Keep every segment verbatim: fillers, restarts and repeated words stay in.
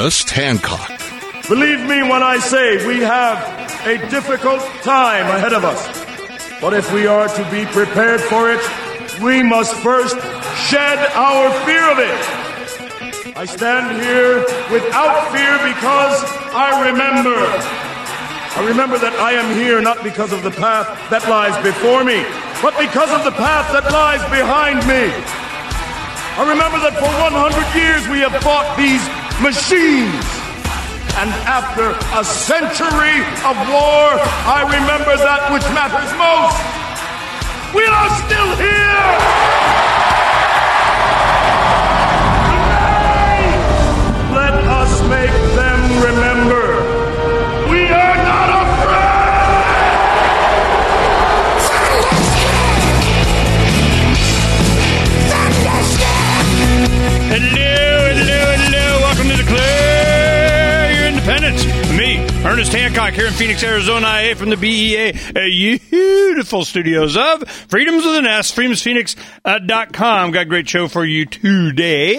Ernest Hancock. Believe me when I say we have a difficult time ahead of us. But if we are to be prepared for it, we must first shed our fear of it. I stand here without fear because I remember. I remember that I am here not because of the path that lies before me, but because of the path that lies behind me. I remember that for one hundred years we have fought these machines. And after a century of war, I remember that which matters most. We are still here! Today, let us make them remember. We are not afraid! Hello, hello, hello. Welcome to the Declare Your Independence. Me, Ernest Hancock, here in Phoenix, Arizona, I A from the B E A, a beautiful studios of Freedoms of the Nest, freedoms phoenix dot com. Got a great show for you today,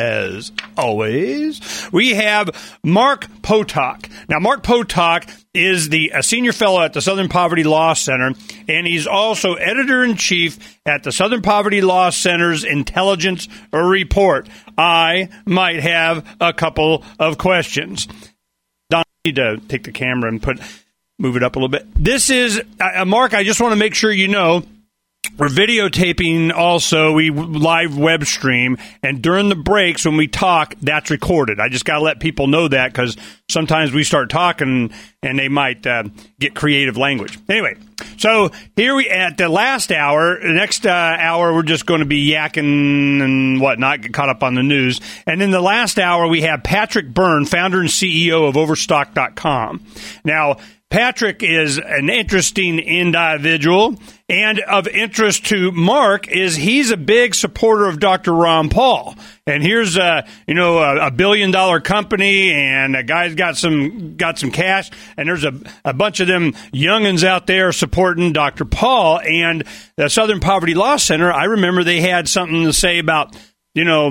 as always. We have Mark Potok. Now, Mark Potok is the a senior fellow at the Southern Poverty Law Center, and he's also editor-in-chief at the Southern Poverty Law Center's Intelligence Report. I might have a couple of questions. Don, I need to take the camera and put move it up a little bit. This is, uh, Mark, I just want to make sure you know, we're videotaping also. We live web stream, and during the breaks when we talk, that's recorded. I just got to let people know that because sometimes we start talking and they might uh, get creative language. Anyway, so here we at the last hour. The next uh, hour, we're just going to be yakking and whatnot, get caught up on the news. And in the last hour, we have Patrick Byrne, founder and C E O of Overstock dot com. Now, Patrick is an interesting individual, and of interest to Mark is he's a big supporter of Doctor Ron Paul. And here's a you know a, a billion dollar company, and a guy's got some got some cash, and there's a, a bunch of them youngins out there supporting Doctor Paul. And the Southern Poverty Law Center, I remember they had something to say about you know.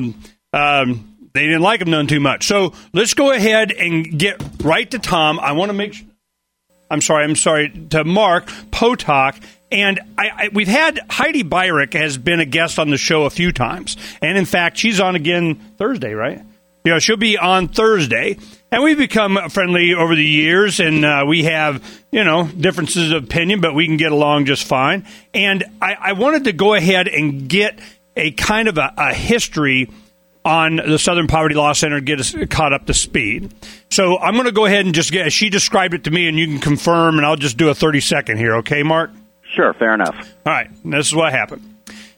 Um, they didn't like him none too much. So let's go ahead and get right to Tom. I want to make sure. I'm sorry, I'm sorry, to Mark Potok. And I, I, we've had Heidi Byrick has been a guest on the show a few times. And, in fact, she's on again Thursday, right? You know, she'll be on Thursday. And we've become friendly over the years, and uh, we have, you know, differences of opinion, but we can get along just fine. And I, I wanted to go ahead and get a kind of a, a history on the Southern Poverty Law Center, get us caught up to speed. So I'm going to go ahead and just get, she described it to me, and you can confirm, and I'll just do a thirty second here. Okay, Mark? Sure, fair enough. All right, this is what happened.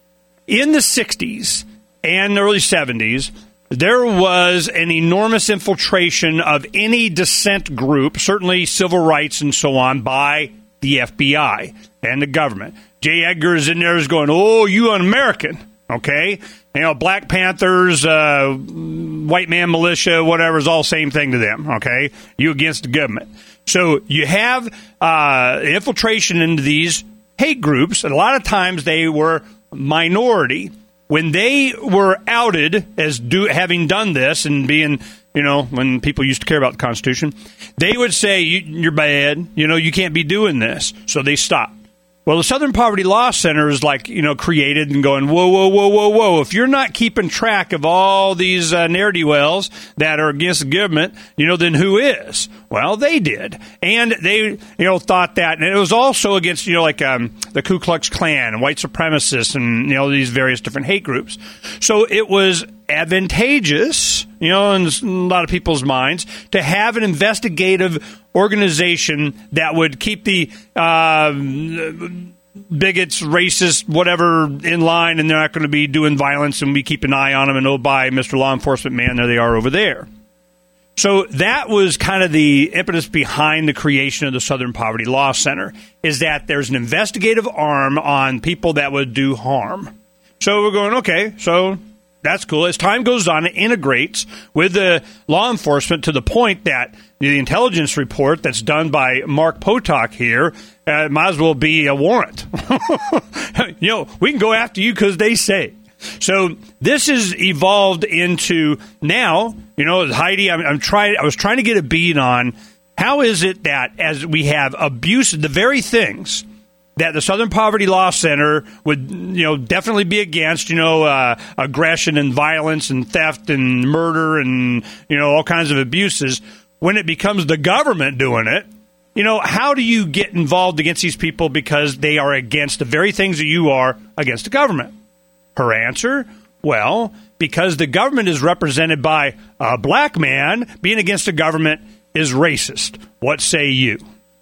In the sixties and early seventies, there was an enormous infiltration of any dissent group, certainly civil rights and so on, by the F B I and the government. J. Edgar is in there is going, oh, you un-American, okay? You know, Black Panthers, uh, white man militia, whatever, is all same thing to them, okay? You against the government. So you have uh, infiltration into these hate groups, and a lot of times they were minority. When they were outed as do, having done this and being, you know, when people used to care about the Constitution, they would say, you, you're bad, you know, you can't be doing this. So they stopped. Well, the Southern Poverty Law Center is like, you know, created and going, whoa, whoa, whoa, whoa, whoa. If you're not keeping track of all these uh, ne'er-do-wells that are against the government, you know, then who is? Well, they did. And they, you know, thought that. And it was also against, you know, like um, the Ku Klux Klan and white supremacists and, you know, these various different hate groups. So it was advantageous, you know, in a lot of people's minds, to have an investigative organization that would keep the uh, bigots, racists, whatever, in line, and they're not going to be doing violence, and we keep an eye on them, and oh, by Mister Law Enforcement Man, there they are over there. So that was kind of the impetus behind the creation of the Southern Poverty Law Center, is that there's an investigative arm on people that would do harm. So we're going, okay, so that's cool. As time goes on, it integrates with the law enforcement to the point that the intelligence report that's done by Mark Potok here uh, might as well be a warrant. You know, we can go after you because they say. So this has evolved into now, you know, Heidi, I'm, I'm trying, I was trying to get a beat on how is it that as we have abuse, the very things that the Southern Poverty Law Center would, you know, definitely be against, you know, uh, aggression and violence and theft and murder and, you know, all kinds of abuses, when it becomes the government doing it, you know, how do you get involved against these people because they are against the very things that you are against the government? Her answer, well, because the government is represented by a black man, being against the government is racist. What say you?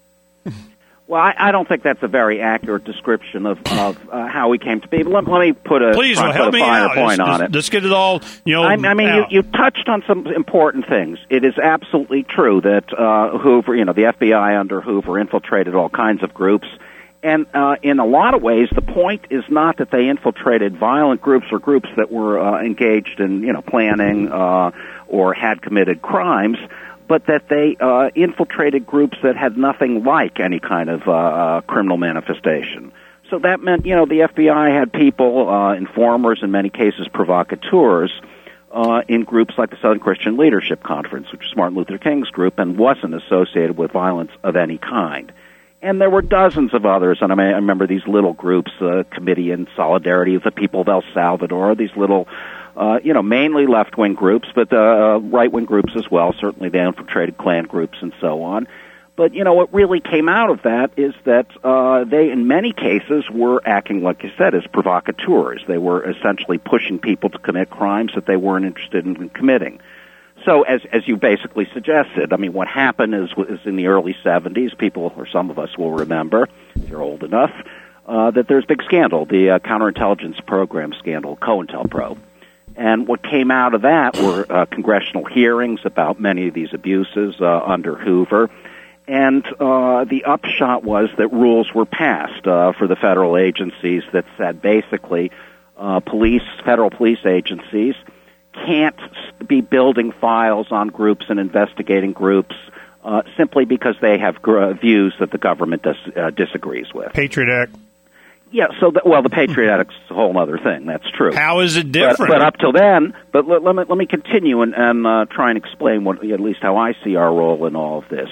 Well, I, I don't think that's a very accurate description of, of uh, how we came to be. But let, let me put a, Please, well, put help a me finer out. point let's, on let's, it. Let's get it all, you know, I, I mean, you, you touched on some important things. It is absolutely true that uh, Hoover, you know, the F B I under Hoover infiltrated all kinds of groups. And uh, in a lot of ways, the point is not that they infiltrated violent groups or groups that were uh, engaged in, you know, planning uh, or had committed crimes, but that they uh, infiltrated groups that had nothing like any kind of uh, criminal manifestation. So that meant, you know, the F B I had people, uh, informers, in many cases provocateurs, uh, in groups like the Southern Christian Leadership Conference, which is Martin Luther King's group, and wasn't associated with violence of any kind. And there were dozens of others, and I, mean, I remember these little groups, uh, Committee in Solidarity of the People of El Salvador, these little, uh, you know, mainly left-wing groups, but uh, right-wing groups as well. Certainly they infiltrated Klan groups and so on. But, you know, what really came out of that is that uh, they, in many cases, were acting, like you said, as provocateurs. They were essentially pushing people to commit crimes that they weren't interested in committing. So, as as you basically suggested, I mean, what happened is, is in the early seventies, people, or some of us will remember, if you're old enough, uh, that there's a big scandal, the uh, counterintelligence program scandal, COINTELPRO. And what came out of that were uh, congressional hearings about many of these abuses uh, under Hoover. And uh, the upshot was that rules were passed uh, for the federal agencies that said basically uh, police, federal police agencies, can't be building files on groups and investigating groups uh, simply because they have gr- views that the government dis- uh, disagrees with. Patriot Act. Yeah, so, the, well, the Patriot Act is a whole other thing. That's true. How is it different? But, but up till then, but let, let me let me continue and, and uh, try and explain what, at least how I see our role in all of this.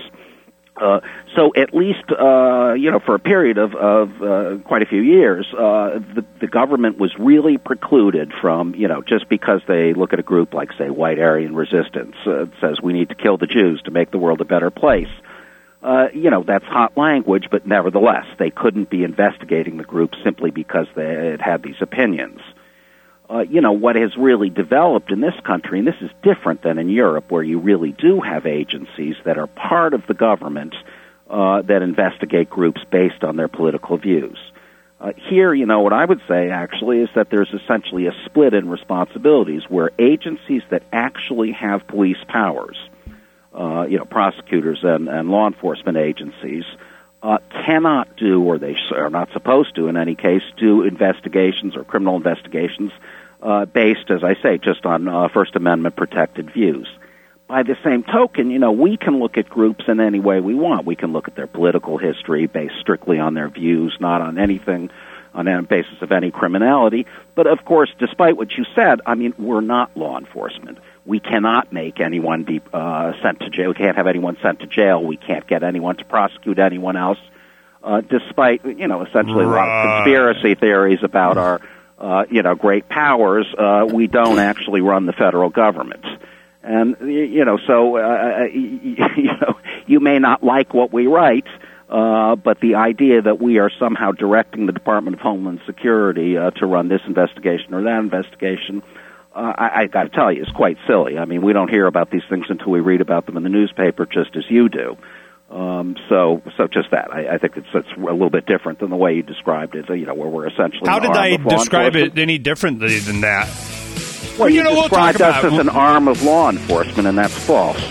Uh, so at least, uh, you know, for a period of, of uh, quite a few years, uh, the, the government was really precluded from, you know, just because they look at a group like, say, White Aryan Resistance, uh, says we need to kill the Jews to make the world a better place. Uh, you know, that's hot language, but nevertheless, they couldn't be investigating the group simply because they had had these opinions. Uh, you know, what has really developed in this country, and this is different than in Europe, where you really do have agencies that are part of the government uh, that investigate groups based on their political views. Uh, here, you know, what I would say, actually, is that there's essentially a split in responsibilities where agencies that actually have police powers, uh, you know, prosecutors and, and law enforcement agencies, Uh, cannot do, or they are not supposed to in any case, do investigations or criminal investigations uh, based, as I say, just on uh, First Amendment protected views. By the same token, you know, we can look at groups in any way we want. We can look at their political history based strictly on their views, not on anything on the basis of any criminality. But, of course, despite what you said, I mean, we're not law enforcement. We cannot make anyone be uh, sent to jail. We can't have anyone sent to jail. We can't get anyone to prosecute anyone else, uh, despite, you know, essentially right. a lot of conspiracy theories about our, uh, you know, great powers. Uh, we don't actually run the federal government. And, you know, so, uh, you know, you may not like what we write, uh, but the idea that we are somehow directing the Department of Homeland Security uh, to run this investigation or that investigation, Uh, I, I got to tell you, it's quite silly. I mean, we don't hear about these things until we read about them in the newspaper, just as you do. Um, so, so just that. I, I think it's, it's a little bit different than the way you described it. You know, where we're essentially. How did I describe it any differently than that? Well, you, you know, described we'll us as an arm of law enforcement, and that's false.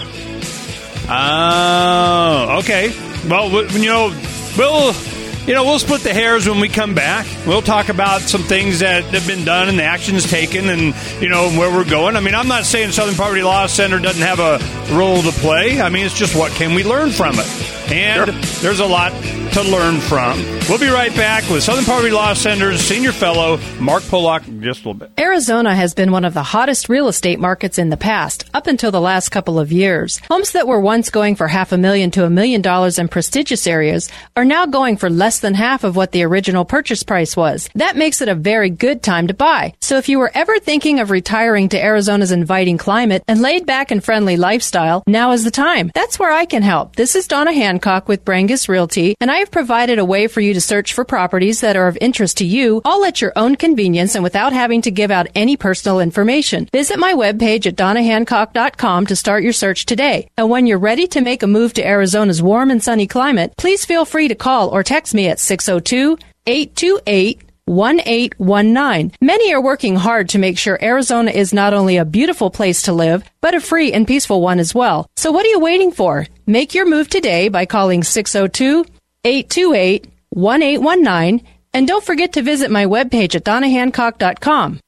Oh, okay. Well, you know, we'll. You know, we'll split the hairs when we come back. We'll talk about some things that have been done and the actions taken and, you know, where we're going. I mean, I'm not saying Southern Poverty Law Center doesn't have a role to play. I mean, it's just what can we learn from it? And sure. There's a lot to learn from. We'll be right back with Southern Poverty Law Center's senior fellow, Mark Polak, in just a little bit. Arizona has been one of the hottest real estate markets in the past, up until the last couple of years. Homes that were once going for half a million to a million dollars in prestigious areas are now going for less than half of what the original purchase price was. That makes it a very good time to buy. So if you were ever thinking of retiring to Arizona's inviting climate and laid back and friendly lifestyle, now is the time. That's where I can help. This is Donna Hancock with Brangus Realty, and I have provided a way for you to search for properties that are of interest to you, all at your own convenience and without having to give out any personal information. Visit my webpage at donna hancock dot com to start your search today. And when you're ready to make a move to Arizona's warm and sunny climate, please feel free to call or text me at six oh two, eight two eight, one eight one nine. Many are working hard to make sure Arizona is not only a beautiful place to live, but a free and peaceful one as well. So what are you waiting for? Make your move today by calling six oh two, eight two eight, one eight one nine. And don't forget to visit my webpage at donna hancock dot com.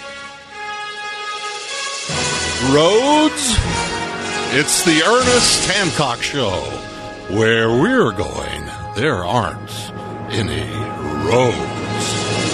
Roads? It's the Ernest Hancock Show. Where we're going, there aren't any roads.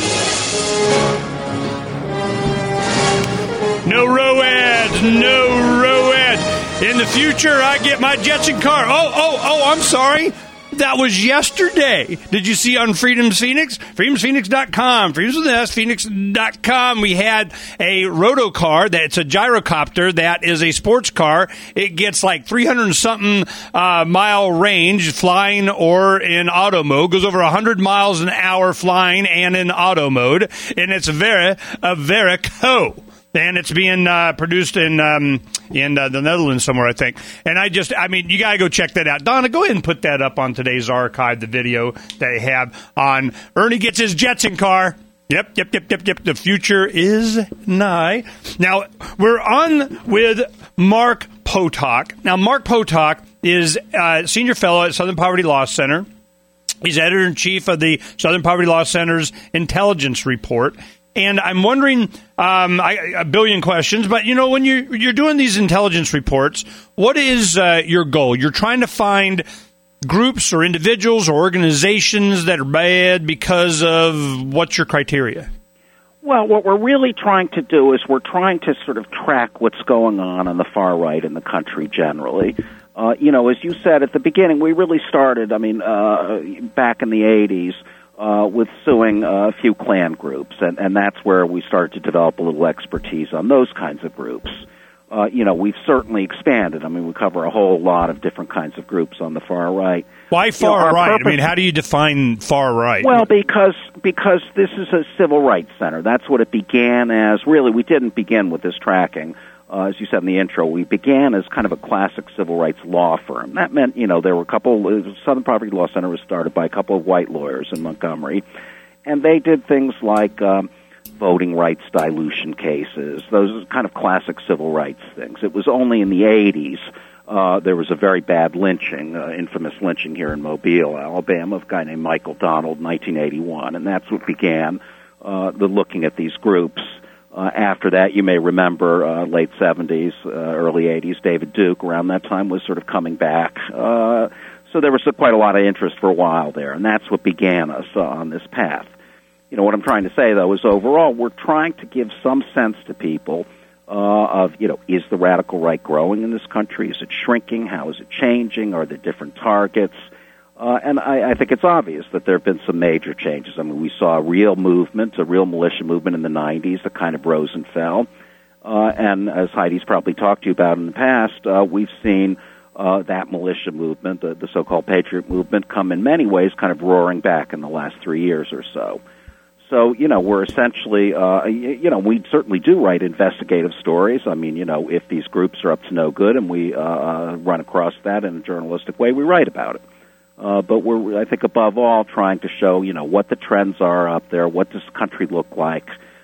No row ads, no row ads. In the future, I get my Jetson car. Oh, oh, oh, I'm sorry. That was yesterday. Did you see on Freedom's Phoenix? freedoms phoenix dot com. Freedoms with an S, phoenix dot com. We had a roto car that's a gyrocopter that is a sports car. It gets like three hundred something uh, mile range flying or in auto mode. Goes over one hundred miles an hour flying and in auto mode. And it's a very, a very co. And it's being uh, produced in um, in uh, the Netherlands somewhere, I think. And I just, I mean, you got to go check that out. Donna, go ahead and put that up on today's archive, the video they have on Ernie Gets His Jetson Car. Yep, yep, yep, yep, yep. The future is nigh. Now, we're on with Mark Potok. Now, Mark Potok is uh, senior fellow at Southern Poverty Law Center. He's editor-in-chief of the Southern Poverty Law Center's Intelligence Report. And I'm wondering, um, I, a billion questions, but, you know, when you're, you're doing these intelligence reports, what is uh, your goal? You're trying to find groups or individuals or organizations that are bad because of what's your criteria? Well, what we're really trying to do is we're trying to sort of track what's going on on the far right in the country generally. Uh, you know, as you said at the beginning, we really started, I mean, uh, back in the eighties, Uh, with suing uh, a few Klan groups, and, and that's where we started to develop a little expertise on those kinds of groups. Uh, you know, we've certainly expanded. I mean, we cover a whole lot of different kinds of groups on the far right. Why far you know, right? purpose, I mean, how do you define far right? Well, because because this is a civil rights center. That's what it began as. Really, we didn't begin with this tracking. Uh, as you said in the intro, we began as kind of a classic civil rights law firm. That meant, you know, there were a couple, uh, Southern Poverty Law Center was started by a couple of white lawyers in Montgomery, and they did things like um, voting rights dilution cases, those kind of classic civil rights things. It was only in the eighties uh, there was a very bad lynching, uh, infamous lynching here in Mobile, Alabama, of a guy named Michael Donald in nineteen eighty-one, and that's what began uh, the looking at these groups. Uh, after that, you may remember, uh, late seventies, uh, early eighties, David Duke, around that time, was sort of coming back. Uh, so there was uh, quite a lot of interest for a while there, and that's what began us uh, on this path. You know, what I'm trying to say, though, is overall, we're trying to give some sense to people uh, of, you know, is the radical right growing in this country? Is it shrinking? How is it changing? Are there different targets? Uh, and I, I think it's obvious that there have been some major changes. I mean, we saw a real movement, a real militia movement in the nineties that kind of rose and fell. Uh, and as Heidi's probably talked to you about in the past, uh, we've seen uh, that militia movement, the, the so-called Patriot movement, come in many ways kind of roaring back in the last three years or so. So, you know, we're essentially, uh, you know, we certainly do write investigative stories. I mean, you know, if these groups are up to no good and we uh, run across that in a journalistic way, we write about it. Uh, but we're, I think, above all, trying to show, you know, what the trends are up there, what does the country look like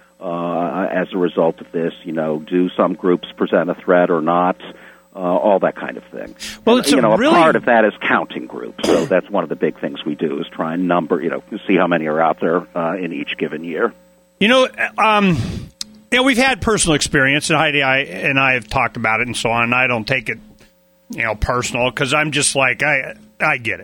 uh, as a result of this, you know, do some groups present a threat or not, uh, all that kind of thing. Well, and, it's you know, a, a really... part of that is counting groups, so that's one of the big things we do is try and number, you know, see how many are out there uh, in each given year. You know, um, you know, we've had personal experience, and Heidi I, and I have talked about it and so on, and I don't take it, you know, personal, because I'm just like, I, I get it.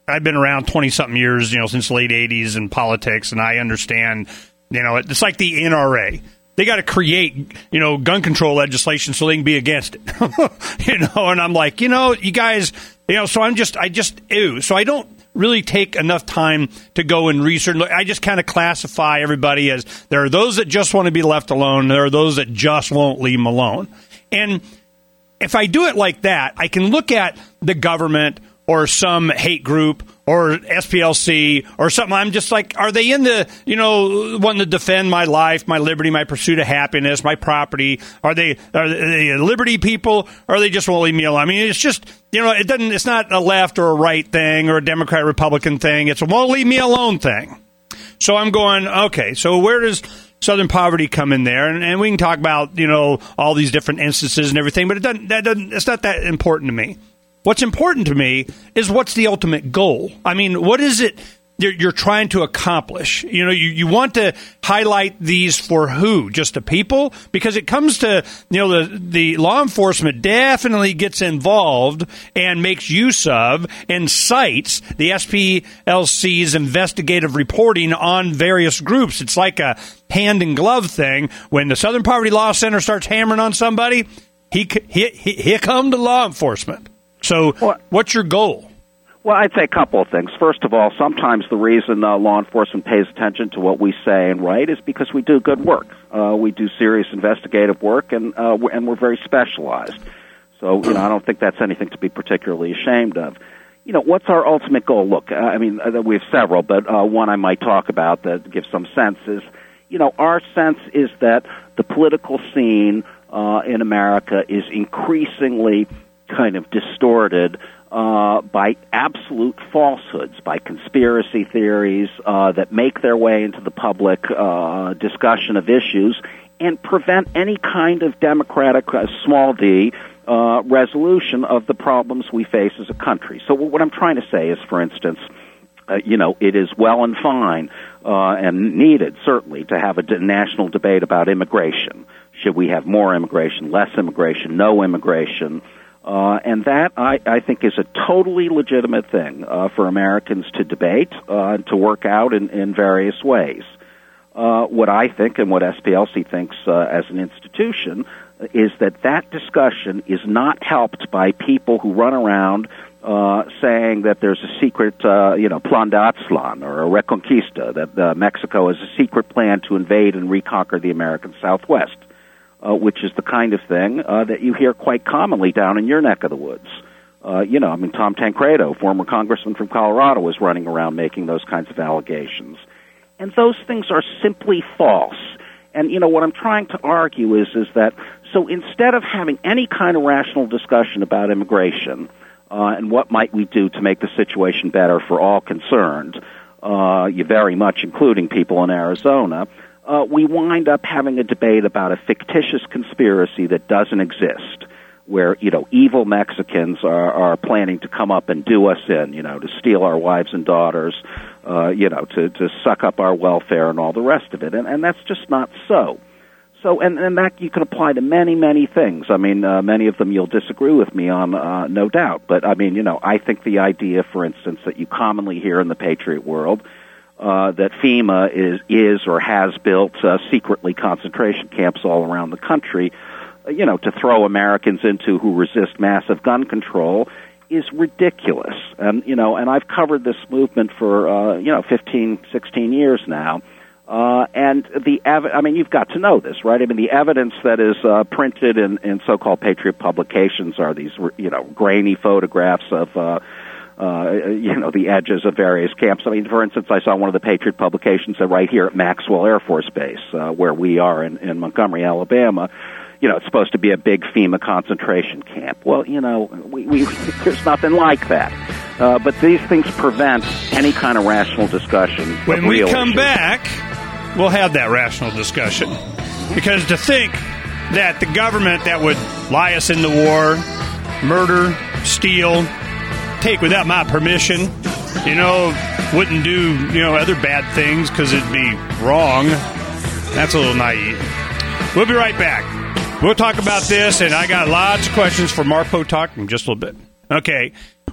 I've been around twenty-something years, you know, since the late eighties in politics, and I understand, you know, it's like the N R A. They got to create, you know, gun control legislation so they can be against it, you know, and I'm like, you know, you guys, you know, so I'm just, I just, ew. So I don't really take enough time to go and research. I just kind of classify everybody as there are those that just want to be left alone. There are those that just won't leave them alone. And if I do it like that, I can look at the government or some hate group or S P L C or something. I'm just like, are they in the, you know, wanting to defend my life, my liberty, my pursuit of happiness, my property? Are they, are they liberty people, or they just won't leave me alone? I mean, it's just, you know, it doesn't, it's not a left or a right thing or a Democrat Republican thing. It's a won't leave me alone thing. So I'm going, okay, so where does Southern poverty come in there? And, and we can talk about, you know, all these different instances and everything, but it doesn't, that doesn't, it's not that important to me. What's important to me is what's the ultimate goal. I mean, what is it you're, you're trying to accomplish? You know, you, you want to highlight these for who? Just the people? Because it comes to, you know, the, the law enforcement definitely gets involved and makes use of and cites the S P L C's investigative reporting on various groups. It's like a hand in glove thing. When the Southern Poverty Law Center starts hammering on somebody, he, he, he here come the law enforcement. So well, what's your goal? Well, I'd say a couple of things. First of all, sometimes the reason uh, law enforcement pays attention to what we say and write is because we do good work. Uh, we do serious investigative work, and uh, we're, and we're very specialized. So, you know, I don't think that's anything to be particularly ashamed of. You know, what's our ultimate goal? Look, I mean, uh, we have several, but uh, one I might talk about that gives some sense is, you know, our sense is that the political scene uh, in America is increasingly kind of distorted uh, by absolute falsehoods, by conspiracy theories uh, that make their way into the public uh, discussion of issues and prevent any kind of democratic, uh, small d, uh, resolution of the problems we face as a country. So what I'm trying to say is, for instance, uh, you know, it is well and fine uh, and needed, certainly, to have a d- national debate about immigration. Should we have more immigration, less immigration, no immigration? Uh, and that, I, I think, is a totally legitimate thing uh, for Americans to debate, uh, to work out in, in various ways. Uh, what I think and what S P L C thinks uh, as an institution is that that discussion is not helped by people who run around uh, saying that there's a secret, uh, you know, plan de Aztlán or a reconquista, that uh, Mexico has a secret plan to invade and reconquer the American Southwest. Uh, which is the kind of thing uh, that you hear quite commonly down in your neck of the woods. Uh, you know, I mean, Tom Tancredo, former congressman from Colorado, was running around making those kinds of allegations. And those things are simply false. And, you know, what I'm trying to argue is, is that, so instead of having any kind of rational discussion about immigration uh, and what might we do to make the situation better for all concerned, uh, you very much including people in Arizona, Uh, we wind up having a debate about a fictitious conspiracy that doesn't exist, where, you know, evil Mexicans are, are planning to come up and do us in, you know, to steal our wives and daughters, uh, you know, to, to suck up our welfare and all the rest of it. And, and that's just not so. So, and, and that you can apply to many, many things. I mean, uh, many of them you'll disagree with me on, uh, no doubt. But, I mean, you know, I think the idea, for instance, that you commonly hear in the patriot world, Uh, that FEMA is, is or has built uh, secretly concentration camps all around the country, uh, you know, to throw Americans into who resist massive gun control is ridiculous. And, you know, and I've covered this movement for, uh, you know, fifteen, sixteen years now. Uh, and the, ev- I mean, you've got to know this, right? I mean, the evidence that is uh, printed in, in so-called patriot publications are these, you know, grainy photographs of, uh, Uh, you know, the edges of various camps. I mean, for instance, I saw one of the Patriot publications that right here at Maxwell Air Force Base, uh, where we are in, in Montgomery, Alabama, you know, it's supposed to be a big FEMA concentration camp. Well, you know, we, we there's nothing like that. Uh, but these things prevent any kind of rational discussion. When we come issues. back, we'll have that rational discussion. Because to think that the government that would lie us into war, murder, steal, take without my permission, you know, wouldn't do, you know, other bad things because it'd be wrong. That's a little naive. We'll be right back. We'll talk about this, and I got lots of questions for Mark Potok in just a little bit. Okay,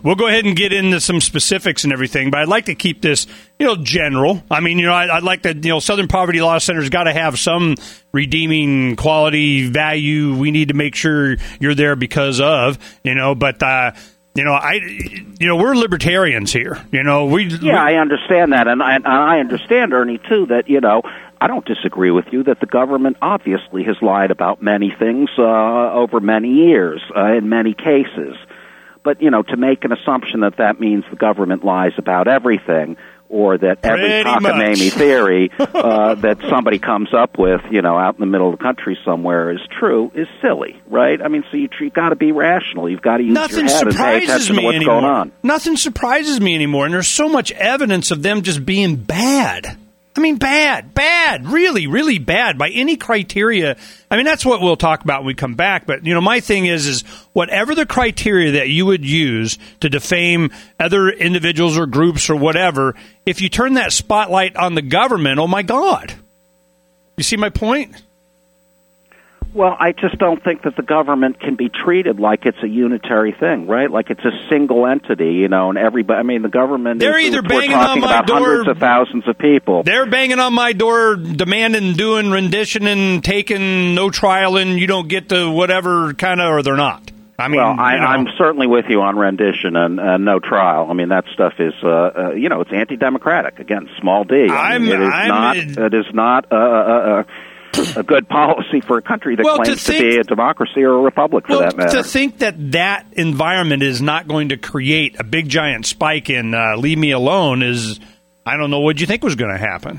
we'll go ahead and get into some specifics and everything, but I'd like to keep this, you know, general. I mean, you know, I, I'd like to, you know, Southern Poverty Law Center's got to have some redeeming quality value. We need to make sure you're there because of, you know, but, uh, you know, I, you know, we're libertarians here. You know, we. Yeah, we, I understand that, and I, and I understand, Ernie, too, that you know, I don't disagree with you that the government obviously has lied about many things uh, over many years uh, in many cases. But you know, to make an assumption that that means the government lies about everything, or that every Pretty cockamamie much. theory uh, that somebody comes up with, you know, out in the middle of the country somewhere is true, is silly, right? I mean, so you, you got to be rational. You've got to use Nothing your head and pay surprises attention me to what's anymore. going on. Nothing surprises me anymore, and there's so much evidence of them just being bad. I mean, bad, bad, really, really bad by any criteria. I mean, that's what we'll talk about when we come back. But, you know, my thing is, is whatever the criteria that you would use to defame other individuals or groups or whatever, if you turn that spotlight on the government, oh, my God. You see my point? Well, I just don't think that the government can be treated like it's a unitary thing, right? Like it's a single entity, you know, and everybody, I mean, the government They're is, either we're banging talking on my about door- hundreds of thousands of people. They're banging on my door, demanding, doing rendition and taking no trial and you don't get to whatever kind of, or they're not. I mean, well, I, you know. I'm certainly with you on rendition and uh, no trial. I mean, that stuff is, uh, uh, you know, it's anti-democratic. Again, small d. I mean, I'm- it is I'm- not. It is not uh, uh, uh, a good policy for a country that Well, to claims to, think- be a democracy or a republic, for well, that matter. to think that that environment is not going to create a big giant spike in uh, leave me alone is, I don't know, what you think was going to happen?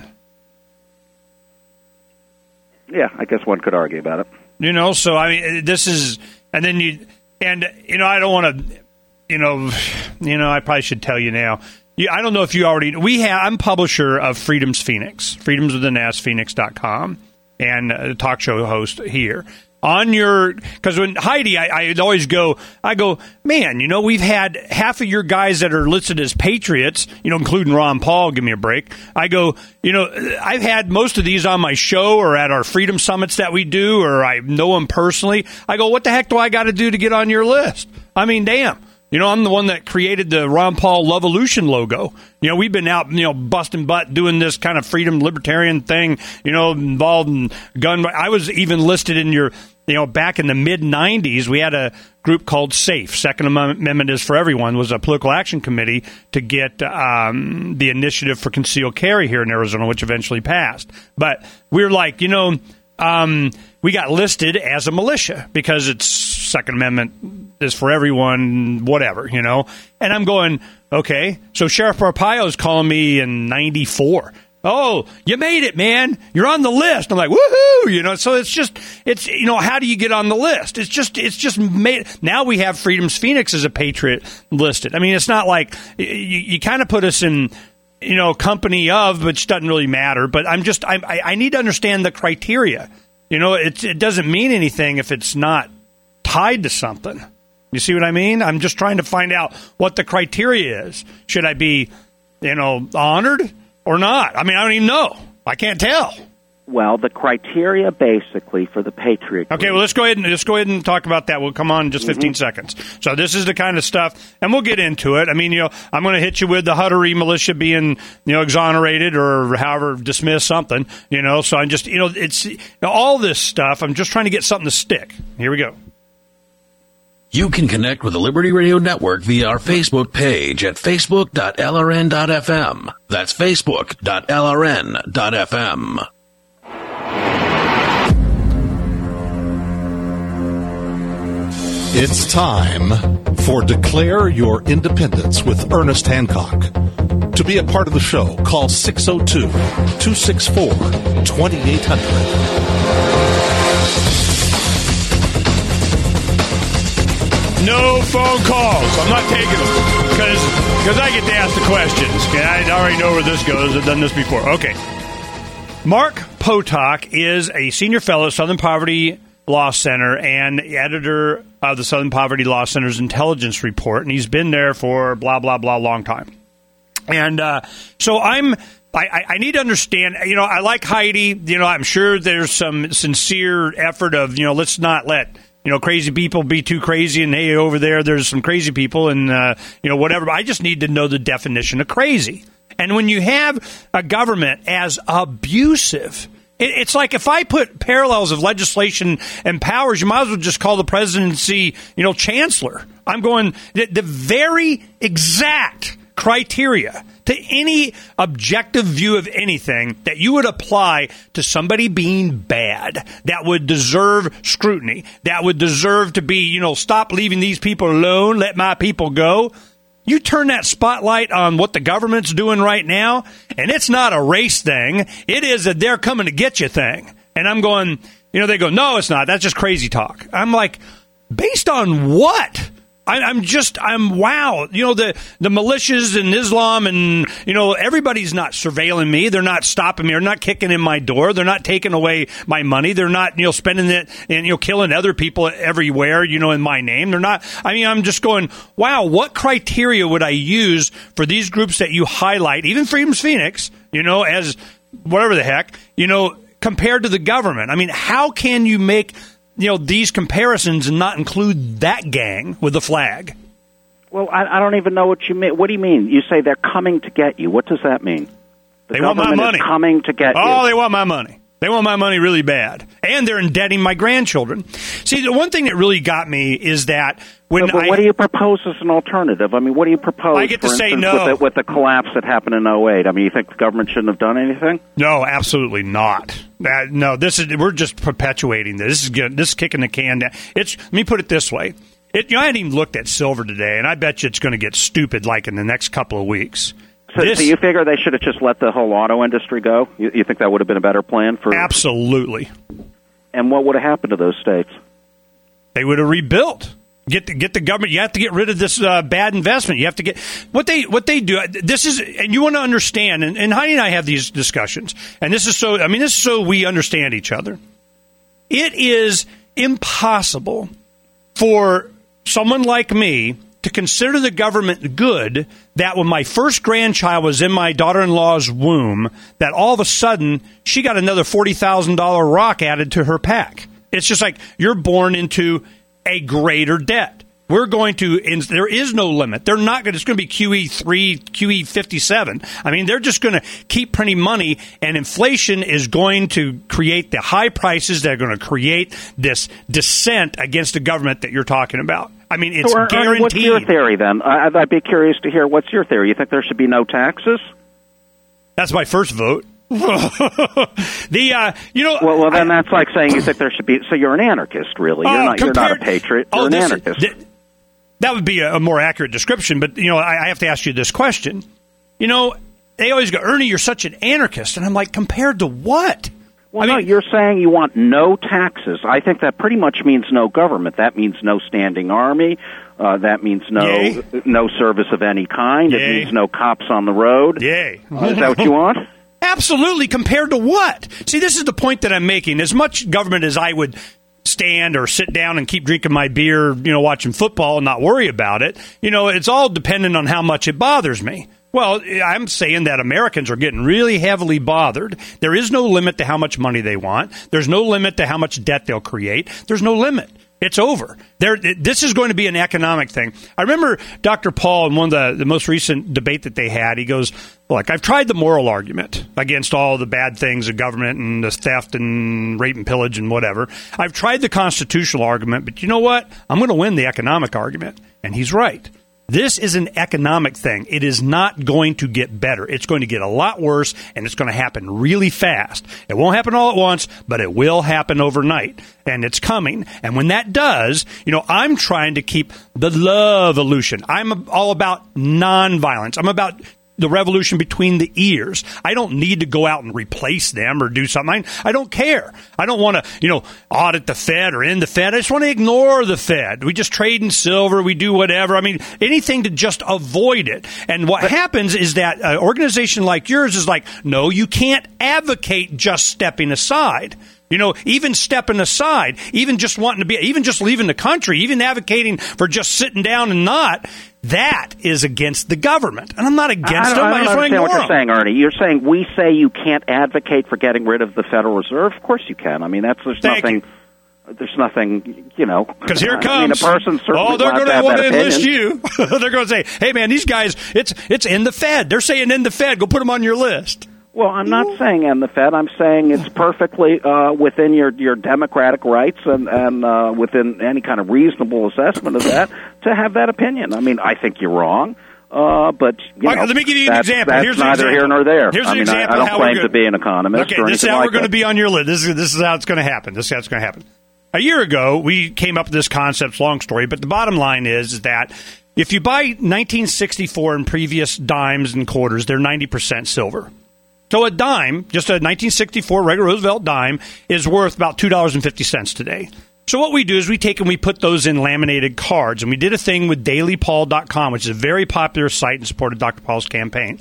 Yeah, I guess one could argue about it. You know, so I mean, this is, and then you, and you know, I don't want to, you know, you know, I probably should tell you now. You, I don't know if you already, we have, I'm publisher of Freedom's Phoenix, freedoms with an S, phoenix dot com, and a talk show host here. On your, because when Heidi, I, I'd always go, I go, man, you know, we've had half of your guys that are listed as patriots, you know, including Ron Paul, give me a break. I go, you know, I've had most of these on my show or at our freedom summits that we do, or I know them personally. I go, what the heck do I got to do to get on your list? I mean, damn. You know, I'm the one that created the Ron Paul Lovolution logo. You know, we've been out, you know, busting butt doing this kind of freedom libertarian thing, you know, involved in gun. I was even listed in your, you know, back in the mid nineties, we had a group called SAFE, Second Amendment is for Everyone, was a political action committee to get um, the initiative for concealed carry here in Arizona, which eventually passed. But we were like, you know, um, we got listed as a militia because it's Second Amendment is for everyone, whatever, you know. And I'm going, okay, so Sheriff Arpaio is calling me in ninety-four. Oh, you made it, man. You're on the list. I'm like, woohoo, you know. So it's just, it's, you know, how do you get on the list? It's just, it's just made. Now we have Freedom's Phoenix as a patriot listed. I mean, it's not like you, you kind of put us in, you know, company of, which doesn't really matter. But I'm just, I, I, I need to understand the criteria. You know, it, it doesn't mean anything if it's not tied to something. You see what I mean? I'm just trying to find out what the criteria is. Should I be, you know, honored or not? I mean, I don't even know. I can't tell. Well, the criteria basically for the Patriot Group. Okay, well, let's go ahead and let's go ahead and talk about that. We'll come on in just fifteen mm-hmm. seconds. So this is the kind of stuff, and we'll get into it. I mean, you know, I'm going to hit you with the Huttery militia being, you know, exonerated or however dismissed something, you know. So I'm just, you know, it's you know, all this stuff. I'm just trying to get something to stick. Here we go. You can connect with the Liberty Radio Network via our Facebook page at facebook dot l r n dot f m. That's facebook dot l r n dot f m. It's time for Declare Your Independence with Ernest Hancock. To be a part of the show, call six oh two, two six four, two eight zero zero. No phone calls. I'm not taking them because because I get to ask the questions. Okay, I already know where this goes. I've done this before. Okay. Mark Potok is a senior fellow at Southern Poverty Law Center and editor of the Southern Poverty Law Center's intelligence report, and he's been there for blah, blah, blah, long time. And uh, so I'm... I, I need to understand, you know, I like Heidi. You know, I'm sure there's some sincere effort of, you know, let's not let you know, crazy people be too crazy, and hey, over there, there's some crazy people, and, uh, you know, whatever. I just need to know the definition of crazy. And when you have a government as abusive, it, it's like if I put parallels of legislation and powers, you might as well just call the presidency, you know, chancellor. I'm going, the, the very exact criteria to any objective view of anything that you would apply to somebody being bad, that would deserve scrutiny, that would deserve to be, you know, stop leaving these people alone, let my people go. You turn that spotlight on what the government's doing right now, and it's not a race thing. It is a they're coming to get you thing. And I'm going, you know, they go, no, it's not. That's just crazy talk. I'm like, based on what? I, I'm just, I'm, wow. You know, the, the militias and Islam and, you know, everybody's not surveilling me. They're not stopping me. They're not kicking in my door. They're not taking away my money. They're not, you know, spending it and, you know, killing other people everywhere, you know, in my name. They're not, I mean, I'm just going, wow, what criteria would I use for these groups that you highlight, even Freedom's Phoenix, you know, as whatever the heck, you know, compared to the government? I mean, how can you make, you know, these comparisons and not include that gang with the flag? Well, I, I don't even know what you mean. What do you mean? You say they're coming to get you. What does that mean? The they want my money. Is coming to get oh, you. Oh, they want my money. They want my money really bad. And they're indebting my grandchildren. See, the one thing that really got me is that when but, but I... what do you propose as an alternative? I mean, what do you propose, I get to for say instance, no. with, the, with the collapse that happened in oh eight? I mean, you think the government shouldn't have done anything? No, absolutely not. That, no, this is we're just perpetuating this. This is good. This is kicking the can down. It's, let me put it this way. It, you know, I hadn't even looked at silver today, and I bet you it's going to get stupid like in the next couple of weeks. So, this, so you figure they should have just let the whole auto industry go? You, you think that would have been a better plan for? Absolutely. And what would have happened to those states? They would have rebuilt. Get the, get the government. You have to get rid of this uh, bad investment. You have to get what they what they do. This is, and you want to understand. And, and Heidi and I have these discussions. And this is so. I mean, this is so we understand each other. It is impossible for someone like me to consider the government good, that when my first grandchild was in my daughter-in-law's womb, that all of a sudden she got another forty thousand dollars rock added to her pack. It's just like you're born into a greater debt. We're going to, there is no limit. They're not going to, it's going to be Q E three, Q E fifty-seven. I mean, they're just going to keep printing money, and inflation is going to create the high prices that are going to create this dissent against the government that you're talking about. I mean, it's so, guaranteed. What's your theory then? I'd, I'd be curious to hear, what's your theory? You think there should be no taxes? That's my first vote. the uh, you know well, well then I, that's like saying you think there should be. So you're an anarchist, really. You're uh, not. compared, you're not a patriot. You're oh, an this, anarchist. Th- that would be a, a more accurate description. But you know, I, I have to ask you this question. You know, they always go, Ernie, you're such an anarchist, and I'm like, compared to what? Well, I no, mean, you're saying you want no taxes. I think that pretty much means no government. That means no standing army. Uh, that means no Yay. no service of any kind. Yay. It means no cops on the road. Yay. Uh, is that what you want? Absolutely. Compared to what? See, this is the point that I'm making. As much government as I would stand or sit down and keep drinking my beer, you know, watching football and not worry about it, you know, it's all dependent on how much it bothers me. Well, I'm saying that Americans are getting really heavily bothered. There is no limit to how much money they want. There's no limit to how much debt they'll create. There's no limit. It's over. There, this is going to be an economic thing. I remember Doctor Paul in one of the, the most recent debate that they had, he goes, look, I've tried the moral argument against all the bad things of government and the theft and rape and pillage and whatever. I've tried the constitutional argument, but you know what? I'm going to win the economic argument. And he's right. This is an economic thing. It is not going to get better. It's going to get a lot worse, and it's going to happen really fast. It won't happen all at once, but it will happen overnight, and it's coming. And when that does, you know, I'm trying to keep the love-olution. I'm all about nonviolence. I'm about the revolution between the ears. I don't need to go out and replace them or do something. I don't care. I don't want to, you know, audit the Fed or end the Fed. I just want to ignore the Fed. We just trade in silver. We do whatever. I mean, anything to just avoid it. And what happens is that an organization like yours is like, no, you can't advocate just stepping aside. You know, even stepping aside, even just wanting to be, even just leaving the country, even advocating for just sitting down and not, that is against the government. And I'm not against I them. don't, I I don't just want to understand what ignore you're them. saying, Ernie. You're saying we say you can't advocate for getting rid of the Federal Reserve? Of course you can. I mean, that's there's Thank nothing. you. There's nothing, you know. Because here it I mean, a comes. person certainly oh, they're going to want to opinion. enlist you. They're going to say, "Hey, man, these guys, it's it's in the Fed. They're saying in the Fed. Go put them on your list." Well, I'm not saying in the Fed. I'm saying it's perfectly uh, within your, your democratic rights and, and uh, within any kind of reasonable assessment of that to have that opinion. I mean, I think you're wrong. Uh, but you okay, know, let me give you an that's, example. That's Here's neither an here example. nor there. Here's I an mean, example I, I don't how claim we're to be an economist. Okay, or this is how like we're going to that. be on your list. This is this is how it's going to happen. This is how it's going to happen. A year ago, we came up with this concept. Long story, but the bottom line is that if you buy nineteen sixty-four and previous dimes and quarters, they're ninety percent silver. So a dime, just a nineteen sixty-four regular Roosevelt dime, is worth about two dollars and fifty cents today. So what we do is we take and we put those in laminated cards. And we did a thing with daily paul dot com, which is a very popular site in support of Doctor Paul's campaign.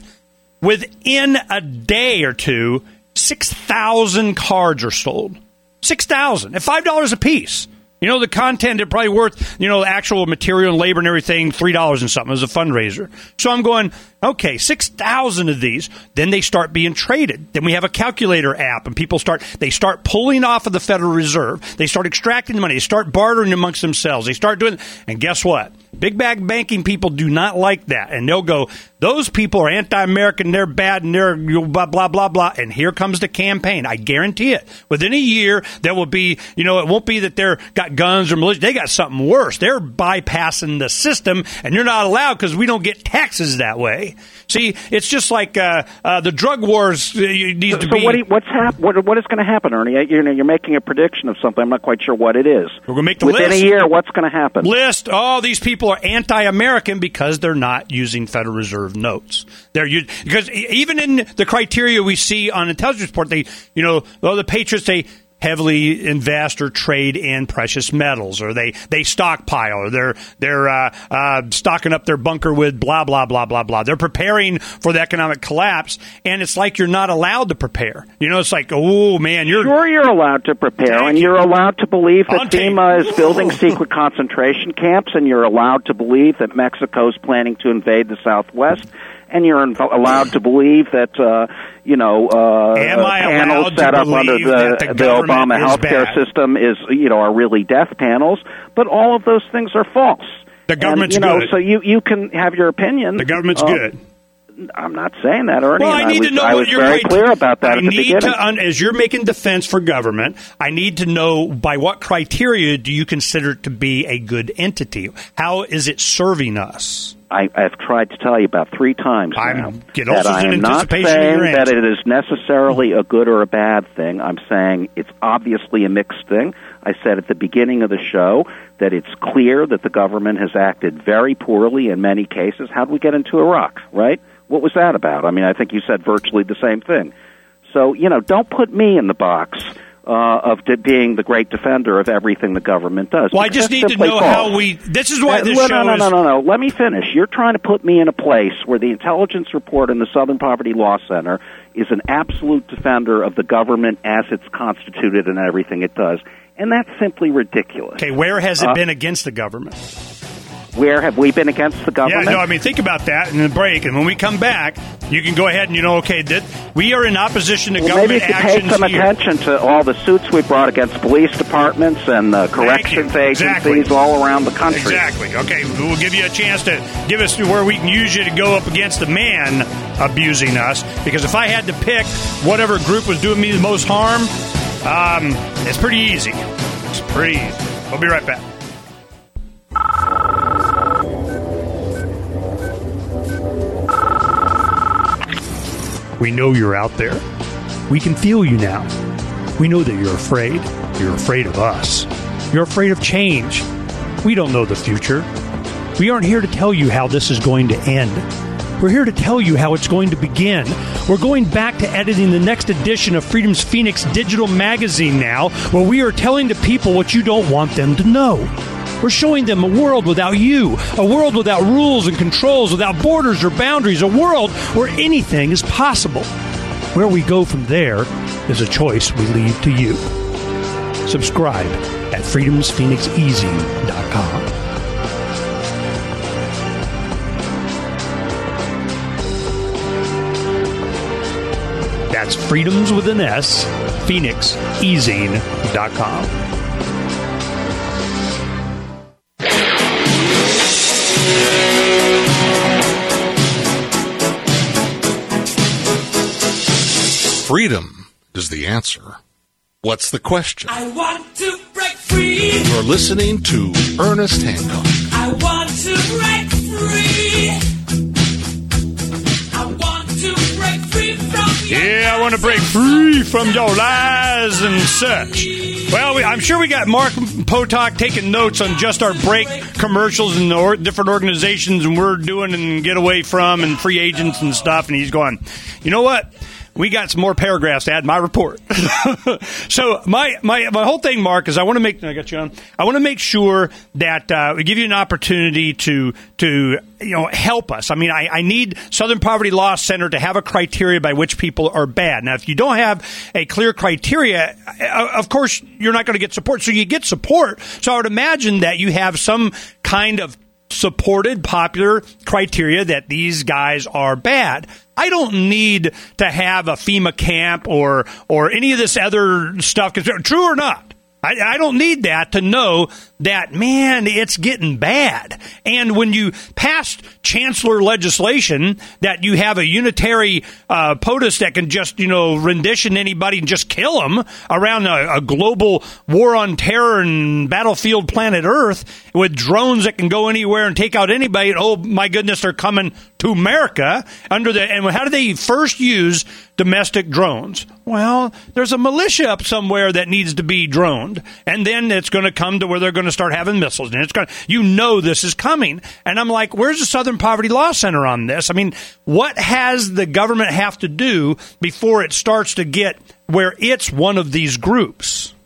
Within a day or two, six thousand cards are sold. six thousand at five dollars a piece. You know, the content is probably worth, you know, the actual material and labor and everything, three dollars and something as a fundraiser. So I'm going, okay, six thousand of these. Then they start being traded. Then we have a calculator app, and people start, they start pulling off of the Federal Reserve. They start extracting the money. They start bartering amongst themselves. They start doing, and guess what? Big bag banking people do not like that. And they'll go, those people are anti-American, they're bad, and they're blah, blah, blah, blah. And here comes the campaign. I guarantee it. Within a year, there will be, you know, it won't be that they're got guns or militia. They got something worse. They're bypassing the system, and you're not allowed because we don't get taxes that way. See, it's just like uh, uh, the drug wars uh, need so, to so be. What, do you, what's hap- what, what is going to happen, Ernie? You know, you're making a prediction of something. I'm not quite sure what it is. We're going to make the Within list. a year, what's going to happen? List. Oh, these people are anti-American because they're not using Federal Reserve notes. They're u- because even in the criteria we see on intelligence report, they, you know, oh, the Patriots, they heavily invest or trade in precious metals, or they, they stockpile, or they're they're uh, uh, stocking up their bunker with blah, blah, blah, blah, blah. They're preparing for the economic collapse, and it's like you're not allowed to prepare. You know, it's like, oh, man, you're... Sure, you're allowed to prepare, Thank and you. you're allowed to believe that On tape. FEMA is building secret concentration camps, and you're allowed to believe that Mexico's planning to invade the Southwest, and you're inv- allowed to believe that, uh, you know, uh, Am I panels allowed set to up under believe the, that the the government Obama is healthcare bad? system is, you know, are really death panels, but all of those things are false. The government's and, you know, good. So you, you can have your opinion. The government's uh, good. I'm not saying that, Ernie. Well, I and need was, to know I what was your very criteria- clear about that I at the need beginning. to, un- as you're making defense for government, I need to know by what criteria do you consider it to be a good entity? How is it serving us? I, I've tried to tell you about three times I'm now get that also I in am not anticipation of saying your that answer. it is necessarily a good or a bad thing. I'm saying it's obviously a mixed thing. I said at the beginning of the show that it's clear that the government has acted very poorly in many cases. How did we get into Iraq, right? What was that about? I mean, I think you said virtually the same thing. So, you know, don't put me in the box uh, of de- being the great defender of everything the government does. Well, I because just that's need to simply know false. how we. This is why Uh, this no, show no, no, is. no, no, no. Let me finish. You're trying to put me in a place where the intelligence report in the Southern Poverty Law Center is an absolute defender of the government as it's constituted and everything it does. And that's simply ridiculous. Okay, where has it Uh, been against the government? Where have we been against the government? Yeah, no, I mean, think about that in the break, and when we come back, you can go ahead and, you know, okay, that we are in opposition to Well, government maybe you should take actions some here. attention to all the suits we brought against police departments and uh, corrections you. agencies Exactly. all around the country. Exactly. Okay, we'll give you a chance to give us to where we can use you to go up against the man abusing us. Because if I had to pick whatever group was doing me the most harm, um, it's pretty easy. It's pretty easy. We'll be right back. We know you're out there. We can feel you now. We know that you're afraid. You're afraid of us. You're afraid of change. We don't know the future. We aren't here to tell you how this is going to end. We're here to tell you how it's going to begin. We're going back to editing the next edition of Freedom's Phoenix digital magazine now, where we are telling the people what you don't want them to know. We're showing them a world without you, a world without rules and controls, without borders or boundaries, a world where anything is possible. Where we go from there is a choice we leave to you. Subscribe at freedoms phoenix easy dot com. That's freedoms with an S, phoenix easy dot com. freedom is the answer. What's the question? I want to break free. You're listening to Ernest Hancock. I want to break free. I want to break free from your Yeah, I want to break free from your lies and such. Well, we, I'm sure we got Mark Potok taking notes on just our break commercials and the or, different organizations and we're doing and get away from and free agents and stuff. And he's going, you know what? We got some more paragraphs to add in my report. So my, my my whole thing, Mark, is I want to make I got you on. I want to make sure that uh, we give you an opportunity to to you know help us. I mean, I, I need Southern Poverty Law Center to have a criteria by which people are bad. Now, if you don't have a clear criteria, of course you're not going to get support. So you get support. So I would imagine that you have some kind of supported popular criteria that these guys are bad. I don't need to have a FEMA camp or or any of this other stuff. Cause, true or not, I, I don't need that to know that, man, it's getting bad. And when you pass chancellor legislation that you have a unitary uh, POTUS that can just, you know, rendition anybody and just kill them around a, a global war on terror and battlefield planet Earth with drones that can go anywhere and take out anybody. And, oh, my goodness, they're coming to America under the, and how do they first use domestic drones? Well, there's a militia up somewhere that needs to be droned, and then it's going to come to where they're going to start having missiles, and it's going to, you know, this is coming. And I'm like, where's the Southern Poverty Law Center on this? I mean, what has the government have to do before it starts to get where it's one of these groups?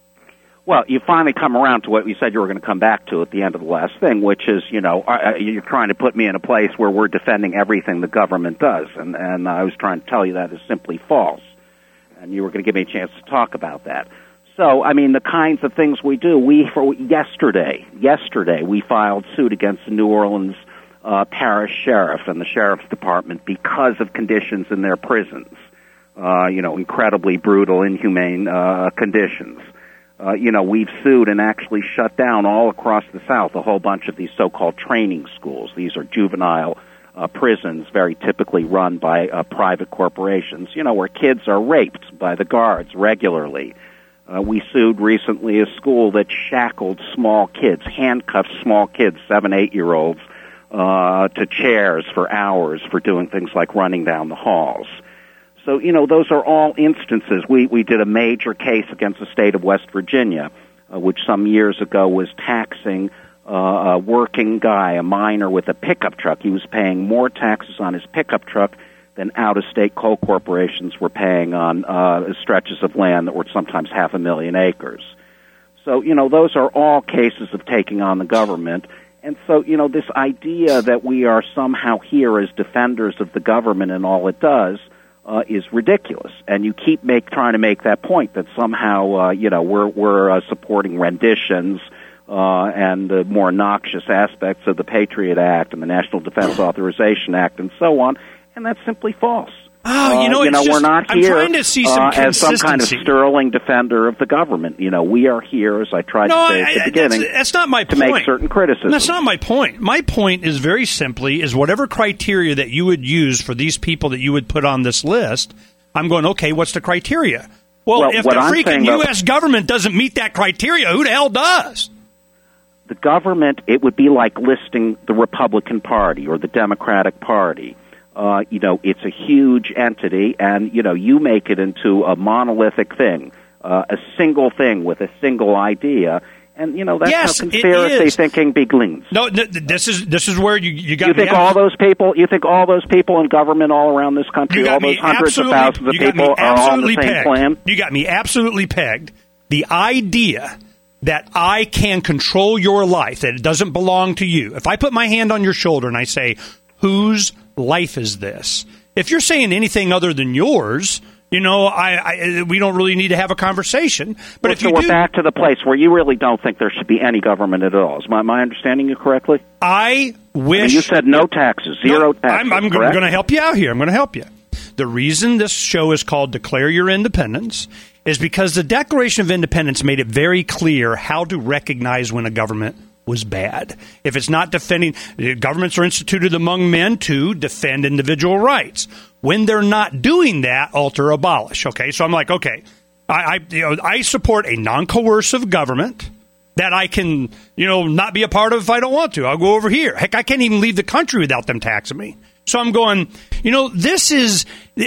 Well, you finally come around to what you said you were going to come back to at the end of the last thing, which is, you know, uh, you're trying to put me in a place where we're defending everything the government does, and, and I was trying to tell you that is simply false, and you were going to give me a chance to talk about that. So, I mean, the kinds of things we do, we, for yesterday, yesterday, we filed suit against the New Orleans uh, parish sheriff and the sheriff's department because of conditions in their prisons, uh, you know, incredibly brutal, inhumane uh, conditions. Uh, you know, we've sued and actually shut down all across the South a whole bunch of these so-called training schools. These are juvenile uh, prisons, very typically run by uh, private corporations, you know, where kids are raped by the guards regularly. Uh, we sued recently a school that shackled small kids, handcuffed small kids, seven, eight-year-olds, uh, to chairs for hours for doing things like running down the halls. So, you know, those are all instances. We, we did a major case against the state of West Virginia, uh, which some years ago was taxing uh, a working guy, a miner with a pickup truck. He was paying more taxes on his pickup truck than out-of-state coal corporations were paying on uh, stretches of land that were sometimes half a million acres. So, you know, those are all cases of taking on the government. And so, you know, this idea that we are somehow here as defenders of the government and all it does uh, is ridiculous. And you keep make, trying to make that point that somehow, uh, you know, we're, we're uh, supporting renditions uh, and the more noxious aspects of the Patriot Act and the National Defense Authorization Act and so on. And that's simply false. Oh, you know, uh, you know just, we're not I'm here trying to see some uh, as some kind of consistency. sterling defender of the government. You know, we are here, as I tried No, to say I, at the I, beginning, that's, that's not my to point. make certain criticisms. That's not my point. My point is very simply is whatever criteria that you would use for these people that you would put on this list, I'm going, okay, what's the criteria? Well, Well, if what the I'm freaking saying, U though- S government doesn't meet that criteria, who the hell does? The government, it would be like listing the Republican Party or the Democratic Party. Uh, you know, it's a huge entity, and, you know, you make it into a monolithic thing, uh, a single thing with a single idea, and, you know, that's Yes, how it conspiracy is. thinking begins. No, th- th- this is this is where you you got You me think all those people, you think all those people in government all around this You country, got all me those hundreds of absolutely- thousands of you got me people are on the absolutely same pegged. plan? You got me absolutely pegged. The idea that I can control your life, that it doesn't belong to you. If I put my hand on your shoulder and I say, whose life is this? If you're saying anything other than yours, you know, I, I we don't really need to have a conversation. But Well, if so you we're do, back to the place where you really don't think there should be any government at all. Is my, my understanding you correctly? I wish... I mean, you said no taxes, zero No, taxes, I'm, I'm correct? going to help you out here. I'm going to help you. The reason this show is called Declare Your Independence is because the Declaration of Independence made it very clear how to recognize when a government was bad. If it's not defending, governments are instituted among men to defend individual rights. When they're not doing that, alter, abolish. Okay, so I'm like, okay, I I, you know, I support a non-coercive government that I can, you know, not be a part of if I don't want to. I'll go over here. Heck, I can't even leave the country without them taxing me. So I'm going, you know, this is,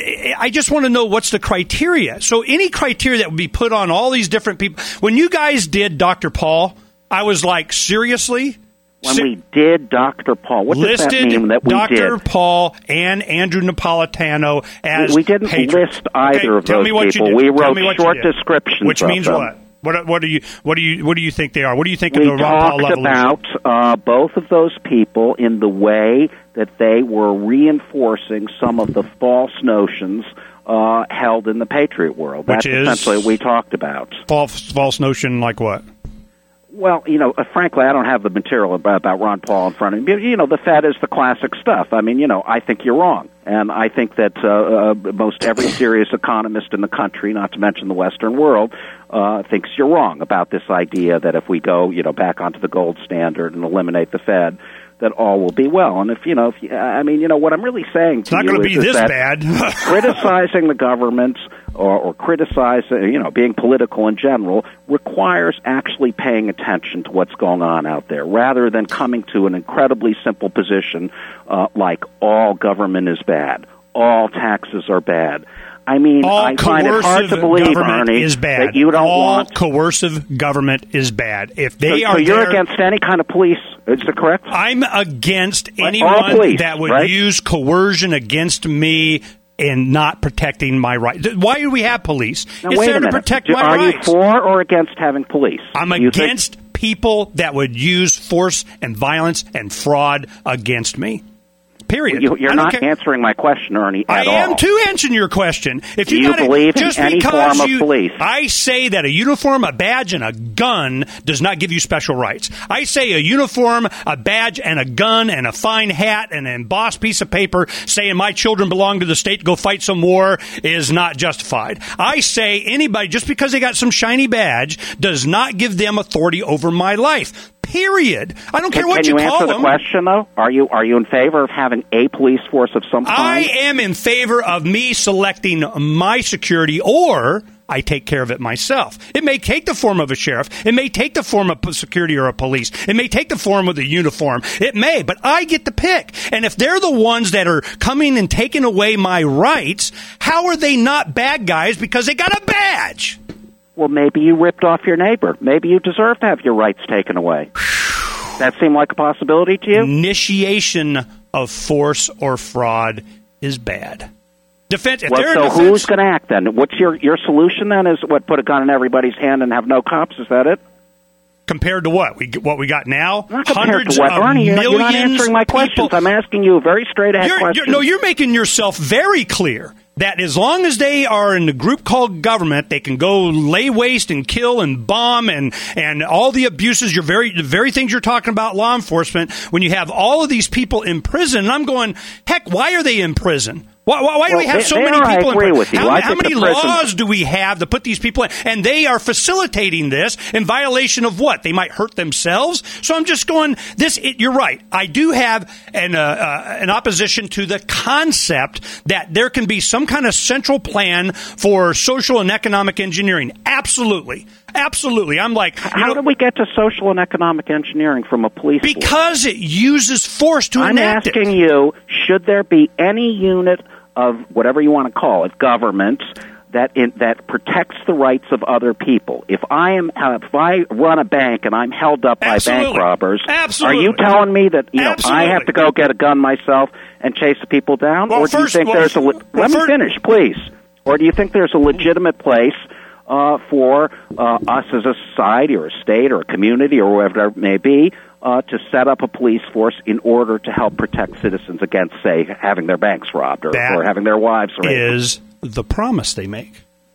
I just want to know what's the criteria. So any criteria that would be put on all these different people. When you guys did Doctor Paul, I was like, seriously? When Se- we did Doctor Paul, what does that mean that we Doctor did? Doctor Paul and Andrew Napolitano as We, we didn't patrons. list either okay, of tell those me what people. You We did. wrote short descriptions Which of means them. what? What, what do you what do you what do you think they are? What do you think we of the Ron Paul talked level? about uh, both of those people in the way that they were reinforcing some of the false notions uh, held in the Patriot world. Which That's is essentially what we talked about. False false notion like what? Well, you know, uh, frankly, I don't have the material about, about Ron Paul in front of me. You know, the Fed is the classic stuff. I mean, you know, I think you're wrong. And I think that uh, uh, most every serious economist in the country, not to mention the Western world, uh, thinks you're wrong about this idea that if we go, you know, back onto the gold standard and eliminate the Fed, that all will be well. And if, you know, if you, I mean, you know, what I'm really saying to it's not you going to is, be is this that bad. criticizing the government or, or criticizing, you know, being political in general requires actually paying attention to what's going on out there rather than coming to an incredibly simple position uh, like all government is bad, all taxes are bad. I mean, all I find it hard to believe, Ernie, is bad. that you don't all want... coercive government is bad. If they so, are so you're there, against any kind of police, is that correct? I'm against All anyone police, that would right? use coercion against me in not protecting my rights. Why do we have police? Now, it's wait there a to minute. protect Do, my are rights. you for or against having police? I'm You against think- people that would use force and violence and fraud against me. Period. You, you're I don't not care. answering my question, Ernie, at I all. am too answering your question. If Do you, you gotta, believe in just any because form of you, police? I say that a uniform, a badge, and a gun does not give you special rights. I say a uniform, a badge, and a gun, and a fine hat, and an embossed piece of paper saying my children belong to the state to go fight some war is not justified. I say anybody, just because they got some shiny badge, does not give them authority over my life. Period. I don't care Can, what can you, you call answer them. the question, though? Are you are you in favor of having a police force of some I kind? am in favor of me selecting my security, or I take care of it myself. It may take the form of a sheriff. It may take the form of security or a police. It may take the form of a uniform. It may, but I get to pick. And if they're the ones that are coming and taking away my rights, how are they not bad guys because they got a badge? Well, maybe you ripped off your neighbor. Maybe you deserve to have your rights taken away. That seem like a possibility to you? Initiation of force or fraud is bad. Defense. If Well, they're so in defense, who's going to act then? What's your, your solution then? Is what, put a gun in everybody's hand and have no cops? Is that it? compared to what we what we got now? Not compared Hundreds to what, of Ernie, you're, millions you're not answering my questions. people. I'm asking you a very straight ahead You're, question. you're, no, you're making yourself very clear that as long as they are in the group called government, they can go lay waste and kill and bomb and, and all the abuses, your very the very things you're talking about, law enforcement, when you have all of these people in prison, and I'm going, heck, why are they in prison? Why, why, why do Well, we have they- so they many are, I people agree in with prison? you. How, I how think many the prison- laws do we have to put these people in? And they are facilitating this in violation of what? They might hurt themselves. So I'm just going, this, it, you're right. I do have an, uh, uh, an opposition to the concept that there can be some kind of central plan for social and economic engineering. Absolutely. Absolutely. I'm like, you How know, did we get to social and economic engineering from a police force? because it uses force to I'm enact it. asking you, should there be any unit of whatever you want to call it, government, that in, that protects the rights of other people? If I am, uh, if I run a bank and I'm held up by Absolutely. bank robbers, Absolutely. are you telling me that you know Absolutely. I have to go get a gun myself and chase the people down, Well, or do first- you think well, there's a? Le- well, let first- me finish, please. Or do you think there's a legitimate place uh, for uh, us as a society or a state or a community or whatever it may be uh, to set up a police force in order to help protect citizens against, say, having their banks robbed or, That or having their wives raped? is the promise they make.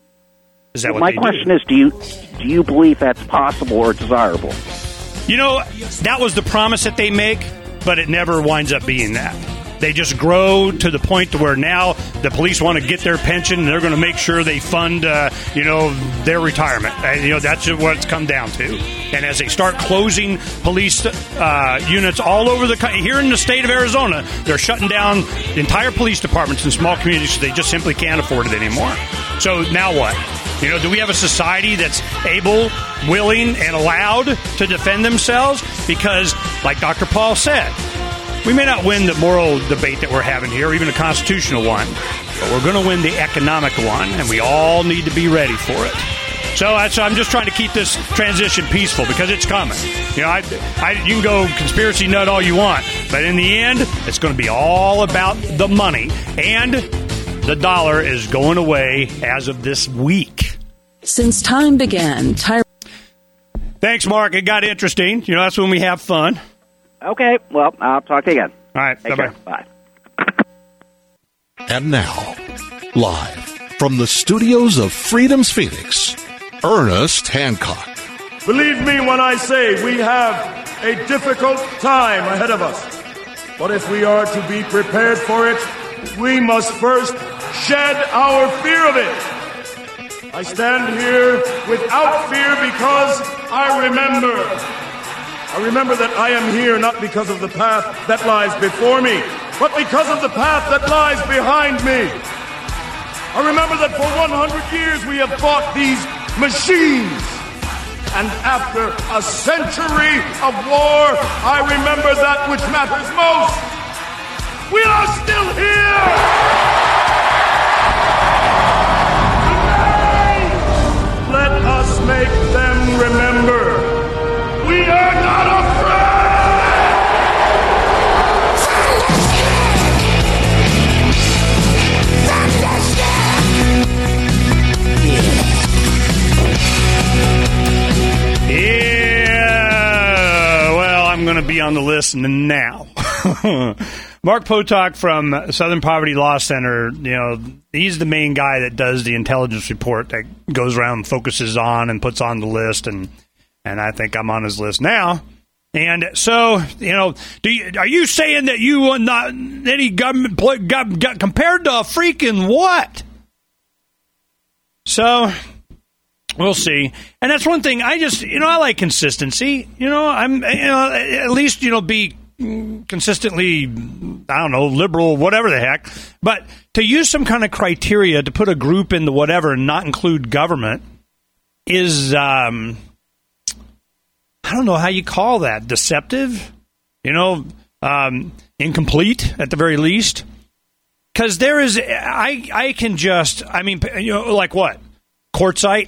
Is that what My they question do? is, do you do you believe that's possible or desirable? You know, that was the promise that they make, but it never winds up being that. they just grow to the point to where now the police want to get their pension and they're going to make sure they fund, uh, you know, their retirement. And, you know, that's what it's come down to. And as they start closing police uh, units all over the country, here in the state of Arizona, they're shutting down the entire police departments in small communities so they just simply can't afford it anymore. So now what? You know, do we have a society that's able, willing, and allowed to defend themselves? Because, like Doctor Paul said, we may not win the moral debate that we're having here, or even a constitutional one, but we're going to win the economic one, and we all need to be ready for it. So that's, I'm just trying to keep this transition peaceful because it's coming. You know, I, I, you can go conspiracy nut all you want, but in the end, it's going to be all about the money. And the dollar is going away as of this week. Since time began, Ty- Thanks, Mark. It got interesting. You know, that's when we have fun. Okay, well, I'll talk to you again. All right, Take bye-bye. care. Bye. And now, live from the studios of Freedom's Phoenix, Ernest Hancock. Believe me when I say we have a difficult time ahead of us. But if we are to be prepared for it, we must first shed our fear of it. I stand here without fear because I remember. I remember that I am here not because of the path that lies before me, but because of the path that lies behind me. I remember that for one hundred years we have fought these machines. And after a century of war, I remember that which matters most. We are still here! Today, let us make them remember. We are not afraid! Yeah, well, I'm going to be on the list now. Mark Potok from Southern Poverty Law Center, you know, he's the main guy that does the intelligence report that goes around and focuses on and puts on the list, and and I think I'm on his list now. And so, you know, do you, are you saying that you are not any government got, got compared to a freaking what? So we'll see. And that's one thing I just, you know, I like consistency. You know, I'm, you know, at least, you know, be consistently, I don't know, liberal, whatever the heck. But to use some kind of criteria to put a group in the whatever and not include government is, um, I don't know how you call that, deceptive, you know, um, incomplete at the very least. Because there is, I, I can just, I mean, you know, like what? Quartzsite,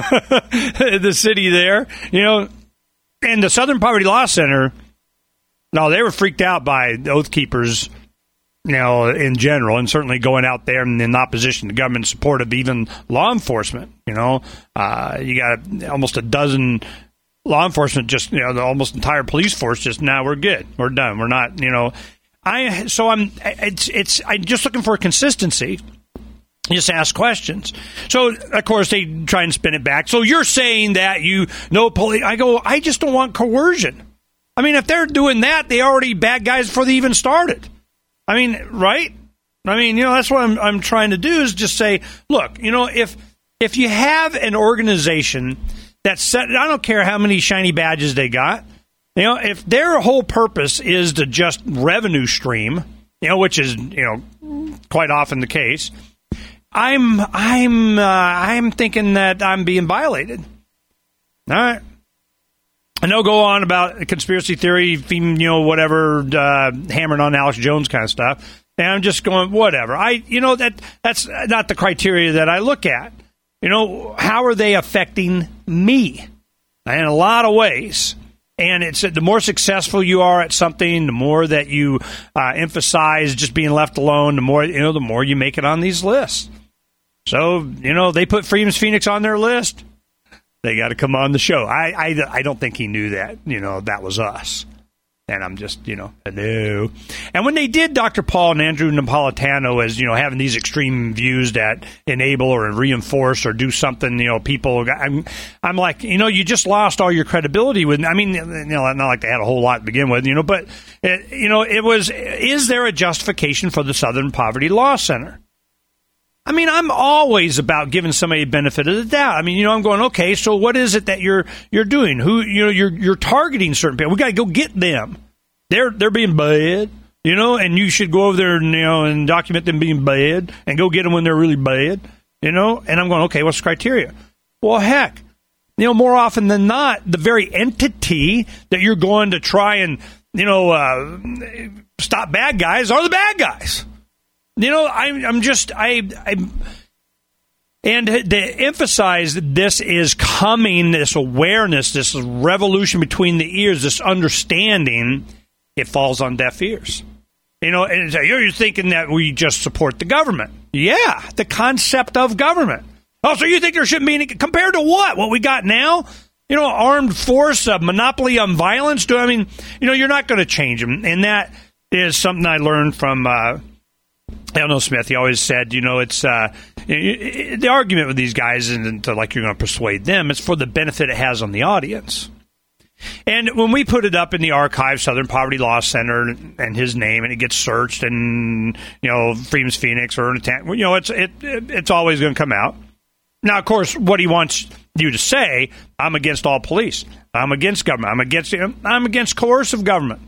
the city there, you know, and the Southern Poverty Law Center, no, they were freaked out by the Oath Keepers, you know, in general, and certainly going out there and in opposition to government support of even law enforcement. You know, uh, you got almost a dozen law enforcement, just, you know, the almost entire police force. Just now, we're good, we're done, we're not, you know. I so I'm it's it's I'm just looking for consistency. Just ask questions. So, of course, they try and spin it back. So you're saying that you know police. I go, I just don't want coercion. I mean, if they're doing that, they already bad guys before they even started. I mean, right? I mean, you know, that's what I'm I'm trying to do is just say, look, you know, if if you have an organization that's set, I don't care how many shiny badges they got, you know, if their whole purpose is to just revenue stream, you know, which is, you know, quite often the case, I'm I'm uh, I'm thinking that I'm being violated. All right. And they'll go on about conspiracy theory, you know, whatever, uh, hammering on Alex Jones kind of stuff. And I'm just going, whatever. I, you know, that that's not the criteria that I look at. You know, how are they affecting me? In a lot of ways. And it's the more successful you are at something, the more that you uh, emphasize just being left alone, the more, you know, the more you make it on these lists. So, you know, they put Freedom's Phoenix on their list. They got to come on the show. I, I, I don't think he knew that, you know, that was us. And I'm just, you know, no. And when they did Doctor Paul and Andrew Napolitano as, you know, having these extreme views that enable or reinforce or do something, you know, people, I'm, I'm like, you know, you just lost all your credibility with, I mean, you know, not like they had a whole lot to begin with, you know, but, it, you know, it was, is there a justification for the Southern Poverty Law Center? I mean, I'm always about giving somebody a benefit of the doubt. I mean, you know, I'm going, okay, so what is it that you're you're doing? Who, you know, you're you're targeting certain people. We got to go get them. They're they're being bad, you know, and you should go over there and, you know, and document them being bad and go get them when they're really bad, you know. And I'm going, okay, what's the criteria? Well, heck, you know, more often than not, the very entity that you're going to try and, you know, uh, stop bad guys are the bad guys. You know, I'm, I'm just, I, I, and to emphasize that this is coming, this awareness, this revolution between the ears, this understanding, it falls on deaf ears. You know, and you're thinking that we just support the government. Yeah, the concept of government. Oh, so you think there shouldn't be any, compared to what? What we got now? You know, armed force, a monopoly on violence? Do I mean, you know, you're not going to change them. And that is something I learned from, uh, Elno Smith. He always said, you know, it's uh, the argument with these guys isn't to, like, you're going to persuade them. It's for the benefit it has on the audience. And when we put it up in the archive, Southern Poverty Law Center, and his name, and it gets searched, and, you know, Freedom's Phoenix or you know, it's it, it it's always going to come out. Now, of course, what he wants you to say, I'm against all police. I'm against government. I'm against I'm against coercive government.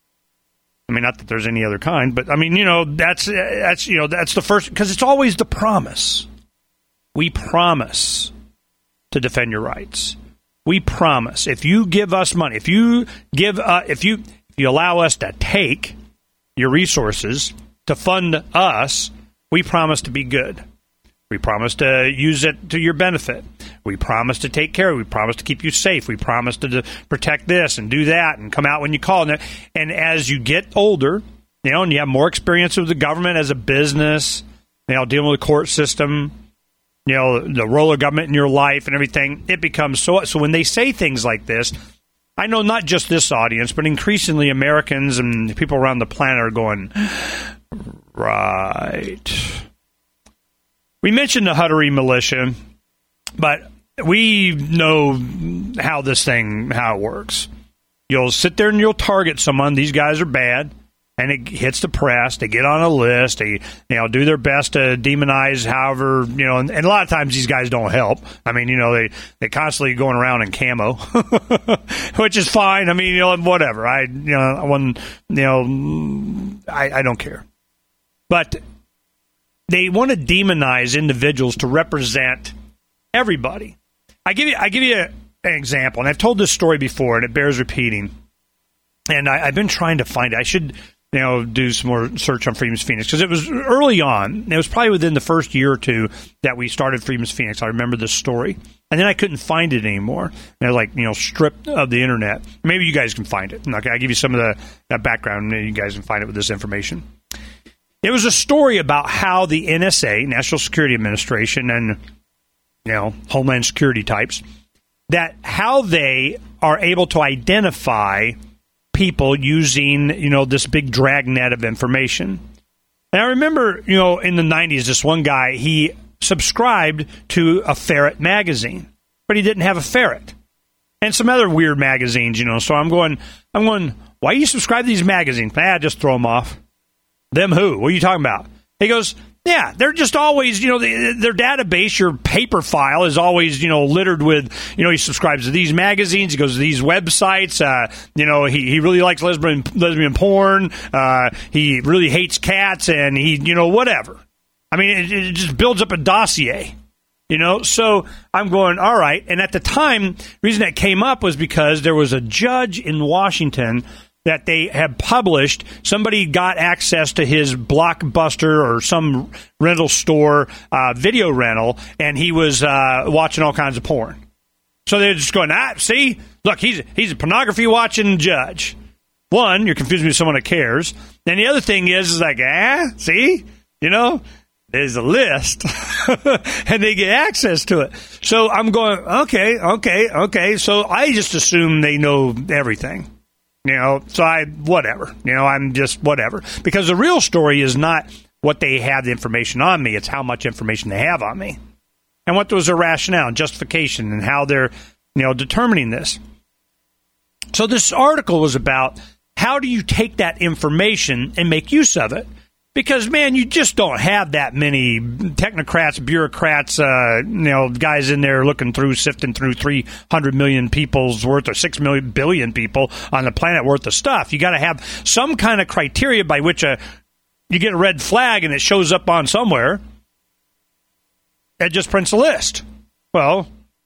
I mean, not that there's any other kind, but I mean, you know, that's that's you know that's the first, because it's always the promise. We promise to defend your rights. We promise if you give us money, if you give, uh, if you if you allow us to take your resources to fund us, we promise to be good. We promise to use it to your benefit. We promise to take care of you. We promise to keep you safe. We promise to, to protect this and do that and come out when you call. And, and as you get older, you know, and you have more experience with the government as a business, you know, dealing with the court system, you know, the role of government in your life and everything, it becomes so. So when they say things like this, I know not just this audience, but increasingly Americans and people around the planet are going, right. We mentioned the Huttery militia, but we know how this thing, how it works. You'll sit there and you'll target someone. These guys are bad, and it hits the press. They get on a list. They, you know, do their best to demonize, however, you know, and, and a lot of times these guys don't help. I mean, you know, they they constantly going around in camo, which is fine. I mean, you know, whatever. I, you know, when, you know, I, I don't care, but they want to demonize individuals to represent everybody. I give you, I give you a, an example, and I've told this story before, and it bears repeating. And I, I've been trying to find it. I should, you know, do some more search on Freedom's Phoenix, because it was early on. It was probably within the first year or two that we started Freedom's Phoenix. I remember this story, and then I couldn't find it anymore. And they're like, you know, stripped of the internet. Maybe you guys can find it. Okay, I'll give you some of the that background, and you guys can find it with this information. It was a story about how the N S A, National Security Administration, and, you know, Homeland Security types, that how they are able to identify people using, you know, this big dragnet of information. And I remember, you know, in the nineties, this one guy, he subscribed to a ferret magazine, but he didn't have a ferret. And some other weird magazines, you know. So I'm going, I'm going, why do you subscribe to these magazines? Ah, just throw them off. Them who? What are you talking about? He goes, yeah, they're just always, you know, the, their database, your paper file is always, you know, littered with, you know, he subscribes to these magazines, he goes to these websites, uh, you know, he, he really likes lesbian, lesbian porn, uh, he really hates cats, and he, you know, whatever. I mean, it, it just builds up a dossier, you know? So I'm going, all right. And at the time, the reason that came up was because there was a judge in Washington that they had published. Somebody got access to his Blockbuster or some rental store uh, video rental, and he was uh, watching all kinds of porn. So they're just going, ah, see, look, he's he's a pornography-watching judge. One, you're confusing me with someone that cares. And the other thing is, is like, ah, see, you know, there's a list, and they get access to it. So I'm going, okay, okay, okay. So I just assume they know everything. You know, so I, whatever. You know, I'm just whatever. Because the real story is not what they have the information on me. It's how much information they have on me. And what was their rationale and justification and how they're, you know, determining this. So this article was about how do you take that information and make use of it? Because, man, you just don't have that many technocrats, bureaucrats, uh, you know, guys in there looking through, sifting through three hundred million people's worth or six million billion people on the planet worth of stuff. You got to have some kind of criteria by which a, you get a red flag and it shows up on somewhere. It just prints a list. Well,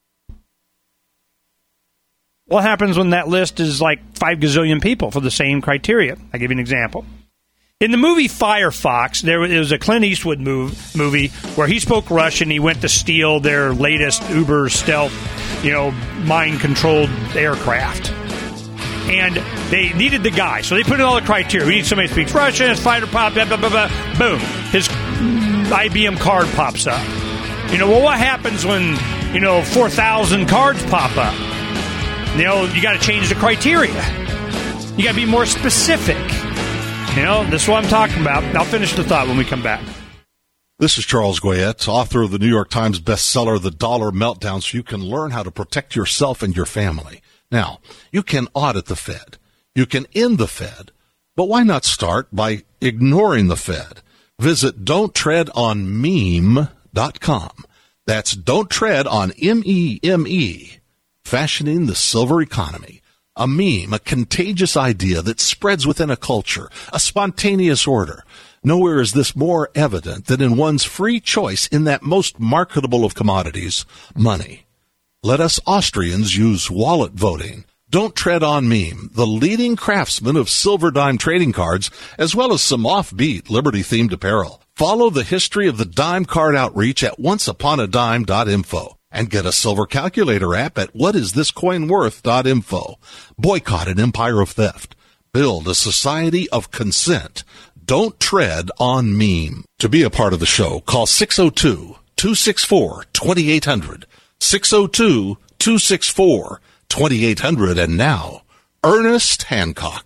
what happens when that list is like five gazillion people for the same criteria? I'll give you an example. In the movie Firefox, there was a Clint Eastwood move, movie where he spoke Russian. He went to steal their latest Uber stealth, you know, mind-controlled aircraft. And they needed the guy, so they put in all the criteria. We need somebody who speaks Russian, his fighter pop, blah, blah, blah, blah. Boom. His I B M card pops up. You know, well, what happens when, you know, four thousand cards pop up? You know, you got to change the criteria. You got to be more specific. You know, this is what I'm talking about. I'll finish the thought when we come back. This is Charles Goyette, author of the New York Times bestseller, The Dollar Meltdown, so you can learn how to protect yourself and your family. Now, you can audit the Fed. You can end the Fed. But why not start by ignoring the Fed? Visit don't tread on meme dot com. That's don't tread on M E M E. Fashioning the silver economy. A meme, a contagious idea that spreads within a culture, a spontaneous order. Nowhere is this more evident than in one's free choice in that most marketable of commodities, money. Let us Austrians use wallet voting. Don't tread on meme, the leading craftsman of silver dime trading cards, as well as some offbeat Liberty-themed apparel. Follow the history of the dime card outreach at once upon a dime dot info. And get a silver calculator app at what is this coin worth dot info. Boycott an empire of theft. Build a society of consent. Don't tread on meme. To be a part of the show, call six oh two, two six four, two eight hundred. six oh two, two six four, two eight hundred. And now, Ernest Hancock.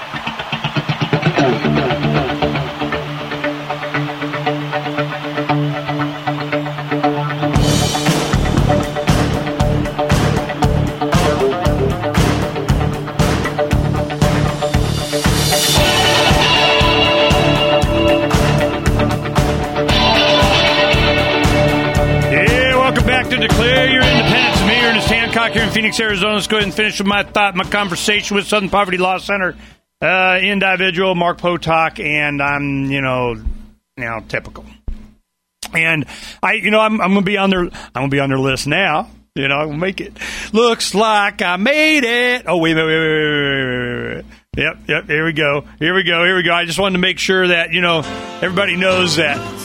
Declare your independence. Me, Ernest Hancock, here in Phoenix, Arizona. Let's go ahead and finish with my thought, my conversation with Southern Poverty Law Center uh, individual, Mark Potok, and I'm, you know, now typical. And I, you know, I'm, I'm gonna be on their, I'm gonna be on their list now. You know, I'll make it. Looks like I made it. Oh wait, wait, wait, wait, wait, wait, wait. Yep, yep. Here we go. Here we go. Here we go. I just wanted to make sure that you know everybody knows that.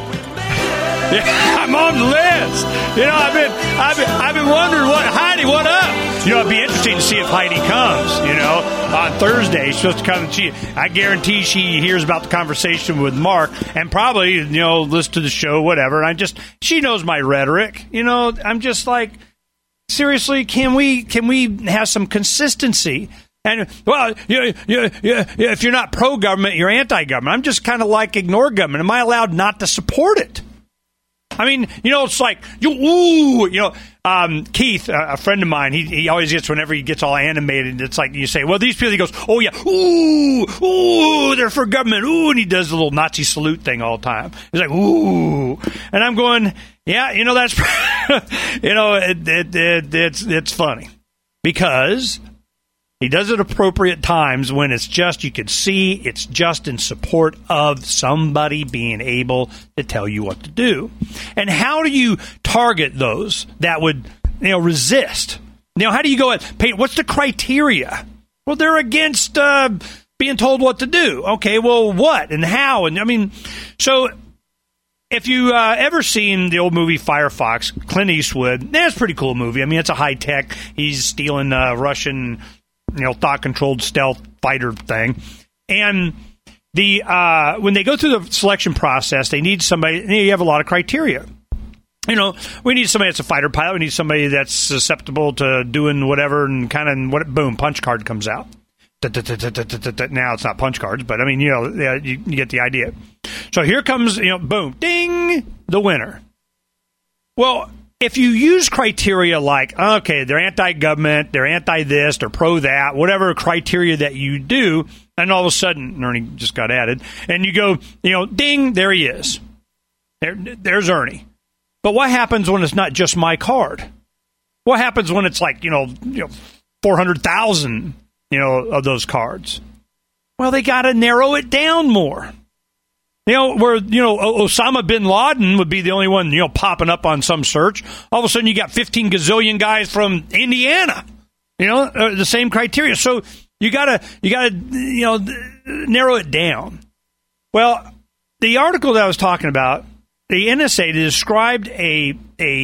Yeah, I'm on the list. You know, I've been, I've been, I've been wondering what Heidi, what up? You know, it'd be interesting to see if Heidi comes. You know, on Thursday she's supposed to come. And she, I guarantee she hears about the conversation with Mark and probably you know listen to the show, whatever. And I just, she knows my rhetoric. You know, I'm just like, seriously, can we, can we have some consistency? And, well, you, you, you, if you're not pro-government, you're anti-government. I'm just kind of like ignore government. Am I allowed not to support it? I mean, you know, it's like, you, ooh, you know, um, Keith, a, a friend of mine, he he always gets, whenever he gets all animated, it's like you say, well, these people, he goes, oh, yeah, ooh, ooh, they're for government, ooh, and he does the little Nazi salute thing all the time. He's like, ooh. And I'm going, yeah, you know, that's, you know, it, it, it, it's, it's funny because he does it appropriate times when it's just, you can see it's just in support of somebody being able to tell you what to do. And how do you target those that would, you know, resist? You know, how do you go at, what's the criteria? Well, they're against uh, being told what to do. Okay, well, what and how? And I mean, so if you uh, ever seen the old movie Firefox, Clint Eastwood, that's a pretty cool movie. I mean, it's a high tech. He's stealing uh, Russian, you know, thought-controlled stealth fighter thing. And the uh, when they go through the selection process, they need somebody, you have a lot of criteria. You know, we need somebody that's a fighter pilot. We need somebody that's susceptible to doing whatever and kind of, what, boom, punch card comes out. Now it's not punch cards, but I mean, you know, you, you get the idea. So here comes, you know, boom, ding, the winner. Well, if you use criteria like, okay, they're anti-government, they're anti-this, they're pro-that, whatever criteria that you do, and all of a sudden, Ernie just got added, and you go, you know, ding, there he is. There, there's Ernie. But what happens when it's not just my card? What happens when it's like, you know, you know four hundred thousand, you know, of those cards? Well, they got to narrow it down more. You know, where, you know, Osama bin Laden would be the only one, you know, popping up on some search. All of a sudden, you got fifteen gazillion guys from Indiana, you know, uh, the same criteria. So you got to, you got to, you know, narrow it down. Well, the article that I was talking about, the N S A described a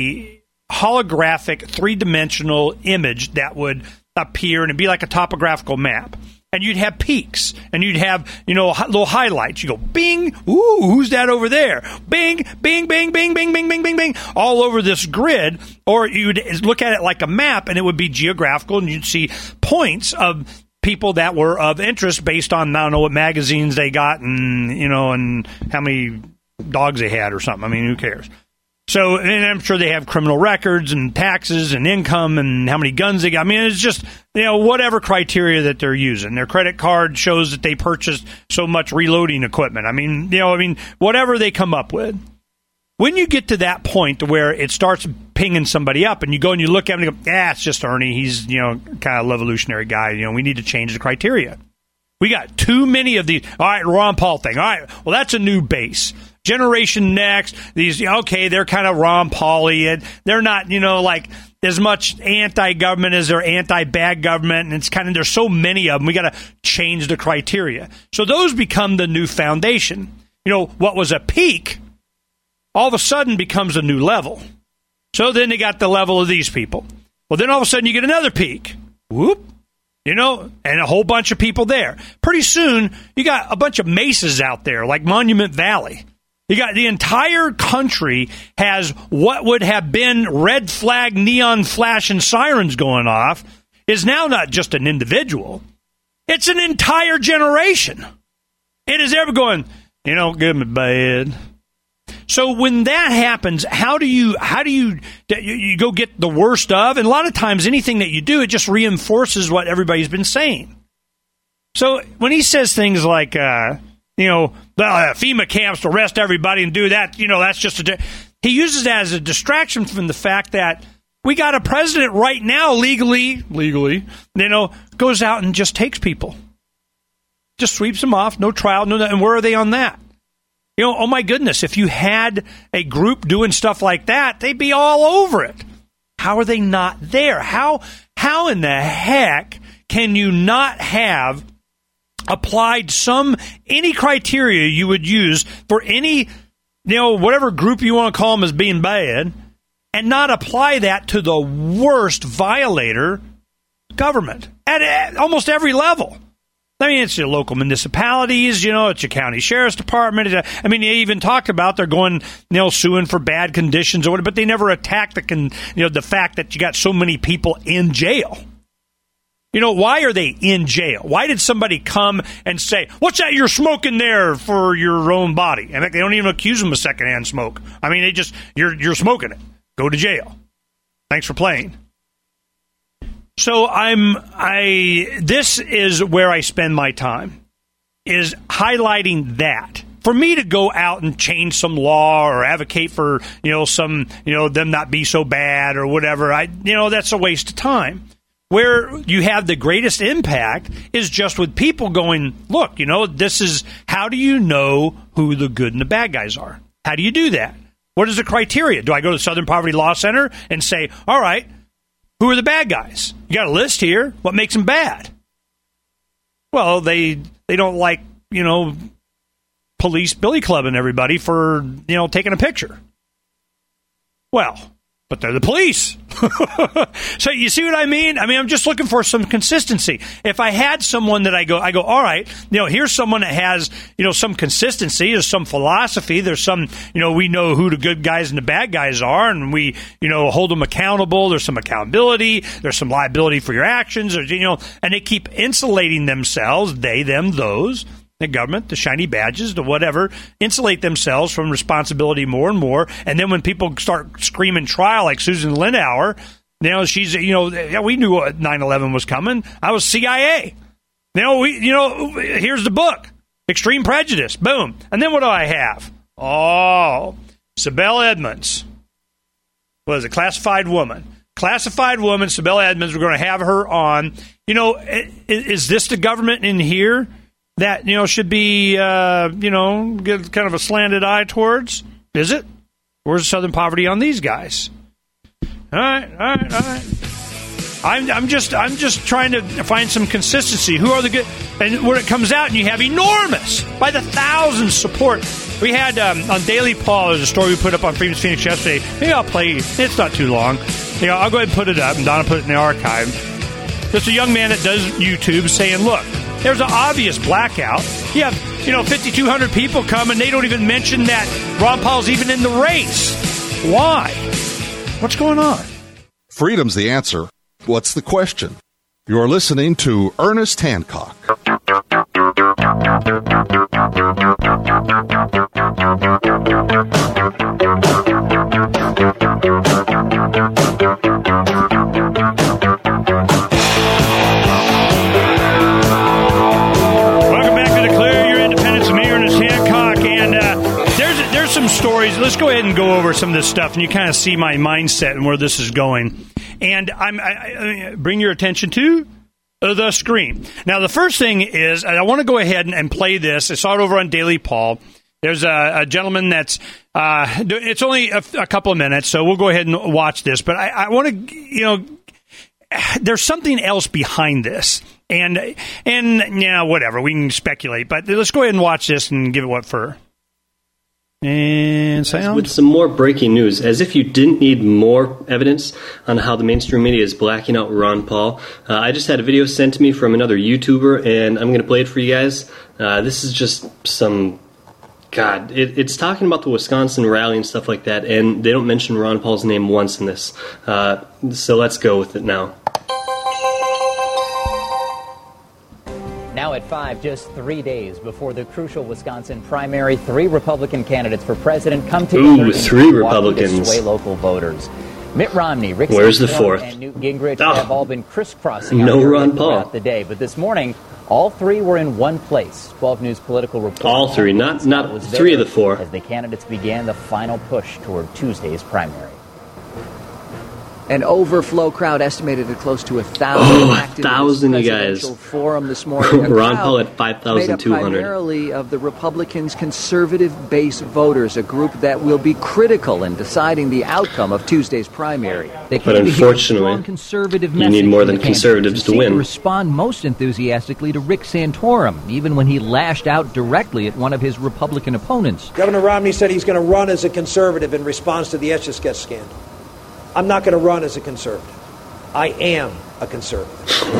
a holographic three-dimensional image that would appear and it'd be like a topographical map. And you'd have peaks, and you'd have, you know, little highlights. You go, bing, ooh, who's that over there? Bing, bing, bing, bing, bing, bing, bing, bing, bing, all over this grid. Or you'd look at it like a map, and it would be geographical, and you'd see points of people that were of interest based on, I don't know, what magazines they got and, you know, and how many dogs they had or something. I mean, who cares? So, and I'm sure they have criminal records and taxes and income and how many guns they got. I mean, it's just, you know, whatever criteria that they're using. Their credit card shows that they purchased so much reloading equipment. I mean, you know, I mean, whatever they come up with. When you get to that point to where it starts pinging somebody up and you go and you look at him and go, ah, it's just Ernie. He's, you know, kind of evolutionary guy. You know, we need to change the criteria. We got too many of these. All right, Ron Paul thing. All right, well, that's a new base. Generation Next, these, okay, they're kind of Ron Paul-y. They're not, you know, like as much anti-government as they're anti-bad government, and it's kind of, there's so many of them, we got to change the criteria. So those become the new foundation. You know, what was a peak, all of a sudden becomes a new level. So then they got the level of these people. Well, then all of a sudden you get another peak. Whoop. You know, and a whole bunch of people there. Pretty soon, you got a bunch of mesas out there, like Monument Valley. You got the entire country has what would have been red flag, neon flash, and sirens going off is now not just an individual. It's an entire generation. It is ever going, you know, give me bad. So when that happens, how do you how do you you go get the worst of? And a lot of times, anything that you do, it just reinforces what everybody's been saying. So when he says things like, uh, you know, well, uh, FEMA camps to arrest everybody and do that, you know, that's just a. Di-. He uses that as a distraction from the fact that we got a president right now, legally, legally, you know, goes out and just takes people, just sweeps them off, no trial, no. And where are they on that? You know, oh my goodness, if you had a group doing stuff like that, they'd be all over it. How are they not there? How how in the heck can you not have applied some, any criteria you would use for any, you know, whatever group you want to call them as being bad, and not apply that to the worst violator, government, at, at almost every level? I mean, it's your local municipalities, you know, it's your county sheriff's department. I mean, they even talked about they're going, you know, suing for bad conditions or whatever, but they never attacked the, con, you know, the fact that you got so many people in jail. You know, why are they in jail? Why did somebody come and say, what's that you're smoking there for your own body? And they don't even accuse them of secondhand smoke. I mean, they just, you're you're smoking it. Go to jail. Thanks for playing. So I'm, I, this is where I spend my time, is highlighting that. For me to go out and change some law or advocate for, you know, some, you know, them not be so bad or whatever, I, you know, that's a waste of time. Where you have the greatest impact is just with people going, look, you know, this is, how do you know who the good and the bad guys are? How do you do that? What is the criteria? Do I go to the Southern Poverty Law Center and say, all right, who are the bad guys? You got a list here. What makes them bad? Well, they they don't like, you know, police billy clubbing everybody for, you know, taking a picture. Well, but they're the police. So you see what I mean? I mean, I'm just looking for some consistency. If I had someone that I go, I go, all right, you know, here's someone that has, you know, some consistency, there's some philosophy, there's some, you know, we know who the good guys and the bad guys are, and we, you know, hold them accountable. There's some accountability, there's some liability for your actions, or, you know, and they keep insulating themselves, they, them, those. The government, the shiny badges, the whatever, insulate themselves from responsibility more and more. And then when people start screaming trial, like Susan Lindauer, you know, she's, you know, yeah, we knew nine eleven was coming. I was C I A. You know, we, you know, here's the book, Extreme Prejudice. Boom. And then what do I have? Oh, Sibel Edmonds. What is it? Classified woman. Classified woman, Sibel Edmonds. We're going to have her on. You know, is, is this the government in here that, you know, should be, uh, you know, give kind of a slanted eye towards? Is it? Where's Southern Poverty on these guys? All right, all right, all right. I'm, I'm just, I'm just trying to find some consistency. Who are the good? And when it comes out, and you have enormous, by the thousands, support. We had um, on Daily Paul, there's a story we put up on Freedom's Phoenix yesterday. Maybe I'll play. It's not too long. You know, I'll go ahead and put it up, and Donna put it in the archive. There's a young man that does YouTube saying, "Look, there's an obvious blackout. You have, you know, fifty-two hundred people come, and they don't even mention that Ron Paul's even in the race. Why? What's going on?" Freedom's the answer. What's the question? You're listening to Ernest Hancock. Some stories. Let's go ahead and go over some of this stuff, and you kind of see my mindset and where this is going. And I'm I, I, bring your attention to the screen. Now, the first thing is, I want to go ahead and, and play this. I saw it over on Daily Paul. There's a, a gentleman that's, uh, it's only a, a couple of minutes, so we'll go ahead and watch this. But I, I want to, you know, there's something else behind this. And, and yeah, whatever, we can speculate. But let's go ahead and watch this and give it what for. And sound? With some more breaking news, as if you didn't need more evidence on how the mainstream media is blacking out Ron Paul, uh, I just had a video sent to me from another YouTuber, and I'm going to play it for you guys. Uh, this is just some, God, it, it's talking about the Wisconsin rally and stuff like that, and they don't mention Ron Paul's name once in this. Uh, so let's go with it now. Now at five, just three days before the crucial Wisconsin primary, three Republican candidates for president come together. Ooh, three Republicans. To sway local voters. Mitt Romney, Rick Where's the fourth? and Newt Gingrich oh. have all been crisscrossing no Ron Paul throughout the day. But this morning, all three were in one place. twelve News political report. All three, not not three of the four. As the candidates began the final push toward Tuesday's primary. An overflow crowd estimated at close to a thousand. Oh, a thousand, you guys. Forum this morning. Ron Paul at five thousand two hundred. Made up primarily of the Republicans' conservative base voters, a group that will be critical in deciding the outcome of Tuesday's primary. They but unfortunately, conservative you need more than conservatives to win. To respond most enthusiastically to Rick Santorum, even when he lashed out directly at one of his Republican opponents. Governor Romney said he's going to run as a conservative in response to the Etch-a-Sketch scandal. I'm not going to run as a conservative. I am a conservative.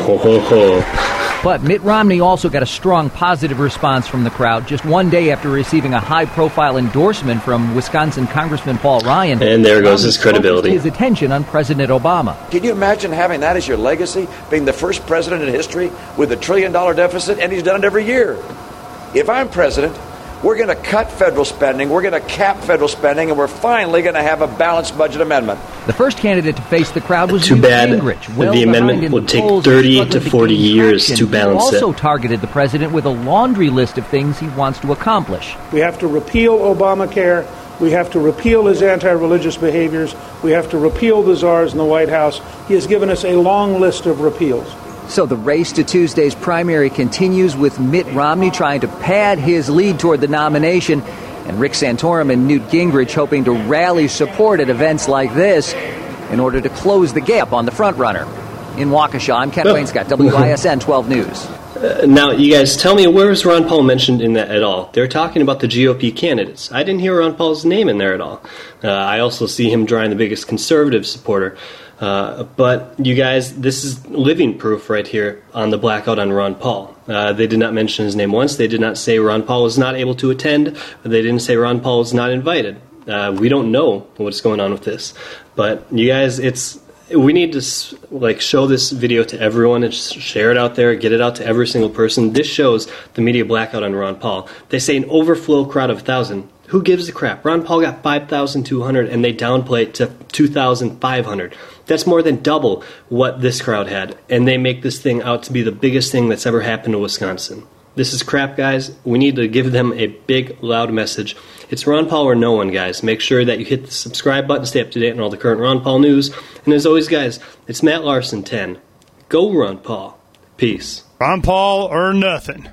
But Mitt Romney also got a strong positive response from the crowd just one day after receiving a high-profile endorsement from Wisconsin Congressman Paul Ryan. And there goes his credibility. His attention on President Obama. Can you imagine having that as your legacy, being the first president in history with a trillion-dollar deficit, and he's done it every year? If I'm president, we're going to cut federal spending, we're going to cap federal spending, and we're finally going to have a balanced budget amendment. The first candidate to face the crowd was Too Newt bad Gingrich. Well, the amendment will take thirty to forty years to balance also it. Also targeted the president with a laundry list of things he wants to accomplish. We have to repeal Obamacare. We have to repeal his anti-religious behaviors. We have to repeal the czars in the White House. He has given us a long list of repeals. So the race to Tuesday's primary continues with Mitt Romney trying to pad his lead toward the nomination, and Rick Santorum and Newt Gingrich hoping to rally support at events like this in order to close the gap on the frontrunner. In Waukesha, I'm Ken Wainscott, W I S N twelve News. Uh, now, you guys, tell me, where is Ron Paul mentioned in that at all? They're talking about the G O P candidates. I didn't hear Ron Paul's name in there at all. Uh, I also see him drawing the biggest conservative supporter. Uh, but, you guys, this is living proof right here on the blackout on Ron Paul. Uh, they did not mention his name once. They did not say Ron Paul was not able to attend. They didn't say Ron Paul was not invited. Uh, we don't know what's going on with this. But, you guys, it's... we need to like show this video to everyone and share it out there, get it out to every single person. This shows the media blackout on Ron Paul. They say an overflow crowd of one thousand. Who gives a crap? Ron Paul got five thousand two hundred and they downplay it to two thousand five hundred. That's more than double what this crowd had. And they make this thing out to be the biggest thing that's ever happened to Wisconsin. This is crap, guys. We need to give them a big, loud message. It's Ron Paul or no one, guys. Make sure that you hit the subscribe button, stay up to date on all the current Ron Paul news. And as always, guys, it's Matt Larson ten. Go Ron Paul. Peace. Ron Paul or nothing.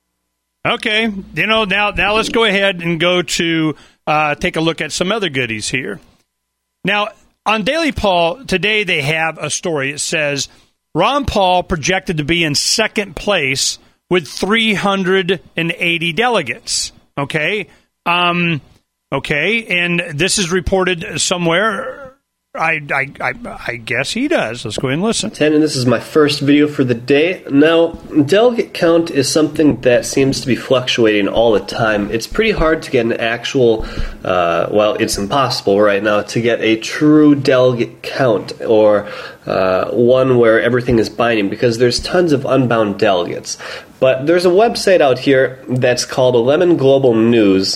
Okay, you know, now now let's go ahead and go to uh, take a look at some other goodies here. Now, on Daily Paul, today they have a story. It says, Ron Paul projected to be in second place with three hundred eighty delegates. Okay? Um, okay, and this is reported somewhere. I, I, I, I guess he does. Let's go ahead and listen. ten, and this is my first video for the day. Now, delegate count is something that seems to be fluctuating all the time. It's pretty hard to get an actual, uh, well, it's impossible right now to get a true delegate count or uh, one where everything is binding because there's tons of unbound delegates. But there's a website out here that's called lemon global news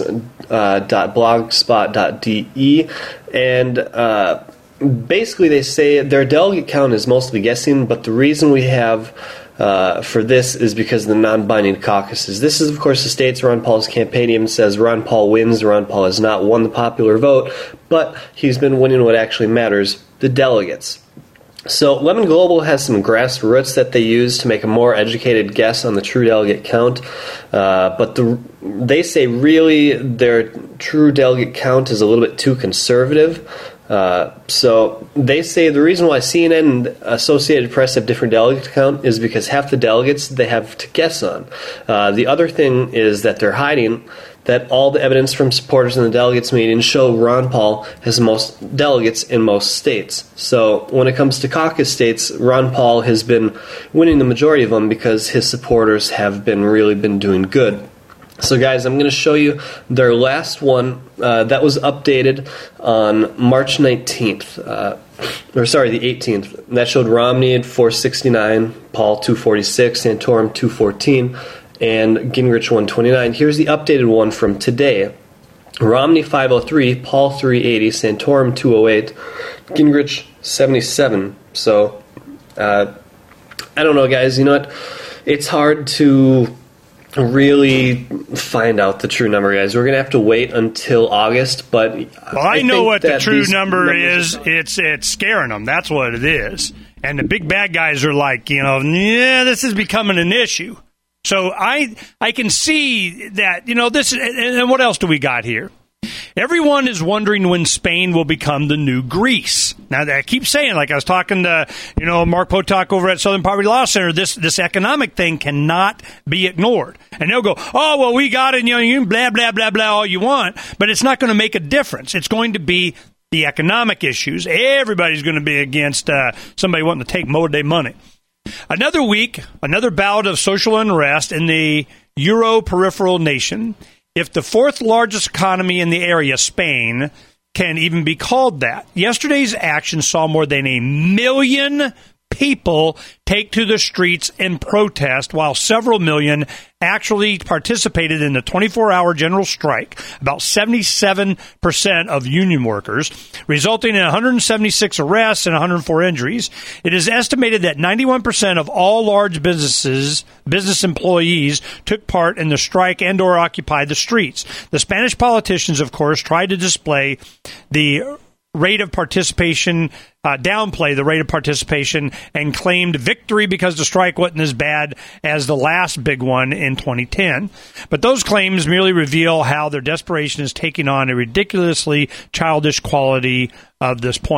dot blogspot dot d e, and uh, basically they say their delegate count is mostly guessing, but the reason we have uh, for this is because of the non-binding caucuses. This is, of course, the states Ron Paul's campaign even says Ron Paul wins. Ron Paul has not won the popular vote, but he's been winning what actually matters, the delegates. So Lemon Global has some grassroots that they use to make a more educated guess on the true delegate count, uh, but the, they say really their true delegate count is a little bit too conservative. Uh, so they say the reason why C N N and Associated Press have different delegate count is because half the delegates they have to guess on. Uh, the other thing is that they're hiding that all the evidence from supporters in the delegates meeting show Ron Paul has the most delegates in most states. So when it comes to caucus states, Ron Paul has been winning the majority of them because his supporters have been really been doing good. So guys, I'm going to show you their last one uh, that was updated on March nineteenth, uh, or sorry, the eighteenth. That showed Romney at four sixty-nine, Paul two forty-six, Santorum two fourteen, and Gingrich one twenty-nine. Here's the updated one from today. Romney five oh three, Paul three eighty, Santorum two oh eight, Gingrich seventy-seven. So, uh, I don't know, guys. You know what? It's hard to really find out the true number, guys. We're going to have to wait until August, but well, I, I know what the true number is. Are... It's it's scaring them. That's what it is. And the big bad guys are like, you know, yeah, this is becoming an issue. So I I can see that, you know, this, and what else do we got here? Everyone is wondering when Spain will become the new Greece. Now, I keep saying, like I was talking to, you know, Mark Potok over at Southern Poverty Law Center, this this economic thing cannot be ignored. And they'll go, oh, well, we got it, you know, you blah, blah, blah, blah, all you want, but it's not going to make a difference. It's going to be the economic issues. Everybody's going to be against uh, somebody wanting to take more of their money. Another week, another bout of social unrest in the Euro-peripheral nation. If the fourth largest economy in the area, Spain, can even be called that. Yesterday's action saw more than a million people take to the streets in protest, while several million actually participated in the twenty-four hour general strike, about seventy-seven percent of union workers, resulting in one hundred seventy-six arrests and one hundred four injuries. It is estimated that ninety-one percent of all large businesses, business employees, took part in the strike and or occupied the streets. The Spanish politicians, of course, tried to display the rate of participation, uh, downplay the rate of participation, and claimed victory because the strike wasn't as bad as the last big one in twenty ten. But those claims merely reveal how their desperation is taking on a ridiculously childish quality of this point.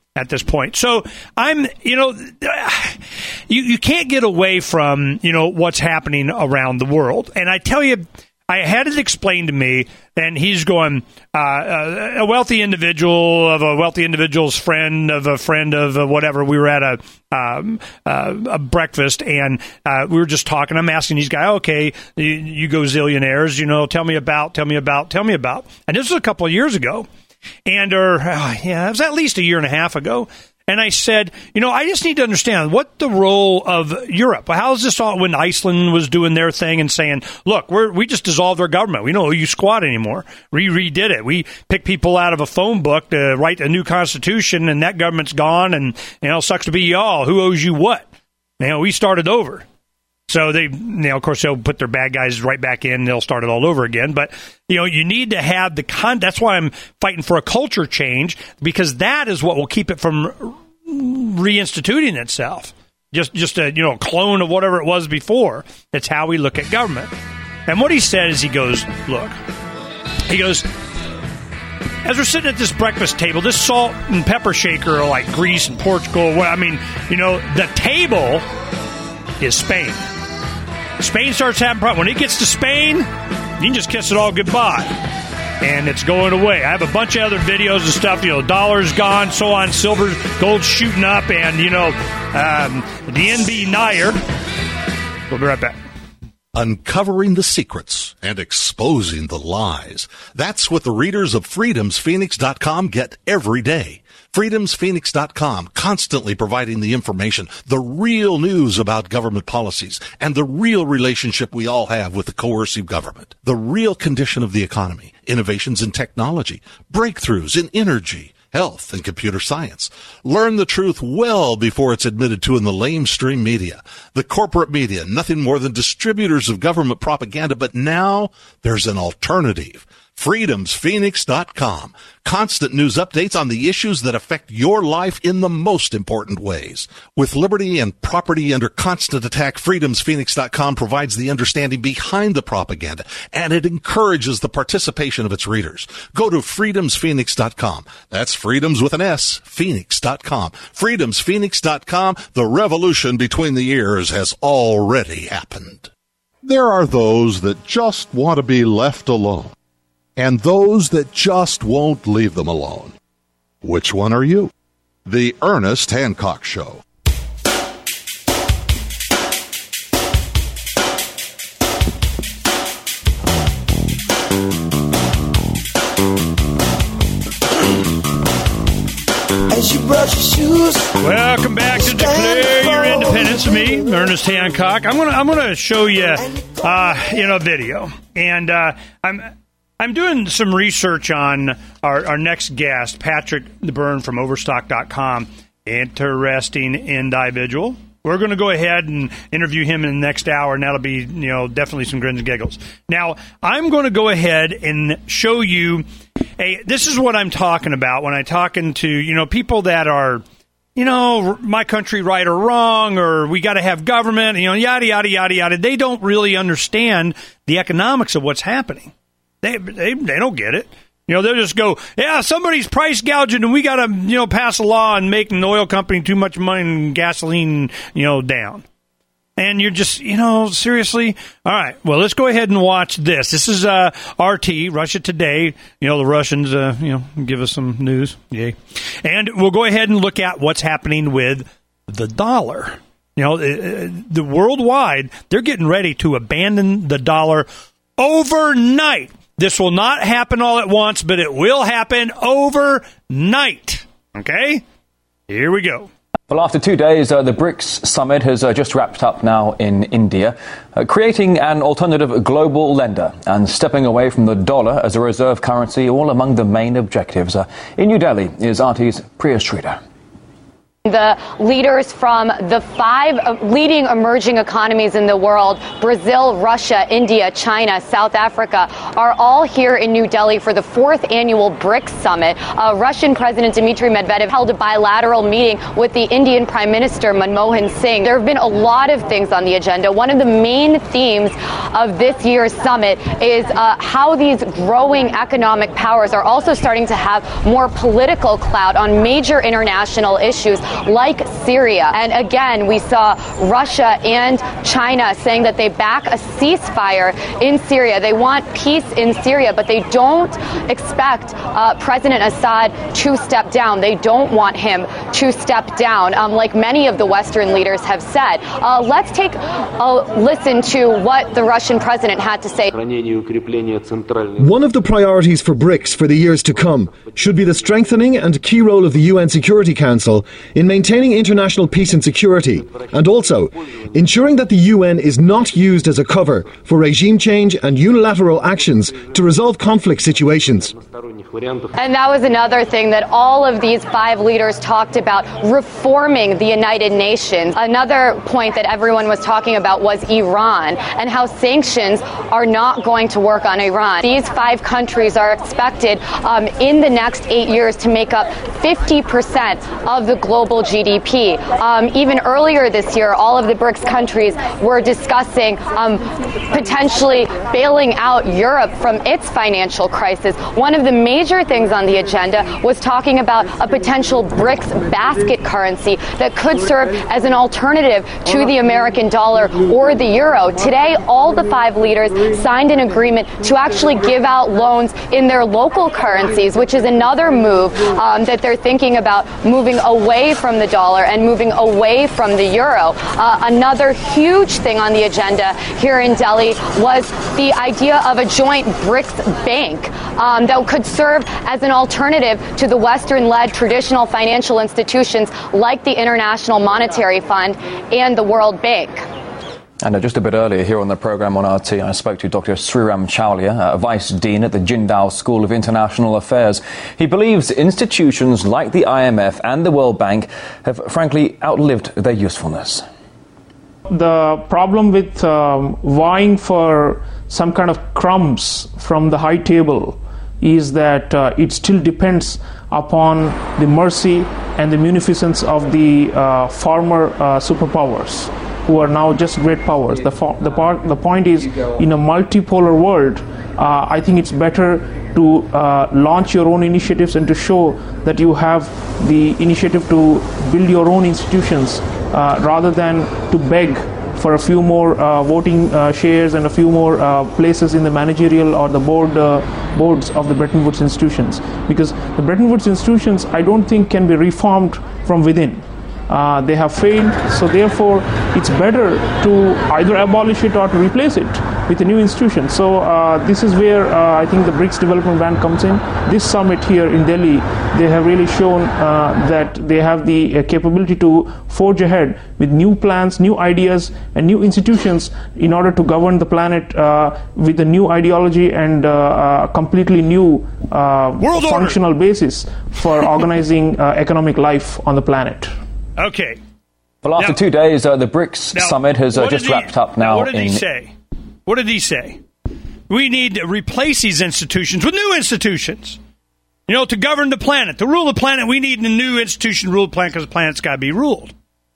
at this point. So I'm, you know, you, you can't get away from, you know, what's happening around the world. And I tell you, I had it explained to me, and he's going, uh, uh, a wealthy individual of a wealthy individual's friend of a friend of a whatever. We were at a, um, uh, a breakfast, and uh, we were just talking. I'm asking these guys, okay, you, you go zillionaires, you know, tell me about, tell me about, tell me about. And this was a couple of years ago. And, or, uh, yeah, it was at least a year and a half ago. And I said, you know, I just need to understand what the role of Europe. How is this all when Iceland was doing their thing and saying, look, we're, we just dissolved our government. We don't owe you squat anymore. We redid it. We picked people out of a phone book to write a new constitution, and that government's gone. And, you know, sucks to be y'all. Who owes you what? You know, we started over. So they, you know, of course, they'll put their bad guys right back in. They'll start it all over again. But, you know, you need to have the con. That's why I'm fighting for a culture change, because that is what will keep it from reinstituting itself. Just, just a, you know, clone of whatever it was before. It's how we look at government. And what he said is he goes, look, he goes, as we're sitting at this breakfast table, this salt and pepper shaker are like Greece and Portugal. I mean, you know, the table is Spain. Spain starts having problems. When it gets to Spain, you can just kiss it all goodbye. And it's going away. I have a bunch of other videos and stuff. You know, dollars gone, so on, silver, gold shooting up, and, you know, um, the N B Nair. We'll be right back. Uncovering the secrets and exposing the lies. That's what the readers of freedoms phoenix dot com get every day. freedoms phoenix dot com, constantly providing the information, the real news about government policies, and the real relationship we all have with the coercive government, the real condition of the economy, innovations in technology, breakthroughs in energy, health, and computer science. Learn the truth well before it's admitted to in the lamestream media. The corporate media, nothing more than distributors of government propaganda, but now there's an alternative. freedoms phoenix dot com. Constant news updates on the issues that affect your life in the most important ways. With liberty and property under constant attack, freedoms phoenix dot com provides the understanding behind the propaganda, and it encourages the participation of its readers. Go to freedoms phoenix dot com. That's freedoms with an S, phoenix dot com. freedoms phoenix dot com. The revolution between the ears has already happened. There are those that just want to be left alone, and those that just won't leave them alone. Which one are you? The Ernest Hancock Show. As you brush your shoes. Welcome back to Declare Your Independence. Me, Ernest Hancock. I'm gonna I'm gonna show you uh, you know, a video, and uh, I'm. I'm doing some research on our, our next guest, Patrick Byrne from Overstock dot com. Interesting individual. We're going to go ahead and interview him in the next hour, and that'll be, you know, definitely some grins and giggles. Now, I'm going to go ahead and show you a. This is what I'm talking about when I'm talking to, you know, people that are, you know, my country right or wrong, or we got to have government, you know, yada, yada, yada, yada. They don't really understand the economics of what's happening. They, they they don't get it. You know, they'll just go, yeah, somebody's price gouging, and we got to, you know, pass a law and make an oil company too much money and gasoline, you know, down. And you're just, you know, seriously? All right, well, let's go ahead and watch this. This is uh, R T, Russia Today. You know, the Russians, uh, you know, give us some news. Yay. And we'll go ahead and look at what's happening with the dollar. You know, the worldwide, they're getting ready to abandon the dollar overnight. This will not happen all at once, but it will happen overnight. Okay? Here we go. Well, after two days, uh, the BRICS summit has uh, just wrapped up now in India, uh, creating an alternative global lender and stepping away from the dollar as a reserve currency, all among the main objectives. Uh, in New Delhi is R T's Priya Sridhar. The leaders from the five leading emerging economies in the world, Brazil, Russia, India, China, South Africa, are all here in New Delhi for the fourth annual BRICS summit. Uh, Russian President Dmitry Medvedev held a bilateral meeting with the Indian Prime Minister Manmohan Singh. There have been a lot of things on the agenda. One of the main themes of this year's summit is uh, how these growing economic powers are also starting to have more political clout on major international issues like Syria. And again, we saw Russia and China saying that they back a ceasefire in Syria. They want peace in Syria, but they don't expect uh, President Assad to step down. They don't want him to step down, um, like many of the Western leaders have said. Uh, let's take a listen to what the Russian president had to say. One of the priorities for BRICS for the years to come should be the strengthening and key role of the U N Security Council in maintaining international peace and security, and also ensuring that the U N is not used as a cover for regime change and unilateral actions to resolve conflict situations. And that was another thing that all of these five leaders talked about, reforming the United Nations. Another point that everyone was talking about was Iran and how sanctions are not going to work on Iran. These five countries are expected um, in the next eight years to make up fifty percent of the global G D P. Um, even earlier this year, all of the BRICS countries were discussing um, potentially bailing out Europe from its financial crisis. One of the major things on the agenda was talking about a potential BRICS basket currency that could serve as an alternative to the American dollar or the euro. Today, all the five leaders signed an agreement to actually give out loans in their local currencies, which is another move um, that they're thinking about, moving away from the dollar and moving away from the euro. Uh, another huge thing on the agenda here in Delhi was the idea of a joint BRICS bank um, that could serve as an alternative to the Western-led traditional financial institutions like the International Monetary Fund and the World Bank. And uh, just a bit earlier here on the programme on R T, I spoke to Doctor Sriram Chawlia, uh, Vice Dean at the Jindal School of International Affairs. He believes institutions like the I M F and the World Bank have frankly outlived their usefulness. The problem with um, vying for some kind of crumbs from the high table is that uh, it still depends upon the mercy and the munificence of the uh, former uh, superpowers, who are now just great powers. The, fo- the, part, the point is, in a multipolar world, uh, I think it's better to uh, launch your own initiatives and to show that you have the initiative to build your own institutions uh, rather than to beg for a few more uh, voting uh, shares and a few more uh, places in the managerial or the board uh, boards of the Bretton Woods institutions. Because the Bretton Woods institutions, I don't think, can be reformed from within. Uh, they have failed, so therefore it's better to either abolish it or to replace it with a new institution. So uh, this is where uh, I think the BRICS Development Bank comes in. This summit here in Delhi, they have really shown uh, that they have the uh, capability to forge ahead with new plans, new ideas, and new institutions in order to govern the planet uh, with a new ideology and uh, a completely new uh, functional basis for organizing uh, economic life on the planet. Okay. Well, after now, two days, uh, the BRICS now, summit has uh, just he, wrapped up now. now what did in... he say? What did he say? We need to replace these institutions with new institutions. You know, to govern the planet, to rule the planet, we need a new institution to rule the planet because the planet's got to be ruled.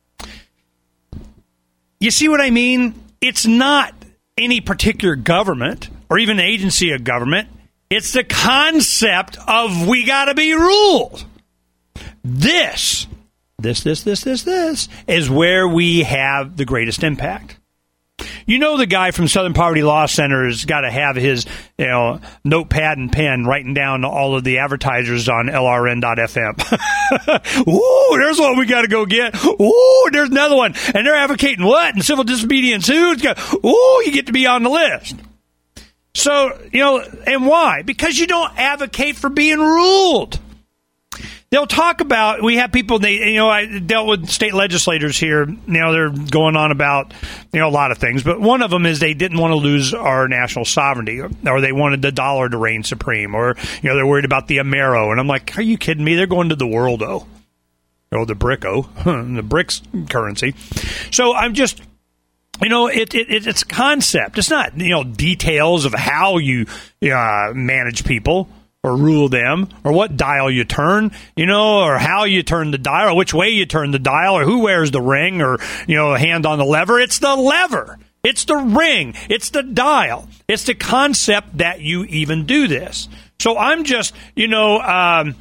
You see what I mean? It's not any particular government or even agency of government. It's the concept of we got to be ruled. This... This, this, this, this, this is where we have the greatest impact. You know, the guy from Southern Poverty Law Center has got to have his, you know, notepad and pen writing down all of the advertisers on L R N dot F M. Ooh, there's one we got to go get. Ooh, there's another one. And they're advocating what? And civil disobedience. Who's got? Ooh, you get to be on the list. So, you know, and why? Because you don't advocate for being ruled. They'll talk about, we have people, they, you know, I dealt with state legislators here. You know, they're going on about, you know, a lot of things. But one of them is they didn't want to lose our national sovereignty, or, or they wanted the dollar to reign supreme, or, you know, they're worried about the Amero. And I'm like, are you kidding me? They're going to the world, though. or the Bricko, the BRICS currency. So I'm just, you know, it, it it's a concept. It's not, you know, details of how you uh, manage people or rule them, or what dial you turn, you know, or how you turn the dial, or which way you turn the dial, or who wears the ring, or, you know, hand on the lever. It's the lever. It's the ring. It's the dial. It's the concept that you even do this. So I'm just, you know, um,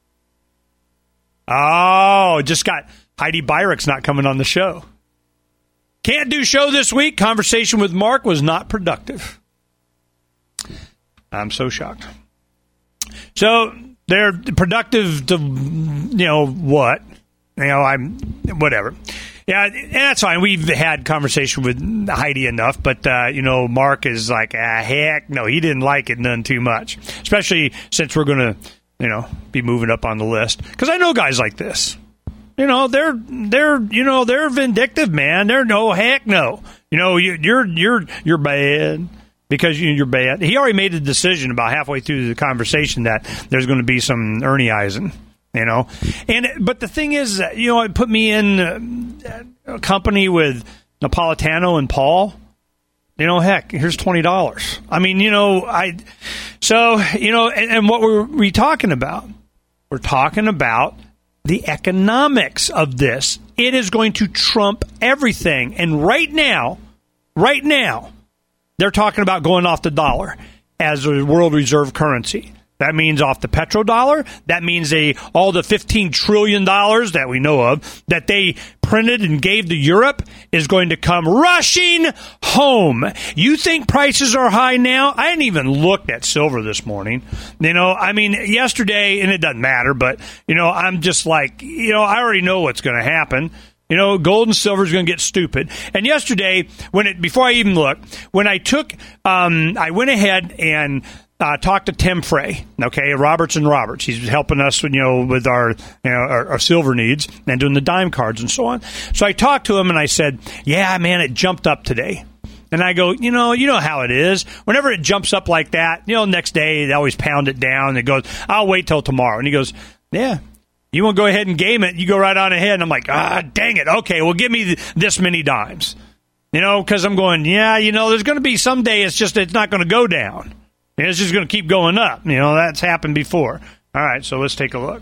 oh, just got Heidi Byrick's not coming on the show. Can't do show this week. Conversation with Mark was not productive. I'm so shocked. So they're productive to, you know, what? You know, I'm, whatever. Yeah, that's fine. We've had conversation with Heidi enough, but, uh, you know, Mark is like, ah, heck, no, he didn't like it none too much, especially since we're going to, you know, be moving up on the list. Because I know guys like this. You know, they're, they're, you know, they're vindictive, man. They're no, heck no. You know, you, you're, you're, you're bad. Because you're bad. He already made a decision about halfway through the conversation that there's going to be some Ernie-izing, you know. And but the thing is, you know, it put me in a company with Napolitano and Paul. You know, heck, here's twenty dollars. I mean, you know, I. So you know, and, and what were we talking about? We're talking about the economics of this. It is going to trump everything. And right now, right now. They're talking about going off the dollar as a world reserve currency. That means off the petrodollar. That means they, all the fifteen trillion dollars that we know of that they printed and gave to Europe is going to come rushing home. You think prices are high now? I hadn't even looked at silver this morning. You know, I mean, yesterday, and it doesn't matter, but, you know, I'm just like, you know, I already know what's going to happen. You know, gold and silver is going to get stupid. And yesterday, when it before I even looked, when I took, um, I went ahead and uh, talked to Tim Frey, okay, Roberts and Roberts. He's helping us, you know, with our, you know, our, our silver needs and doing the dime cards and so on. So I talked to him and I said, "Yeah, man, it jumped up today." And I go, you know, you know how it is. Whenever it jumps up like that, you know, next day they always pound it down. And it goes, "I'll wait till tomorrow." And he goes, "Yeah. You want to go ahead and game it, you go right on ahead." And I'm like, ah, dang it. Okay, well, give me th- this many dimes. You know, because I'm going, yeah, you know, there's going to be someday it's just, it's not going to go down. It's just going to keep going up. You know, that's happened before. All right, so let's take a look.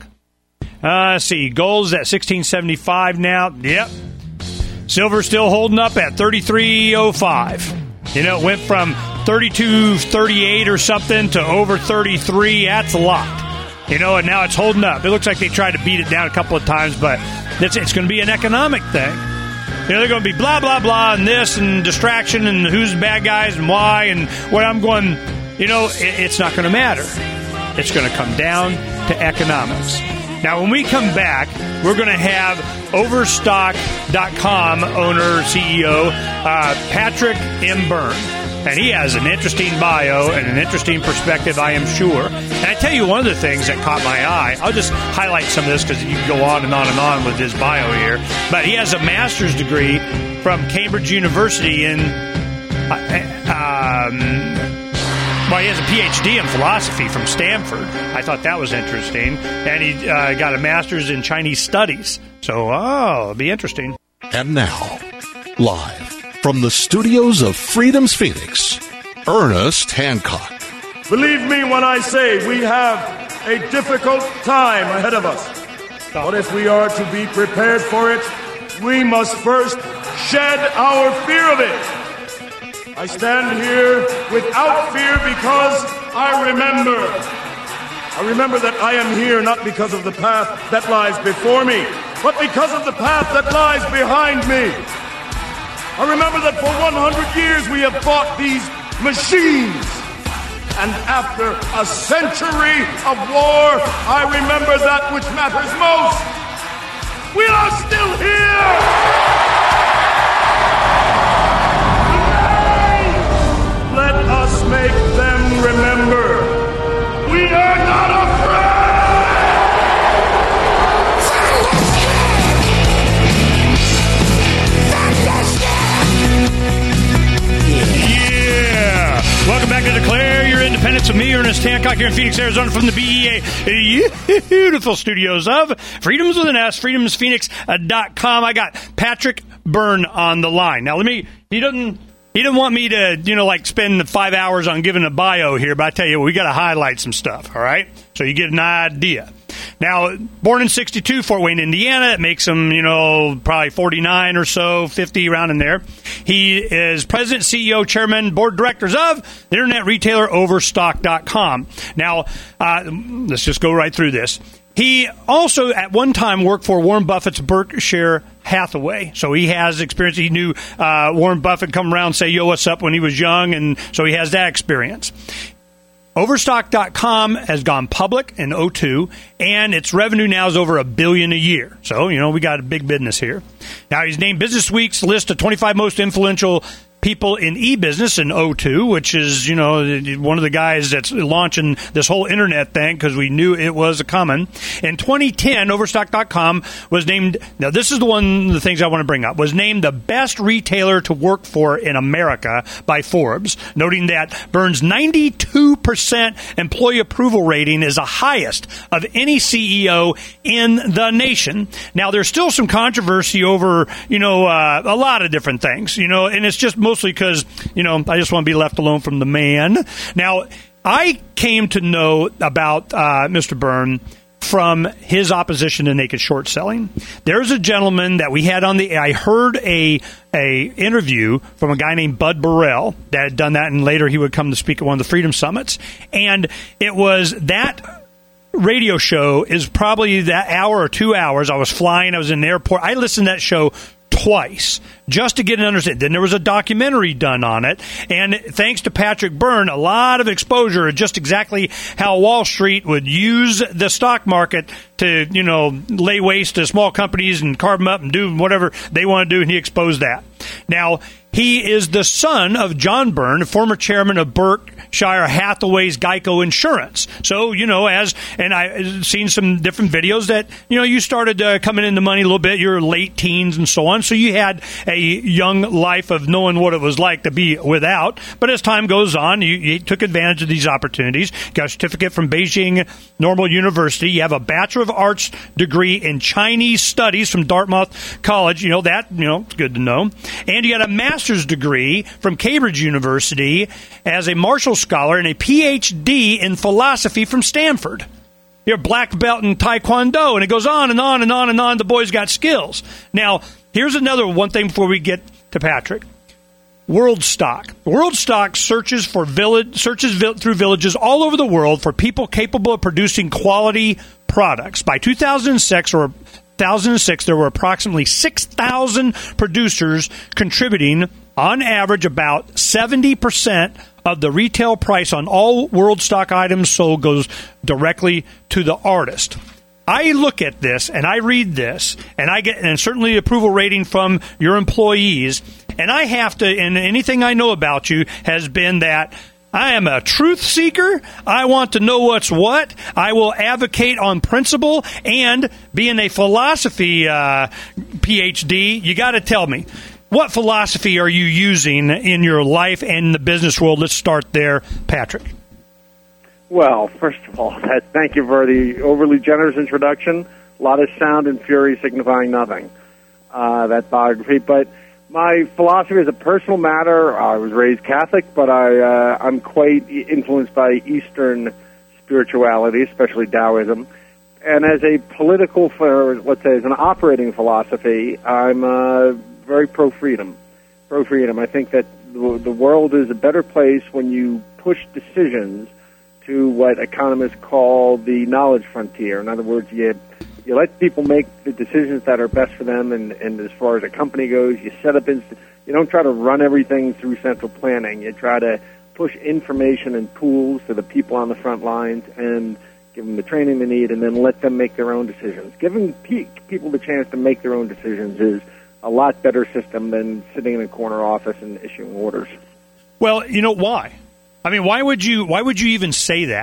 Uh, let's see, gold's at sixteen seventy-five now. Yep. Silver's still holding up at thirty-three oh five. You know, it went from thirty-two thirty-eight or something to over thirty-three. That's a lot. You know, and now it's holding up. It looks like they tried to beat it down a couple of times, but it's, it's going to be an economic thing. You know, they're going to be blah, blah, blah, and this, and distraction, and who's the bad guys, and why, and what I'm going, you know, it, it's not going to matter. It's going to come down to economics. Now, when we come back, we're going to have Overstock dot com owner, C E O, uh, Patrick M. Byrne. And he has an interesting bio and an interesting perspective, I am sure. And I tell you one of the things that caught my eye, I'll just highlight some of this because you can go on and on and on with his bio here. But he has a master's degree from Cambridge University in, uh, um, well, he has a P H D in philosophy from Stanford. I thought that was interesting. And he uh, got a master's in Chinese studies. So, oh, it'll be interesting. And now, live from the studios of Freedom's Phoenix, Ernest Hancock. Believe me when I say we have a difficult time ahead of us. But if we are to be prepared for it, we must first shed our fear of it. I stand here without fear because I remember. I remember that I am here not because of the path that lies before me, but because of the path that lies behind me. I remember that for one hundred years we have fought these machines. And after a century of war, I remember that which matters most. We are still here! Today, let us make them remember. We are not afraid! Welcome back to Declare Your Independence with me, Ernest Hancock here in Phoenix, Arizona from the B E A beautiful studios of Freedoms with an S, freedoms phoenix dot com. I got Patrick Byrne on the line. Now, let me, he doesn't, he didn't want me to, you know, like spend five hours on giving a bio here, but I tell you what, we got to highlight some stuff, all right? So you get an idea. Now, born in sixty-two, Fort Wayne, Indiana. It makes him, you know, probably forty-nine or so, fifty, around in there. He is president, C E O, chairman, board of directors of the internet retailer Overstock dot com. Now, uh, let's just go right through this. He also, at one time, worked for Warren Buffett's Berkshire Hathaway. So he has experience. He knew uh, Warren Buffett come around and say, yo, what's up, when he was young, and so he has that experience. Overstock dot com has gone public in oh two, and its revenue now is over a billion a year. So, you know, we got a big business here. Now, he's named Business Week's list of twenty-five most influential people in e-business in oh two, which is, you know, one of the guys that's launching this whole internet thing because we knew it was coming. In twenty ten, Overstock dot com was named, now this is the one of the things I want to bring up, was named the best retailer to work for in America by Forbes, noting that Byrne's ninety-two percent employee approval rating is the highest of any C E O in the nation. Now, there's still some controversy over, you know, uh, a lot of different things, you know, and it's just mostly because, you know, I just want to be left alone from the man. Now, I came to know about uh, Mister Byrne from his opposition to naked short selling. There's a gentleman that we had on the, I heard a a interview from a guy named Bud Burrell that had done that, and later he would come to speak at one of the Freedom Summits. And it was that radio show is probably that hour or two hours. I was flying. I was in the airport. I listened to that show twice just to get an understanding. Then there was a documentary done on it, and thanks to Patrick Byrne, a lot of exposure of just exactly how Wall Street would use the stock market to, you know, lay waste to small companies and carve them up and do whatever they want to do, and he exposed that. Now, he is the son of John Byrne, former chairman of Berkshire Hathaway's Geico Insurance. So, you know, as, and I've seen some different videos that, you know, you started uh, coming into money a little bit, you're late teens and so on. So you had a young life of knowing what it was like to be without. But as time goes on, you, you took advantage of these opportunities. Got a certificate from Beijing Normal University. You have a Bachelor of Arts degree in Chinese Studies from Dartmouth College. You know, that, you know, it's good to know. And you got a master's degree from Cambridge University as a Marshall Scholar and a P H D in philosophy from Stanford. You're a black belt in Taekwondo, and it goes on and on and on and on. The boy's got skills. Now, here's another one thing before we get to Patrick. WorldStock. WorldStock searches for village searches vi- through villages all over the world for people capable of producing quality products. By two thousand six, or two thousand six, there were approximately six thousand producers contributing, on average, about seventy percent of the retail price on all WorldStock items sold goes directly to the artist. I look at this and I read this, and I get, and certainly approval rating from your employees, and I have to, and anything I know about you has been that I am a truth seeker. I want to know what's what. I will advocate on principle, and being a philosophy uh, P H D, you got to tell me, what philosophy are you using in your life and the business world? Let's start there, Patrick. Well, first of all, thank you for the overly generous introduction. A lot of sound and fury signifying nothing, uh, that biography. But my philosophy is a personal matter. I was raised Catholic, but I, uh, I'm quite influenced by Eastern spirituality, especially Taoism. And as a political, for, let's say, as an operating philosophy, I'm uh, very pro-freedom. Pro-freedom. I think that the world is a better place when you push decisions to what economists call the knowledge frontier. In other words, you you let people make the decisions that are best for them, and, and as far as a company goes, you set up, inst- you don't try to run everything through central planning. You try to push information and tools to the people on the front lines and give them the training they need, and then let them make their own decisions. Giving pe- people the chance to make their own decisions is a lot better system than sitting in a corner office and issuing orders. Well, you know why? I mean, why would you? Why would you even say that?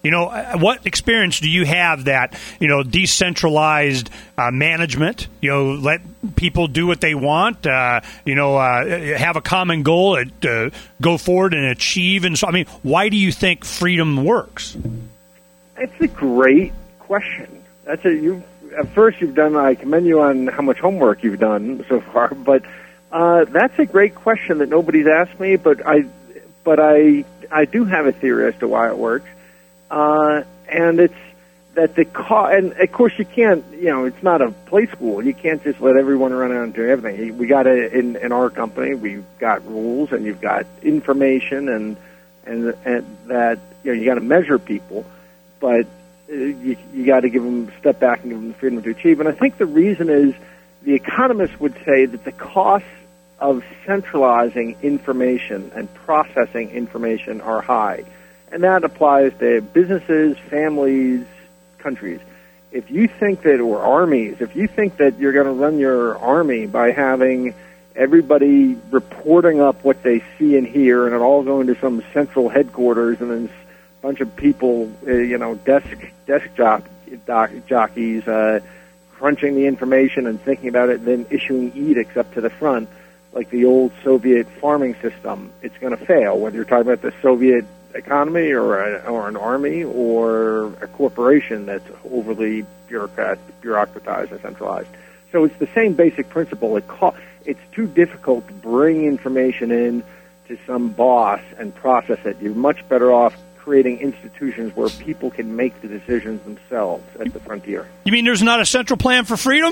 You know, what experience do you have that, you know, decentralized uh, management, you know, let people do what they want, uh, you know, uh, have a common goal, uh, go forward and achieve? And so, I mean, why do you think freedom works? It's a great question. That's a, you. At first, you've done, I commend you on how much homework you've done so far, but uh, that's a great question that nobody's asked me, but I, but I, I do have a theory as to why it works. Uh, and it's that the co- and of course you can't, you know, it's not a play school. You can't just let everyone run out and do everything. We got to, in, in our company, we've got rules and you've got information and, and, and that, you know, you got to measure people, but uh, you, you got to give them, step back and give them the freedom to achieve. And I think the reason is the economists would say that the costs of centralizing information and processing information are high. And that applies to businesses, families, countries. If you think that, or armies, if you think that you're going to run your army by having everybody reporting up what they see and hear, and it all going to some central headquarters, and then a bunch of people, uh, you know, desk desk jock, doc, jockeys, uh, crunching the information and thinking about it, and then issuing edicts up to the front, like the old Soviet farming system, it's going to fail. Whether you're talking about the Soviet economy or a, or an army or a corporation that's overly bureaucrat, bureaucratized and centralized. So it's the same basic principle. It co- it's too difficult to bring information in to some boss and process it. You're much better off creating institutions where people can make the decisions themselves at the frontier. You mean there's not a central plan for freedom?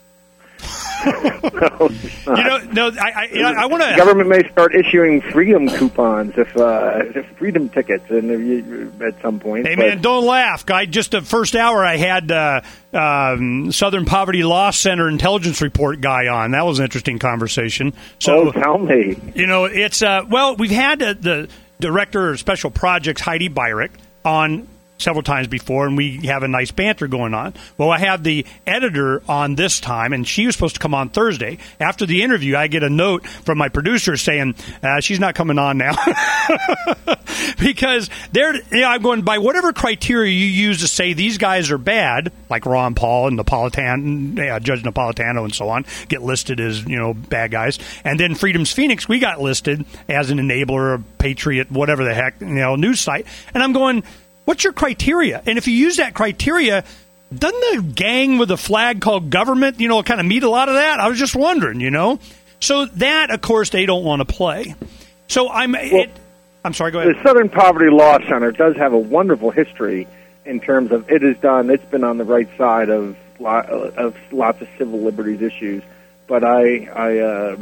No, you know, no. I, I, you know, I want to. The government may start issuing freedom coupons if, uh, if freedom tickets, and if you, at some point. Hey, but, man, don't laugh, guy. Just the first hour, I had uh, um, Southern Poverty Law Center intelligence report guy on. That was an interesting conversation. So, oh, tell me. You know, it's uh, well, we've had uh, the director of special projects, Heidi Beirich, on several times before, and we have a nice banter going on. Well, I have the editor on this time, and she was supposed to come on Thursday. After the interview, I get a note from my producer saying uh, she's not coming on now because they're. You know, I'm going by whatever criteria you use to say these guys are bad, like Ron Paul and Napolitano, uh, Judge Napolitano, and so on, get listed as you know bad guys, and then Freedom's Phoenix, we got listed as an enabler, a patriot, whatever the heck, you know, news site, and I'm going. What's your criteria? And if you use that criteria, doesn't the gang with a flag called government, you know, kind of meet a lot of that? I was just wondering, you know. So that, of course, they don't want to play. So I'm. Well, it, I'm sorry. Go ahead. The Southern Poverty Law Center does have a wonderful history in terms of it has done. It's been on the right side of of lots of civil liberties issues. But I, I. Uh,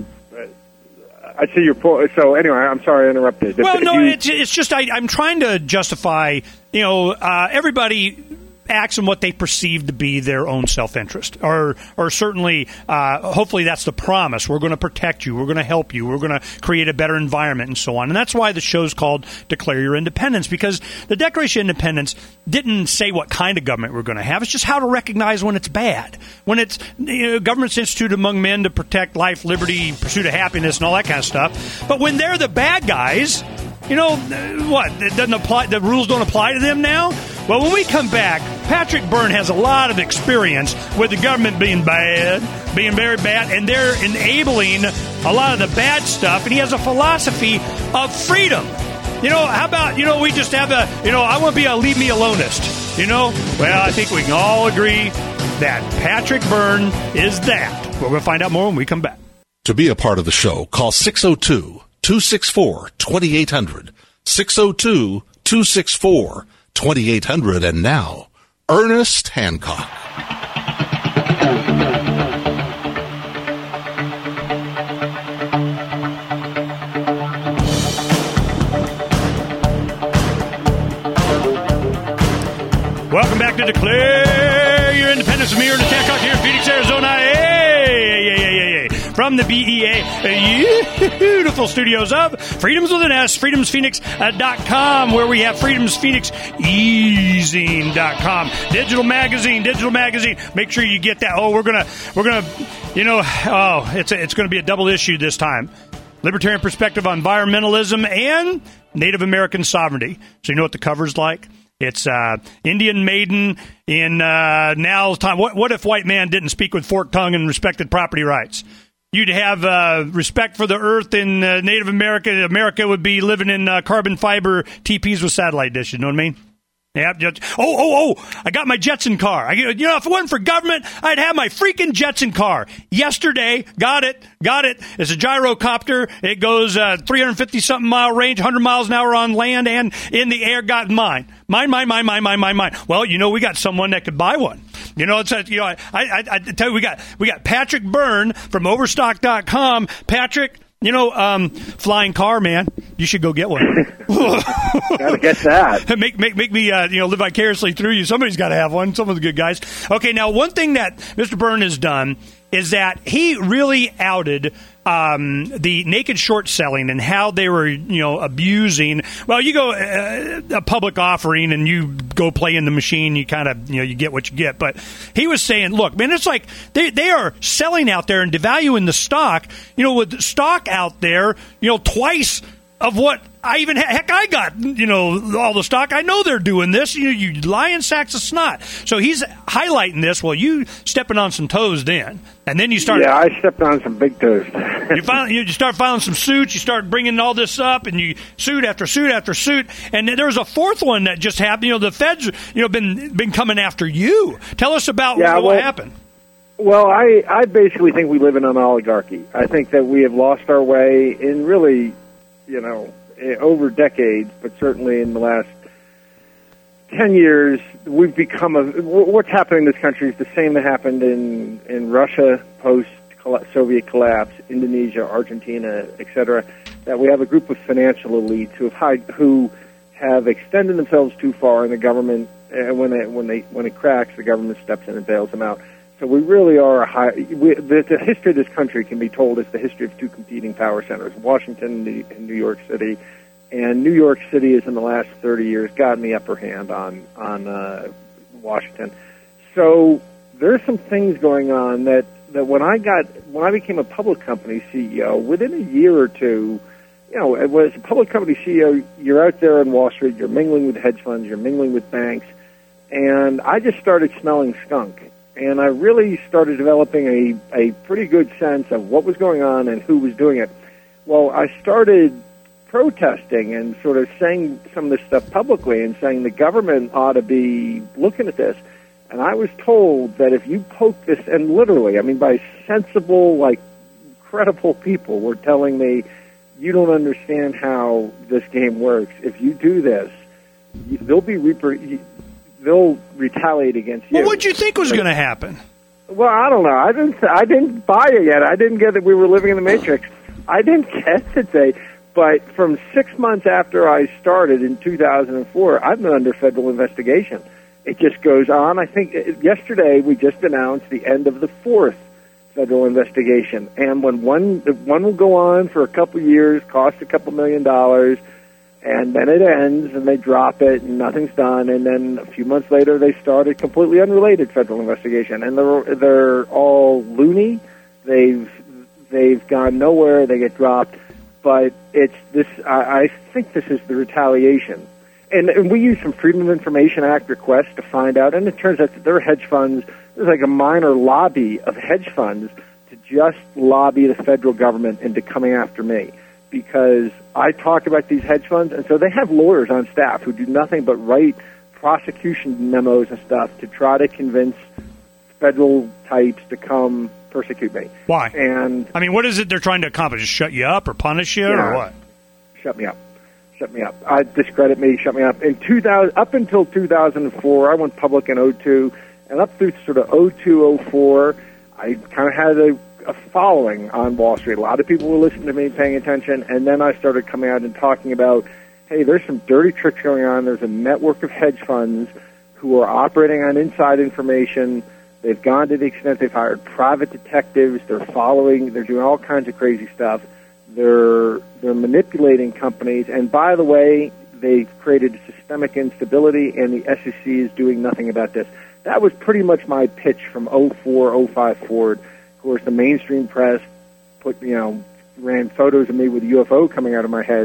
I see your point. So anyway, I'm sorry I interrupted. Well, if, no, if you, it's, it's just I, I'm trying to justify, you know, uh, everybody acts in what they perceive to be their own self-interest. Or or certainly, uh, hopefully that's the promise. We're going to protect you. We're going to help you. We're going to create a better environment and so on. And that's why the show's called Declare Your Independence, because the Declaration of Independence didn't say what kind of government we're going to have. It's just how to recognize when it's bad. When it's, you know, government's instituted among men to protect life, liberty, pursuit of happiness, and all that kind of stuff. But when they're the bad guys, you know, what? It doesn't apply. The rules don't apply to them now? Well, when we come back, Patrick Byrne has a lot of experience with the government being bad, being very bad, and they're enabling a lot of the bad stuff, and he has a philosophy of freedom. You know, how about, you know, we just have a, you know, I want to be a leave me alonist, you know? Well, I think we can all agree that Patrick Byrne is that. We're going to find out more when we come back. To be a part of the show, call six oh two, two six four, two eight hundred, six oh two, two six four, two eight hundred, and now, Ernest Hancock. Welcome back to Declare Your Independence with me, Ernest Hancock, here in Phoenix, Arizona. Hey, hey, hey, hey, hey. From the B E A beautiful studios of Freedoms with an S, freedoms phoenix dot com, where we have Freedoms Phoenix Easing dot com. Digital magazine, digital magazine. Make sure you get that. Oh, we're gonna, we're gonna, you know, oh, it's a, it's gonna be a double issue this time. Libertarian perspective on environmentalism and Native American sovereignty. So you know what the cover's like? It's uh, Indian maiden in uh, now's time. What, what if white man didn't speak with forked tongue and respected property rights? You'd have uh, respect for the earth in uh, Native America. America would be living in uh, carbon fiber teepees with satellite dishes. You know what I mean? Yeah. Oh, oh, oh! I got my Jetson car. I, you know, if it wasn't for government, I'd have my freaking Jetson car. Yesterday, got it, got it. It's a gyrocopter. It goes uh, three hundred fifty something mile range, one hundred miles an hour on land and in the air. Got mine, mine, mine, mine, mine, mine, mine, mine. Well, you know, we got someone that could buy one. You know, it's a, you know, I, I, I tell you, we got we got Patrick Byrne from Overstock dot com. Patrick. You know, um, flying car, man. You should go get one. Gotta get that. make make make me, uh, you know, live vicariously through you. Somebody's got to have one. Some of the good guys. Okay, now one thing that Mister Byrne has done is that he really outed um, the naked short selling and how they were, you know, abusing. Well, you go uh, a public offering and you go play in the machine. You kind of, you know, you get what you get. But he was saying, look, man, it's like they they are selling out there and devaluing the stock. You know, with stock out there, you know, twice of what I even heck I got, you know, all the stock. I know they're doing this. You you lying sacks of snot. So he's highlighting this. Well, you stepping on some toes then, and then you start. Yeah, I stepped on some big toes. you find you start filing some suits. You start bringing all this up, and you suit after suit after suit. And there was a fourth one that just happened. You know, the feds, you know, been been coming after you. Tell us about yeah, what, well, what happened. Well, I I basically think we live in an oligarchy. I think that we have lost our way in really, you know, over decades, but certainly in the last ten years, we've become a. What's happening in this country is the same that happened in in Russia post Soviet collapse, Indonesia, Argentina, et cetera. That we have a group of financial elites who have hide, who have extended themselves too far, and the government, and when they when they when it cracks, the government steps in and bails them out. So we really are a high. We, the, the history of this country can be told as the history of two competing power centers: Washington and New York City. And New York City has, in the last thirty years, gotten the upper hand on on uh, Washington. So there's some things going on that, that when I got when I became a public company C E O, within a year or two, you know, as a public company C E O, you're out there on Wall Street, you're mingling with hedge funds, you're mingling with banks, and I just started smelling skunk. And I really started developing a, a pretty good sense of what was going on and who was doing it. Well, I started protesting and sort of saying some of this stuff publicly and saying the government ought to be looking at this. And I was told that if you poke this, and literally, I mean, by sensible, like, credible people were telling me, you don't understand how this game works. If you do this, they'll be reper- they'll retaliate against you. Well, what did you think was going to happen? Well, I don't know. I didn't. I didn't buy it yet. I didn't get that we were living in the Matrix. I didn't get that they. But from six months after I started in two thousand four, I've been under federal investigation. It just goes on. I think yesterday we just announced the end of the fourth federal investigation. And when one one will go on for a couple of years, cost a couple million dollars, and then it ends and they drop it and nothing's done. And then a few months later they start a completely unrelated federal investigation. And they're they're all loony. They've they've gone nowhere. They get dropped. But it's this. I, I think this is the retaliation, and, and we use some Freedom of Information Act requests to find out. And it turns out that there are hedge funds. There's like a minor lobby of hedge funds to just lobby the federal government into coming after me because I talk about these hedge funds, and so they have lawyers on staff who do nothing but write prosecution memos and stuff to try to convince federal types to come persecute me. Why? And I mean, what is it they're trying to accomplish? Just shut you up or punish you yeah, or what? Shut me up. Shut me up. I discredit me. Shut me up. In two thousand, up until two thousand four, I went public in oh two, and up through sort of oh two, oh four, I kind of had a, a following on Wall Street. A lot of people were listening to me, paying attention, and then I started coming out and talking about, hey, there's some dirty tricks going on. There's a network of hedge funds who are operating on inside information. They've gone to the extent they've hired private detectives. They're following. They're doing all kinds of crazy stuff. They're they're manipulating companies. And by the way, they've created systemic instability, and the S E C is doing nothing about this. That was pretty much my pitch from oh four, oh five forward. Of course, the mainstream press put you know ran photos of me with a U F O coming out of my head,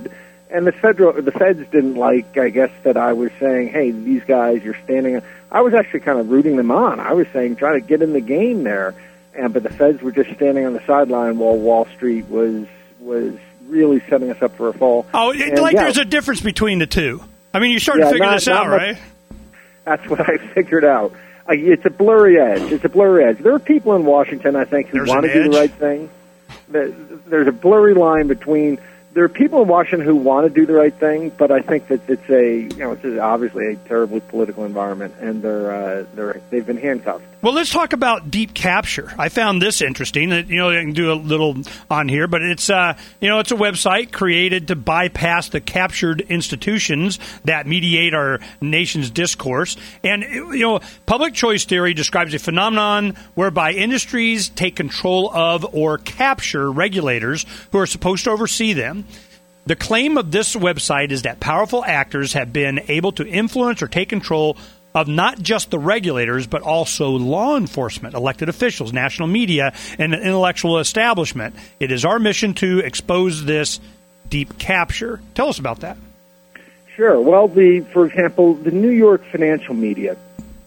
And the federal, the feds didn't like, I guess, that I was saying, hey, these guys, you're standing. I was actually kind of rooting them on. I was saying, try to get in the game there. And but the feds were just standing on the sideline while Wall Street was was really setting us up for a fall. Oh, and, like yeah, there's a difference between the two. I mean, you're starting yeah, to figure not, this out, much, right? That's what I figured out. Uh, it's a blurry edge. It's a blurry edge. There are people in Washington, I think, who There's want to an do the edge? right thing. There- There's a blurry line between. There are people in Washington who want to do the right thing, but I think that it's a, you know, it's obviously a terribly political environment, and they're uh, they're they've been handcuffed. Well, let's talk about deep capture. I found this interesting. You know, I can do a little on here, but it's uh, you know, it's a website created to bypass the captured institutions that mediate our nation's discourse. And you know, public choice theory describes a phenomenon whereby industries take control of or capture regulators who are supposed to oversee them. The claim of this website is that powerful actors have been able to influence or take control of not just the regulators, but also law enforcement, elected officials, national media, and the intellectual establishment. It is our mission to expose this deep capture. Tell us about that. Sure. Well, the for example, the New York financial media,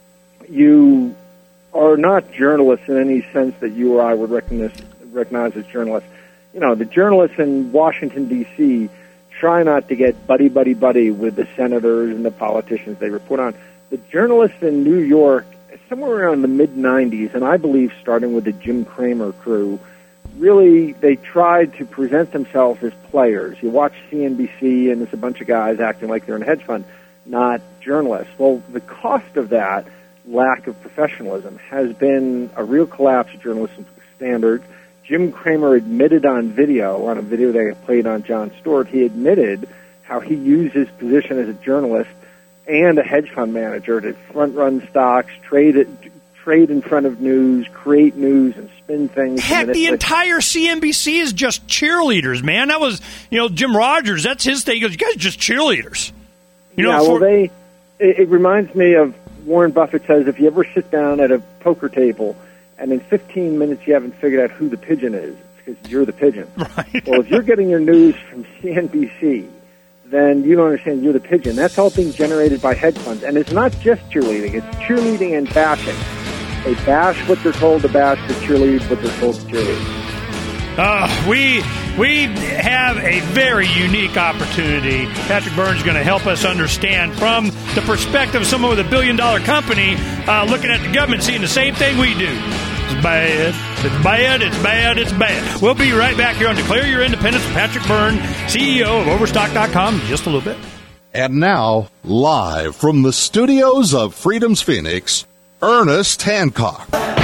you are not journalists in any sense that you or I would recognize, recognize as journalists. You know, the journalists in Washington, D C try not to get buddy, buddy, buddy with the senators and the politicians they report on. The journalists in New York, somewhere around the mid nineties, and I believe starting with the Jim Cramer crew, really, they tried to present themselves as players. You watch C N B C, and it's a bunch of guys acting like they're in a hedge fund, not journalists. Well, the cost of that lack of professionalism has been a real collapse of journalism standards. Jim Cramer admitted on video, on a video they played on Jon Stewart, he admitted how he used his position as a journalist and a hedge fund manager to front-run stocks, trade it, trade in front of news, create news, and spin things. Heck, the entire C N B C is just cheerleaders, man. That was, you know, Jim Rogers. That's his thing. He goes, you guys are just cheerleaders. You know, yeah, for- well, they. It, it reminds me of Warren Buffett says, if you ever sit down at a poker table and in fifteen minutes you haven't figured out who the pigeon is, it's because you're the pigeon. Right. Well, if you're getting your news from C N B C, then you don't understand you're the pigeon. That's all being generated by hedge funds. And it's not just cheerleading. It's cheerleading and bashing. They bash what they're told to bash, they cheerlead what they're told to cheerlead. Uh, we we have a very unique opportunity. Patrick Byrne's going to help us understand from the perspective of someone with a billion-dollar company uh, looking at the government, seeing the same thing we do. It's bad. It's bad. It's bad. It's bad. We'll be right back here on Declare Your Independence with Patrick Byrne, C E O of Overstock dot com, in just a little bit. And now, live from the studios of Freedom's Phoenix, Ernest Hancock.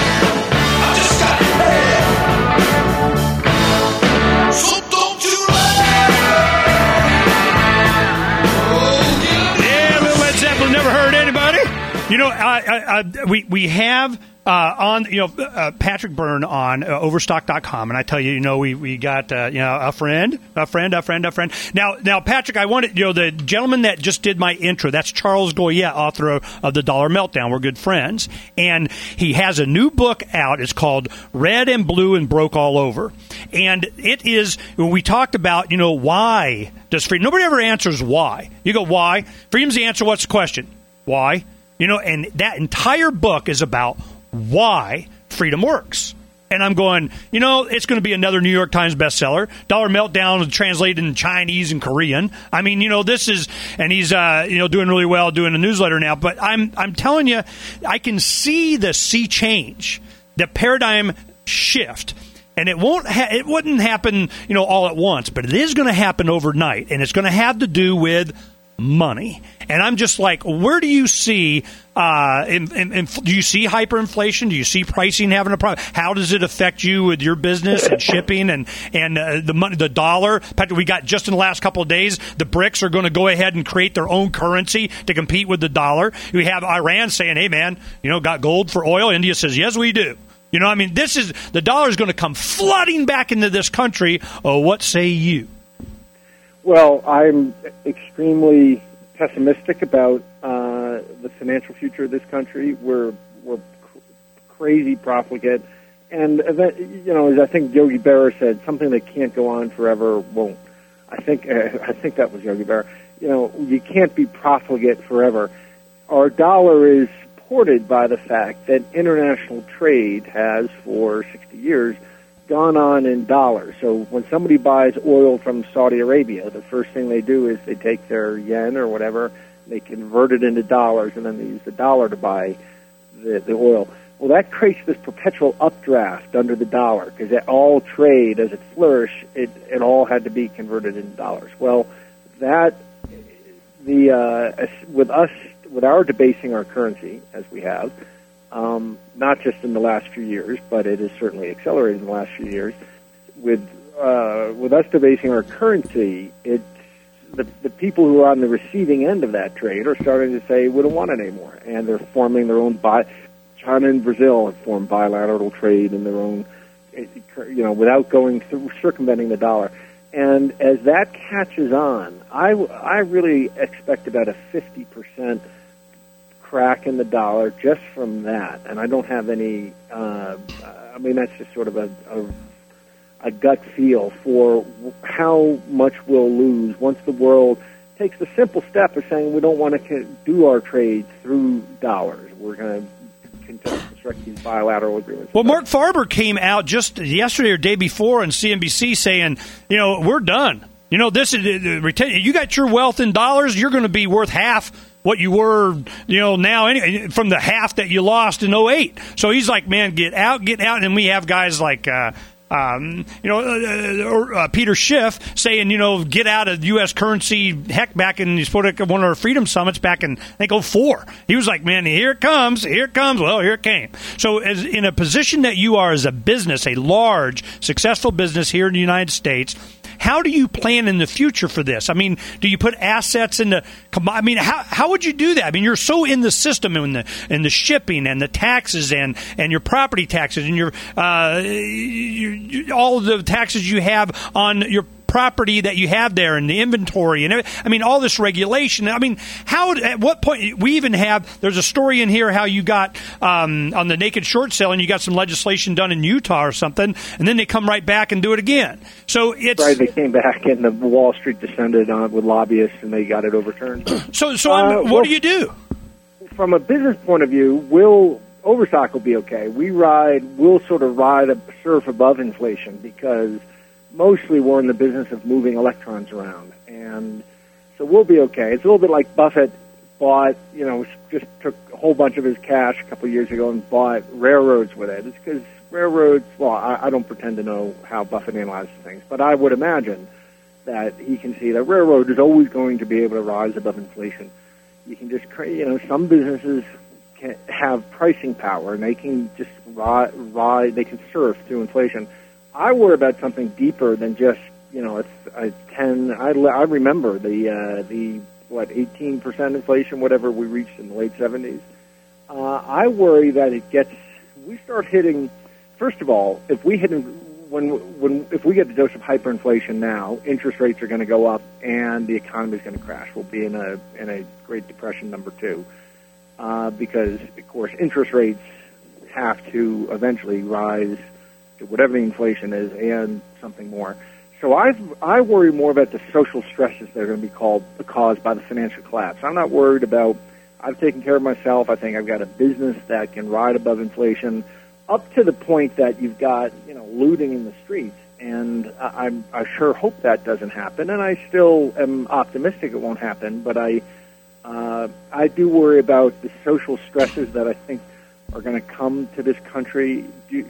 Yeah, little Led Zeppelin never hurt anybody. You know, I, I, I, we we have uh, on you know uh, Patrick Byrne on uh, Overstock dot com, and I tell you, you know, we we got uh, you know a friend, a friend, a friend, a friend. Now, now, Patrick, I wanted you know the gentleman that just did my intro. That's Charles Goyette, author of, of the Dollar Meltdown. We're good friends, and he has a new book out. It's called Red and Blue and Broke All Over, and it is. We talked about you know why does freedom? Nobody ever answers why. You go why? Freedom's the answer. What's the question? Why? You know, and that entire book is about why freedom works. And I'm going, you know, it's going to be another New York Times bestseller. Dollar Meltdown translated in Chinese and Korean. I mean, you know, this is, and he's, uh, you know, doing really well doing a newsletter now. But I'm, I'm telling you, I can see the sea change, the paradigm shift. And it won't, ha- it wouldn't happen, you know, all at once, but it is going to happen overnight. And it's going to have to do with money. And I'm just like, where do you see, uh, in, in, in, do you see hyperinflation? Do you see pricing having a problem? How does it affect you with your business and shipping and, and uh, the money, the dollar? Patrick, we got just in the last couple of days, the BRICS are going to go ahead and create their own currency to compete with the dollar. We have Iran saying, hey, man, you know, got gold for oil. India says, yes, we do. You know, I mean, this is, the dollar is going to come flooding back into this country. Oh, what say you? Well, I'm extremely pessimistic about uh, the financial future of this country. We're we're cr- crazy profligate, and you know, as I think Yogi Berra said, something that can't go on forever won't. I think uh, I think that was Yogi Berra. You know, you can't be profligate forever. Our dollar is supported by the fact that international trade has, for sixty years, gone on in dollars. So when somebody buys oil from Saudi Arabia, the first thing they do is they take their yen or whatever, they convert it into dollars, and then they use the dollar to buy the, the oil. Well, that creates this perpetual updraft under the dollar, because all trade, as it flourished, it, it all had to be converted into dollars. Well, that the uh, with us, with our debasing our currency, as we have, um, not just in the last few years, but it has certainly accelerated in the last few years, with uh, with us debasing our currency, it the, the people who are on the receiving end of that trade are starting to say, we don't want it anymore, and they're forming their own buy. China and Brazil have formed bilateral trade in their own, you know, without going through, circumventing the dollar. And as that catches on, I, I really expect about a fifty percent crack in the dollar just from that. And I don't have any, uh, I mean, that's just sort of a, a, a gut feel for how much we'll lose once the world takes the simple step of saying we don't want to do our trade through dollars. We're going to construct these bilateral agreements. Well, Mark Farber came out just yesterday or day before on C N B C saying, you know, we're done. You know, this is you got your wealth in dollars. You're going to be worth half what you were, you know, now anyway, from the half that you lost in oh eight. So he's like, man, get out, get out. And we have guys like, uh, Um, you know, uh, uh, Peter Schiff saying, you know, get out of U S currency. Heck, back in he spoke at one of our freedom summits back in, I think, oh four. He was like, man, here it comes, here it comes. Well, here it came. So as in a position that you are as a business, a large, successful business here in the United States, how do you plan in the future for this? I mean, do you put assets into? I mean, how how would you do that? I mean, you're so in the system in the in the shipping and the taxes and, and your property taxes and your uh, you, you, all of the taxes you have on your property that you have there and the inventory and I mean all this regulation. I mean, how at what point we even have? There's a story in here how you got um, on the naked short selling. You got some legislation done in Utah or something, and then they come right back and do it again. So it's right. They came back and the Wall Street descended on it with lobbyists, and they got it overturned. so, so uh, what well, do you do? From a business point of view, we'll overstock will be okay. We ride, we'll sort of ride a surf above inflation because mostly we're in the business of moving electrons around, and so we'll be okay. It's a little bit like Buffett bought, you know, just took a whole bunch of his cash a couple of years ago and bought railroads with it. It's because railroads, well, I, I don't pretend to know how Buffett analyzes things, but I would imagine that he can see that railroad is always going to be able to rise above inflation. You can just, you know, some businesses can have pricing power, and they can just ride, ride they can surf through inflation. I worry about something deeper than just, you know, a, a ten. I, I remember the uh, the what eighteen percent inflation, whatever we reached in the late seventies. Uh, I worry that it gets. We start hitting. First of all, if we hit when when if we get the dose of hyperinflation now, interest rates are going to go up and the economy is going to crash. We'll be in a in a Great Depression number two, uh, because of course interest rates have to eventually rise to whatever the inflation is and something more. So I I worry more about the social stresses that are going to be called caused by the financial collapse. I'm not worried about. I've taken care of myself. I think I've got a business that can ride above inflation, up to the point that you've got, you know, looting in the streets. And I, I'm, I sure hope that doesn't happen. And I still am optimistic it won't happen. But I uh, I do worry about the social stresses that I think are going to come to this country. Do,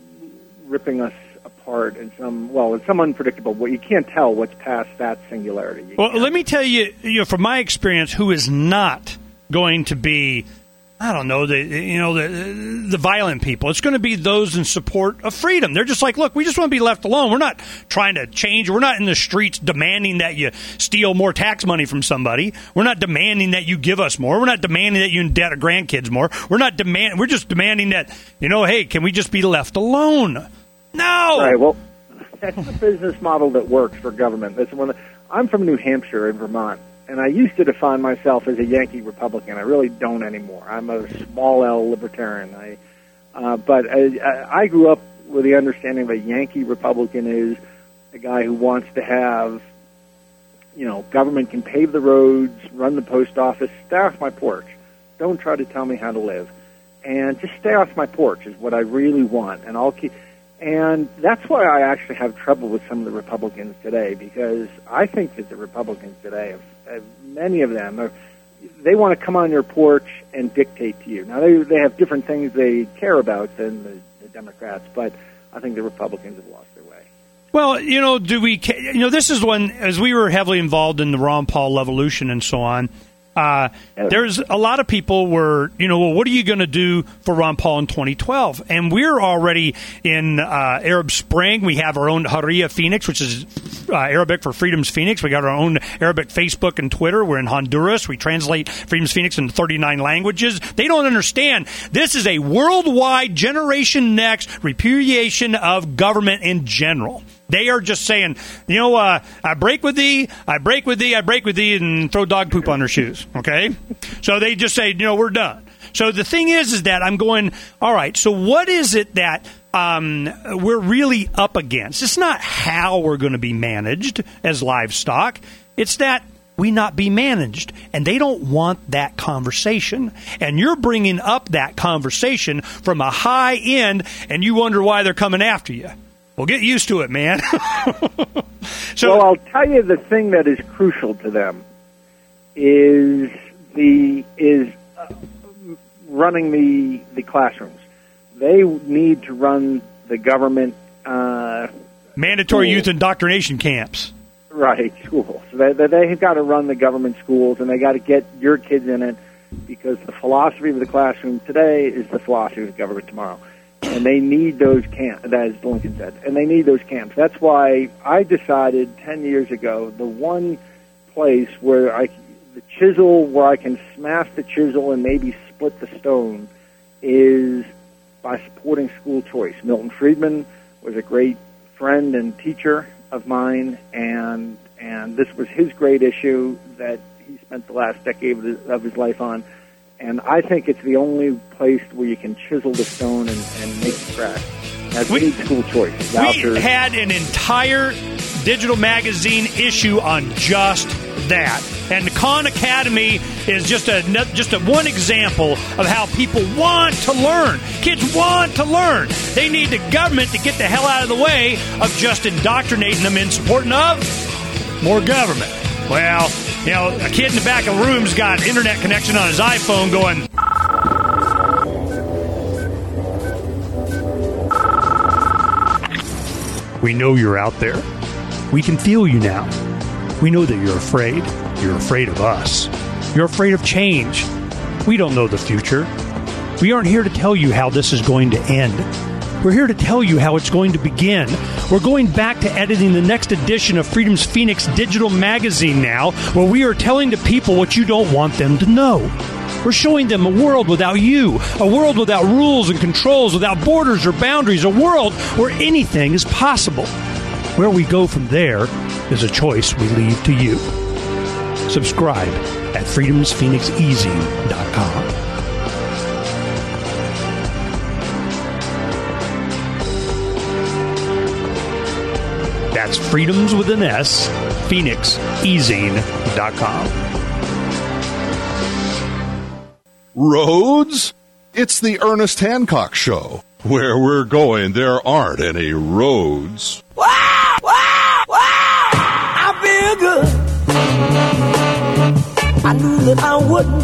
ripping us apart in some, well, in some unpredictable way. You can't tell what's past that singularity. You well, can't. Let me tell you, you know, from my experience, who is not going to be, I don't know, the you know the the violent people. It's going to be those in support of freedom. They're just like, look, we just want to be left alone. We're not trying to change. We're not in the streets demanding that you steal more tax money from somebody. We're not demanding that you give us more. We're not demanding that you indebt our grandkids more. We're not demand. We're just demanding that, you know, hey, can we just be left alone? No. Right. Well, that's the business model that works for government. That's one. That, I'm from New Hampshire in Vermont, and I used to define myself as a Yankee Republican. I really don't anymore. I'm a small L libertarian. I, uh, but I, I grew up with the understanding that a Yankee Republican is a guy who wants to have you know, government can pave the roads, run the post office, stay off my porch. Don't try to tell me how to live. And just stay off my porch is what I really want. And I'll keep, and that's why I actually have trouble with some of the Republicans today, because I think that the Republicans today, have, have, many of them, are, they want to come on your porch and dictate to you. Now, they, they have different things they care about than the, the Democrats, but I think the Republicans have lost their way. Well, you know, do we, you know, this is when, as we were heavily involved in the Ron Paul evolution and so on, Uh, there's a lot of people were, you know, well, what are you going to do for Ron Paul in twenty twelve? And we're already in uh, Arab Spring. We have our own Haria Phoenix, which is uh, Arabic for Freedom's Phoenix. We got our own Arabic Facebook and Twitter. We're in Honduras. We translate Freedom's Phoenix in thirty-nine languages. They don't understand. This is a worldwide Generation Next repudiation of government in general. They are just saying, you know, uh, I break with thee, I break with thee, I break with thee, and throw dog poop on their shoes, okay? So they just say, you know, we're done. So the thing is, is that I'm going, all right, so what is it that um, we're really up against? It's not how we're going to be managed as livestock. It's that we not be managed. And they don't want that conversation. And you're bringing up that conversation from a high end, and you wonder why they're coming after you. Well, get used to it, man. so, well, I'll tell you the thing that is crucial to them is the is uh, running the the classrooms. They need to run the government uh, mandatory schools. youth indoctrination camps. Right, schools. They, they they've got to run the government schools, and they got to get your kids in it, because the philosophy of the classroom today is the philosophy of the government tomorrow. And they need those camps, as Lincoln said, and they need those camps. That's why I decided ten years ago, the one place where I, the chisel, where I can smash the chisel and maybe split the stone, is by supporting school choice. Milton Friedman was a great friend and teacher of mine, and and this was his great issue that he spent the last decade of his, of his life on. And I think it's the only place where you can chisel the stone and, and make it crack. As we need school choice. We had an entire digital magazine issue on just that. And the Khan Academy is just a just a one example of how people want to learn. Kids want to learn. They need the government to get the hell out of the way of just indoctrinating them in supporting of more government. Well, you know, a kid in the back of the room's got internet connection on his iPhone going, we know you're out there. We can feel you now. We know that you're afraid. You're afraid of us. You're afraid of change. We don't know the future. We aren't here to tell you how this is going to end. We're here to tell you how it's going to begin. We're going back to editing the next edition of Freedom's Phoenix digital magazine now, where we are telling the people what you don't want them to know. We're showing them a world without you, a world without rules and controls, without borders or boundaries, a world where anything is possible. Where we go from there is a choice we leave to you. Subscribe at freedoms phoenix ezine dot com. That's freedoms with an S, phoenix ezine dot com. Roads? It's the Ernest Hancock Show. Where we're going, there aren't any roads. Wow! Wow! Wow! I feel good. I knew that I wouldn't.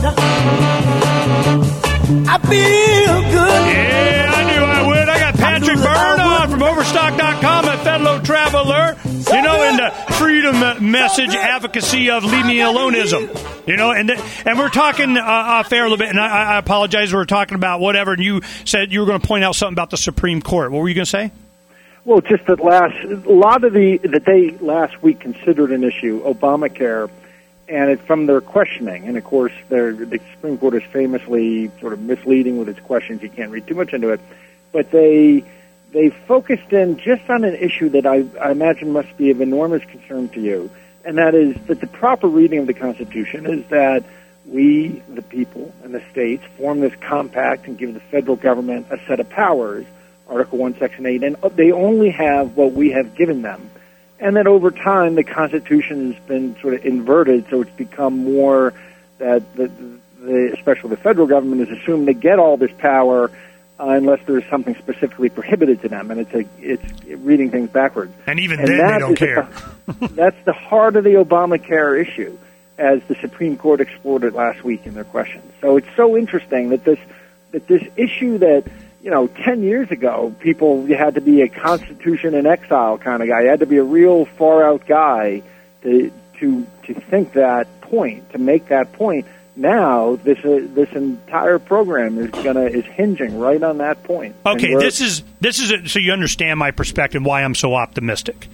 I feel good. Yeah, I knew I would. I got Patrick Byrne on from Overstock dot com, a fellow traveler. You know, in the freedom message advocacy of leave me aloneism. You know, and and we're talking uh, off air a little bit, and I, I apologize. We were talking about whatever, and you said you were going to point out something about the Supreme Court. What were you going to say? Well, just that last a lot of the that they last week considered an issue, Obamacare, and it, from their questioning, and of course, their, the Supreme Court is famously sort of misleading with its questions. You can't read too much into it, but they they focused in just on an issue that I, I imagine must be of enormous concern to you, and that is that the proper reading of the Constitution is that we, the people and the states, form this compact and give the federal government a set of powers, Article one, Section eight, and they only have what we have given them. and that over time the Constitution has been sort of inverted, so it's become more that the, the especially the federal government is assumed to get all this power uh, unless there's something specifically prohibited to them, and it's a, it's reading things backwards. And even and then, they don't care. The, that's the heart of the Obamacare issue, as the Supreme Court explored it last week in their questions. So it's so interesting that this that this issue that, you know, ten years ago, people, you had to be a Constitution in exile kind of guy. You had to be a real far-out guy to to to think that point, to make that point. Now, this uh, this entire program is gonna is hinging right on that point. Okay, this is this is a, so you understand my perspective, why I'm so optimistic.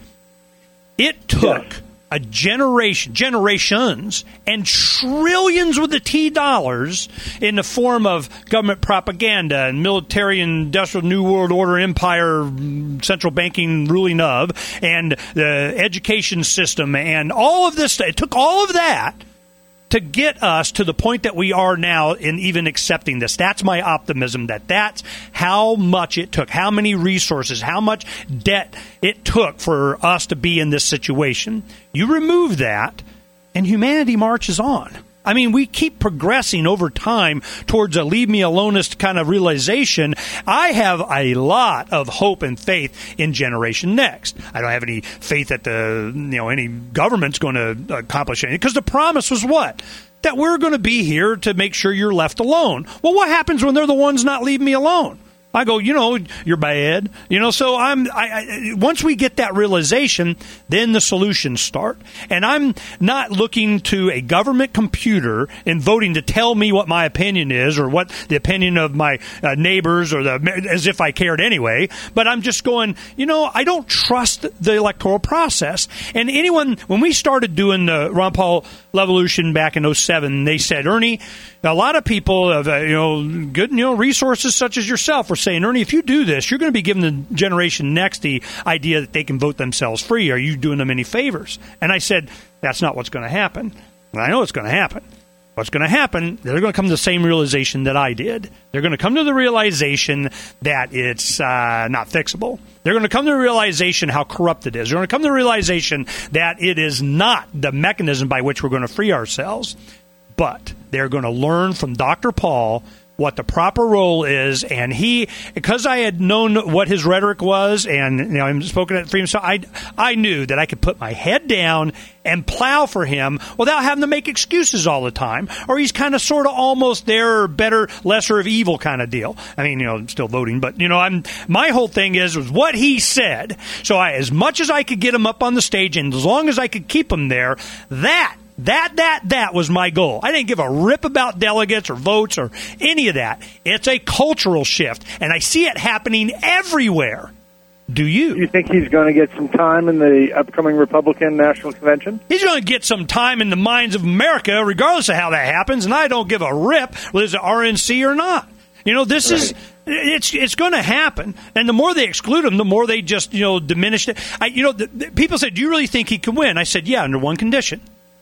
It took yes. a generation, generations, and trillions with the T dollars in the form of government propaganda and military industrial New World Order empire, central banking ruling of, and the education system, and all of this. It took all of that to get us to the point that we are now in even accepting this. That's my optimism, that that's how much it took, how many resources, how much debt it took for us to be in this situation. You remove that, and humanity marches on. I mean, we keep progressing over time towards a leave me alone-ist kind of realization. I have a lot of hope and faith in Generation Next. I don't have any faith that the you know any government's going to accomplish anything, because the promise was what? That we're going to be here to make sure you're left alone. Well, what happens when they're the ones not leaving me alone? I go, you know, you're bad. You know, so I'm. I, I, once we get that realization, then the solutions start. And I'm not looking to a government computer in voting to tell me what my opinion is, or what the opinion of my uh, neighbors, or the as if I cared anyway. But I'm just going, you know, I don't trust the electoral process. And anyone, when we started doing the Ron Paul Levolution back in oh seven, they said, Ernie, a lot of people of uh, you know good you know resources such as yourself were saying, Ernie, if you do this, you're going to be giving the Generation Next the idea that they can vote themselves free. Are you doing them any favors? And I said, that's not what's going to happen. And I know what's going to happen. What's going to happen, they're going to come to the same realization that I did. They're going to come to the realization that it's uh, not fixable. They're going to come to the realization how corrupt it is. They're going to come to the realization that it is not the mechanism by which we're going to free ourselves. But they're going to learn from Doctor Paul what the proper role is, and he, because I had known what his rhetoric was, and you know, I'm spoken at Freedom, so I, I knew that I could put my head down and plow for him without having to make excuses all the time, or he's kind of sort of almost there, or better, lesser of evil kind of deal. I mean, you know, I'm still voting, but you know, I'm my whole thing is was what he said. So I, as much as I could get him up on the stage, and as long as I could keep him there, that. That, that, that was my goal. I didn't give a rip about delegates or votes or any of that. It's a cultural shift, and I see it happening everywhere. Do you? You think he's going to get some time in the upcoming Republican National Convention? He's going to get some time in the minds of America, regardless of how that happens, and I don't give a rip whether it's an R N C or not. You know, this right. is... It's it's going to happen, and the more they exclude him, the more they just, you know, diminish it. I, you know, the, the, people said, do you really think he can win? I said, yeah, under one condition.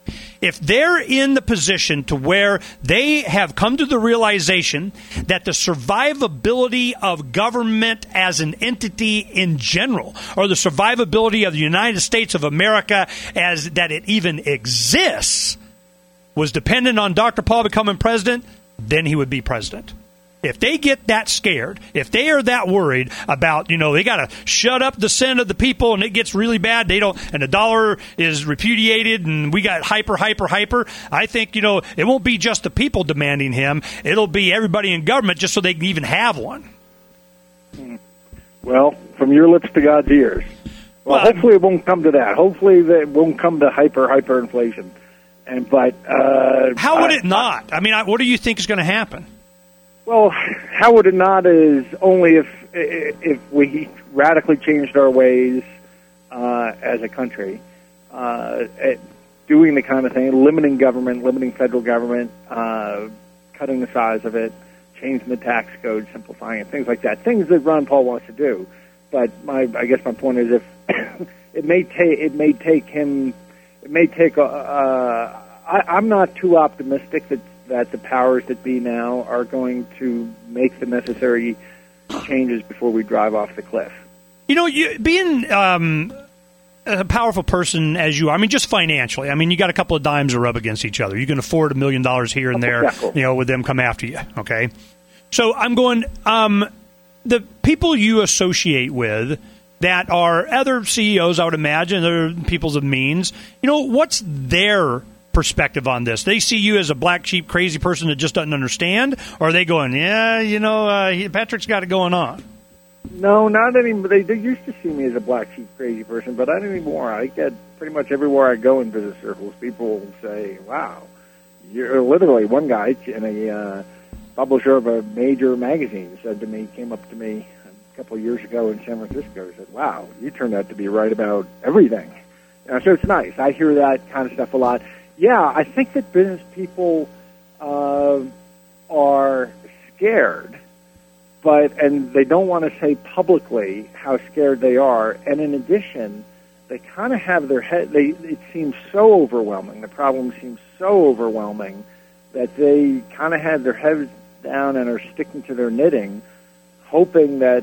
If they're in the position to where they have come to the realization that the survivability of government as an entity in general, or the survivability of the United States of America as that it even exists, was dependent on Doctor Paul becoming president, then he would be president. If they get that scared, if they are that worried about, you know, they got to shut up the sin of the people and it gets really bad, they don't, and the dollar is repudiated and we got hyper, hyper, hyper, I think, you know, it won't be just the people demanding him. It'll be everybody in government just so they can even have one. Well, from your lips to God's ears. Well, well hopefully it won't come to that. Hopefully it won't come to hyper, hyperinflation. And, but, uh, how would I, it not? I mean, I, what do you think is going to happen? Well, how would it not is only if if we radically changed our ways uh, as a country, uh, at doing the kind of thing, limiting government, limiting federal government, uh, cutting the size of it, changing the tax code, simplifying it, things like that, things that Ron Paul wants to do. But my, I guess my point is, if it may take, it may take him, it may take. A, uh, I, I'm not too optimistic that. that the powers that be now are going to make the necessary changes before we drive off the cliff. You know, you, being um, a powerful person as you are, I mean, just financially, I mean, you got a couple of dimes to rub against each other. You can afford a million dollars here and there, you know, with them come after you, okay? So I'm going, um, the people you associate with that are other C E Os, I would imagine, other peoples of means, you know, what's their perspective on this? They see you as a black sheep, crazy person that just doesn't understand, or are they going, yeah, you know, uh, he, Patrick's got it going on? No, not anymore. They, they used to see me as a black sheep, crazy person, but not anymore. I get pretty much everywhere I go in business circles, people say, wow, you're literally one guy in a uh, publisher of a major magazine said to me, came up to me a couple of years ago in San Francisco, said, wow, you turned out to be right about everything. Uh, so it's nice. I hear that kind of stuff a lot. Yeah, I think that business people uh, are scared, but and they don't want to say publicly how scared they are. And in addition, they kind of have their head. They it seems so overwhelming. The problem seems so overwhelming that they kind of have their heads down and are sticking to their knitting, hoping that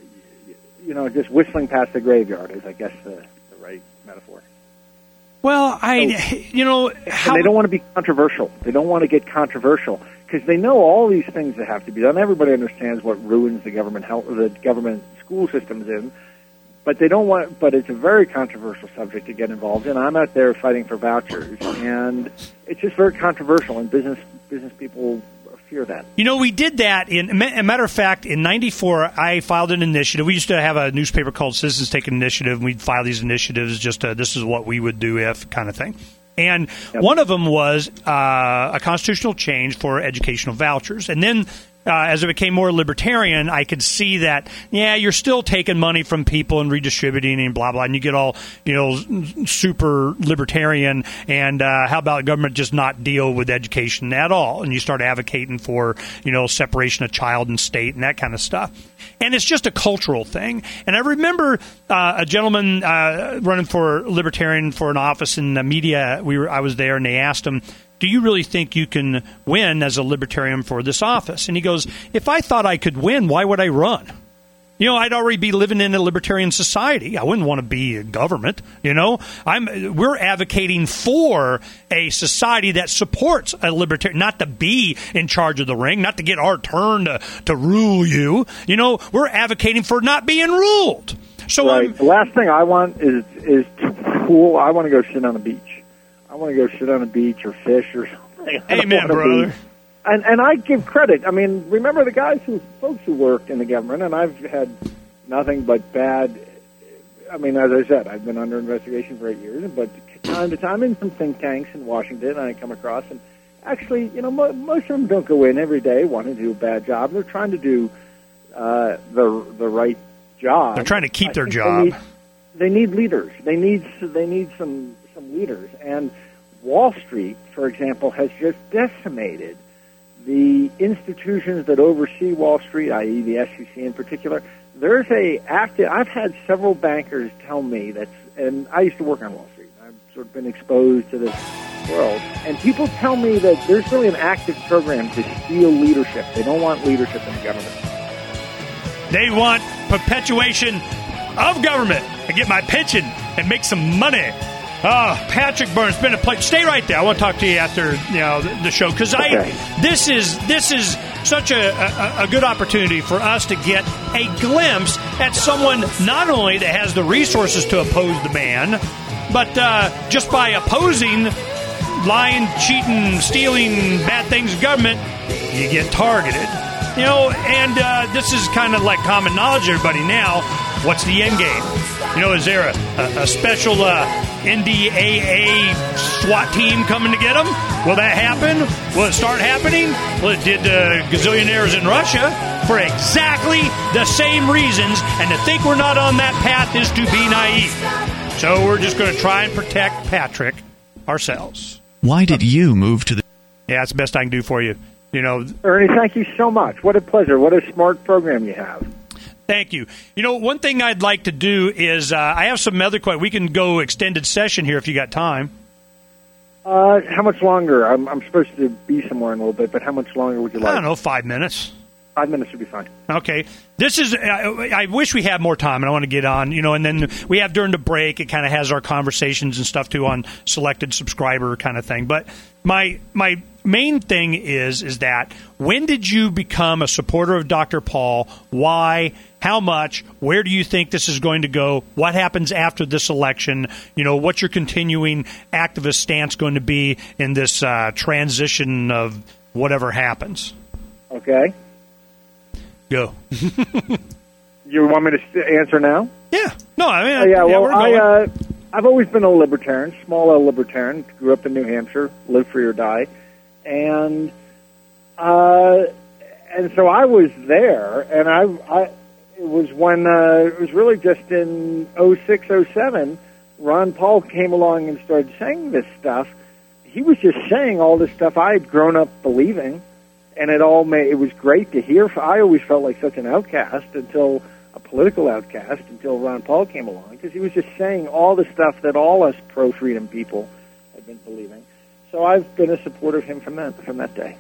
you know, just whistling past the graveyard is, I guess, the, the right metaphor. Well, I, so, you know, how... they don't want to be controversial. They don't want to get controversial because they know all these things that have to be done. Everybody understands what ruins the government health, the government school systems in, but they don't want. But it's a very controversial subject to get involved in. I'm out there fighting for vouchers, and it's just very controversial. And business business people fear that. You know, we did that in. A matter of fact, in ninety-four, I filed an initiative. We used to have a newspaper called Citizens Take an Initiative, and we'd file these initiatives. Just uh, this is what we would do if kind of thing. And yep. one of them was uh, a constitutional change for educational vouchers. And then uh, as it became more libertarian, I could see that, yeah, you're still taking money from people and redistributing and blah, blah, and you get all, you know, super libertarian. And uh, how about government just not deal with education at all? And you start advocating for, you know, separation of child and state and that kind of stuff. And it's just a cultural thing. And I remember uh, a gentleman uh, running for libertarian for an office in the media. We were, I was there, and they asked him, do you really think you can win as a libertarian for this office? And he goes, if I thought I could win, why would I run? You know, I'd already be living in a libertarian society. I wouldn't want to be a government, you know. I'm. We're advocating for a society that supports a libertarian, not to be in charge of the ring, not to get our turn to, to rule you. You know, we're advocating for not being ruled. So right. I'm, the last thing I want is is to fool. I want to go sit on a beach. I want to go sit on a beach or fish or something. Amen, brother. Be, And and I give credit. I mean, remember the guys who, folks who worked in the government, and I've had nothing but bad. I mean, as I said, I've been under investigation for eight years, but time to time in some think tanks in Washington, I come across, and actually, you know, mo- most of them don't go in every day wanting to do a bad job. They're trying to do uh, the the right job. They're trying to keep I their job. They need, they need leaders. They need they need some some leaders. And Wall Street, for example, has just decimated the institutions that oversee Wall Street, that is the S E C in particular. There's a active, I've had several bankers tell me that, and I used to work on Wall Street. I've sort of been exposed to this world. And people tell me that there's really an active program to steal leadership. They don't want leadership in the government. They want perpetuation of government. I get my pension and make some money. Oh, Patrick Byrne, it's been a pleasure. Stay right there. I want to talk to you after you know the, the show because okay. I this is this is such a, a, a good opportunity for us to get a glimpse at someone not only that has the resources to oppose the man, but uh, just by opposing lying, cheating, stealing, bad things in government, you get targeted. You know, and uh, this is kind of like common knowledge, everybody. Now, what's the end game? You know, is there a, a, a special uh, N D A A SWAT team coming to get them? Will that happen? Will it start happening? Well, it did uh, gazillionaires in Russia for exactly the same reasons, and to think we're not on that path is to be naive. So we're just going to try and protect Patrick ourselves. Why did you move to the... Yeah, that's the best I can do for you. You know, Ernie, thank you so much. What a pleasure. What a smart program you have. Thank you. You know, one thing I'd like to do is uh, I have some other questions. We can go extended session here if you got time. Uh, how much longer? I'm, I'm supposed to be somewhere in a little bit, but how much longer would you like? I don't know, five minutes. Five minutes would be fine. Okay. This is, I, I wish we had more time, and I want to get on, you know, and then we have during the break, it kind of has our conversations and stuff, too, on selected subscriber kind of thing. But my my main thing is, is that when did you become a supporter of Doctor Paul? Why? How much? Where do you think this is going to go? What happens after this election? You know, what's your continuing activist stance going to be in this uh, transition of whatever happens? Okay. Go. You want me to st- answer now? Yeah. No, I mean, uh, yeah. yeah, Well, I uh, I've always been a libertarian, small L libertarian. Grew up in New Hampshire, live free or die, and uh, and so I was there, and I, I it was when uh, it was really just in oh six, oh seven, Ron Paul came along and started saying this stuff. He was just saying all this stuff I had grown up believing. And it all made, it was great to hear. I always felt like such an outcast until a political outcast until Ron Paul came along, because he was just saying all the stuff that all us pro-freedom people had been believing. So I've been a supporter of him from that from that day.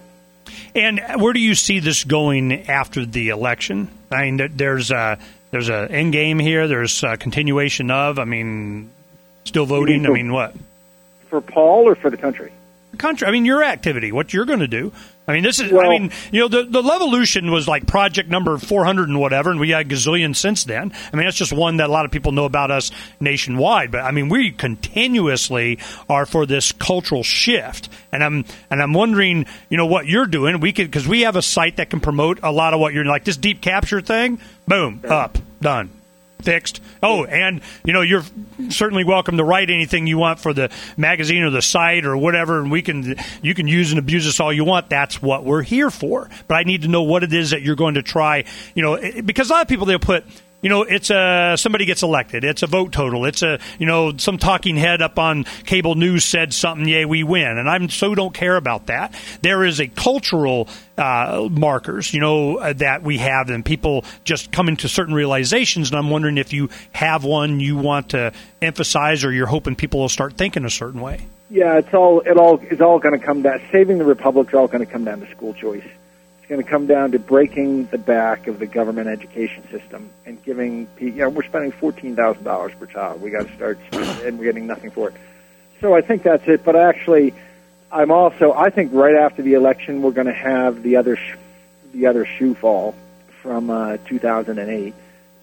And where do you see this going after the election? I mean, there's a there's an end game here. There's a continuation of. I mean, still voting. For, I mean, what? For Paul or for the country? The country. I mean, your activity. What you're going to do. I mean, this is, well, I mean, you know, the, the Levolution was like project number four hundred and whatever, and we had gazillion since then. I mean, that's just one that a lot of people know about us nationwide. But, I mean, we continuously are for this cultural shift. And I'm and I'm wondering, you know, what you're doing. We could, because we have a site that can promote a lot of what you're, like this deep capture thing, boom, yeah. up, done. Fixed. Oh, and, you know, you're certainly welcome to write anything you want for the magazine or the site or whatever, and we can you can use and abuse us all you want. That's what we're here for. But I need to know what it is that you're going to try, you know, because a lot of people, they'll put, you know, it's a, somebody gets elected. It's a vote total. It's a, you know, some talking head up on cable news said something, yay, we win. And I so don't care about that. There is a cultural uh, markers, you know, uh, that we have, and people just coming to certain realizations. And I'm wondering if you have one you want to emphasize, or you're hoping people will start thinking a certain way. Yeah, it's all, it all, it's all going to come down, saving the republic is all going to come down to school choice. Going to come down to breaking the back of the government education system and giving, you know, we're spending fourteen thousand dollars per child. We got to start, and we're getting nothing for it. So I think that's it. But actually, I'm also, I think right after the election, we're going to have the other, sh- the other shoe fall from uh, two thousand eight,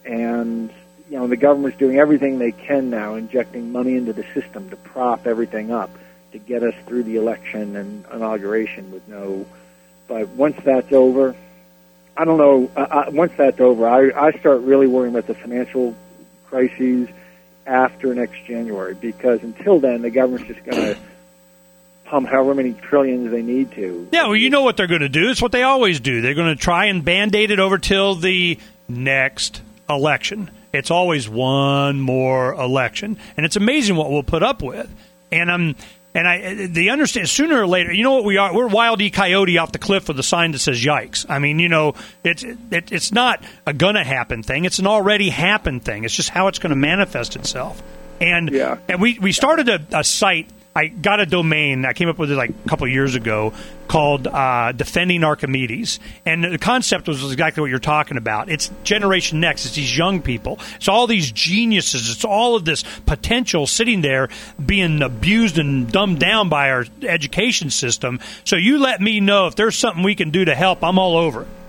and you know, the government's doing everything they can now, injecting money into the system to prop everything up to get us through the election and inauguration with no. But once that's over, I don't know, uh, once that's over, I, I start really worrying about the financial crises after next January, because until then, the government's just going to pump however many trillions they need to. Yeah, well, you know what they're going to do. It's what they always do. They're going to try and Band-Aid it over till the next election. It's always one more election. And it's amazing what we'll put up with. And I'm... And I, they understand sooner or later. You know what we are? We're Wild E. Coyote off the cliff with a sign that says "Yikes." I mean, you know, it's it, it's not a gonna happen thing. It's an already happened thing. It's just how it's going to manifest itself. And yeah. and we we started a, a site. I got a domain. I came up with it like a couple of years ago called uh, Defending Archimedes. And the concept was exactly what you're talking about. It's Generation Next. It's these young people. It's all these geniuses. It's all of this potential sitting there being abused and dumbed down by our education system. So you let me know if there's something we can do to help. I'm all over it.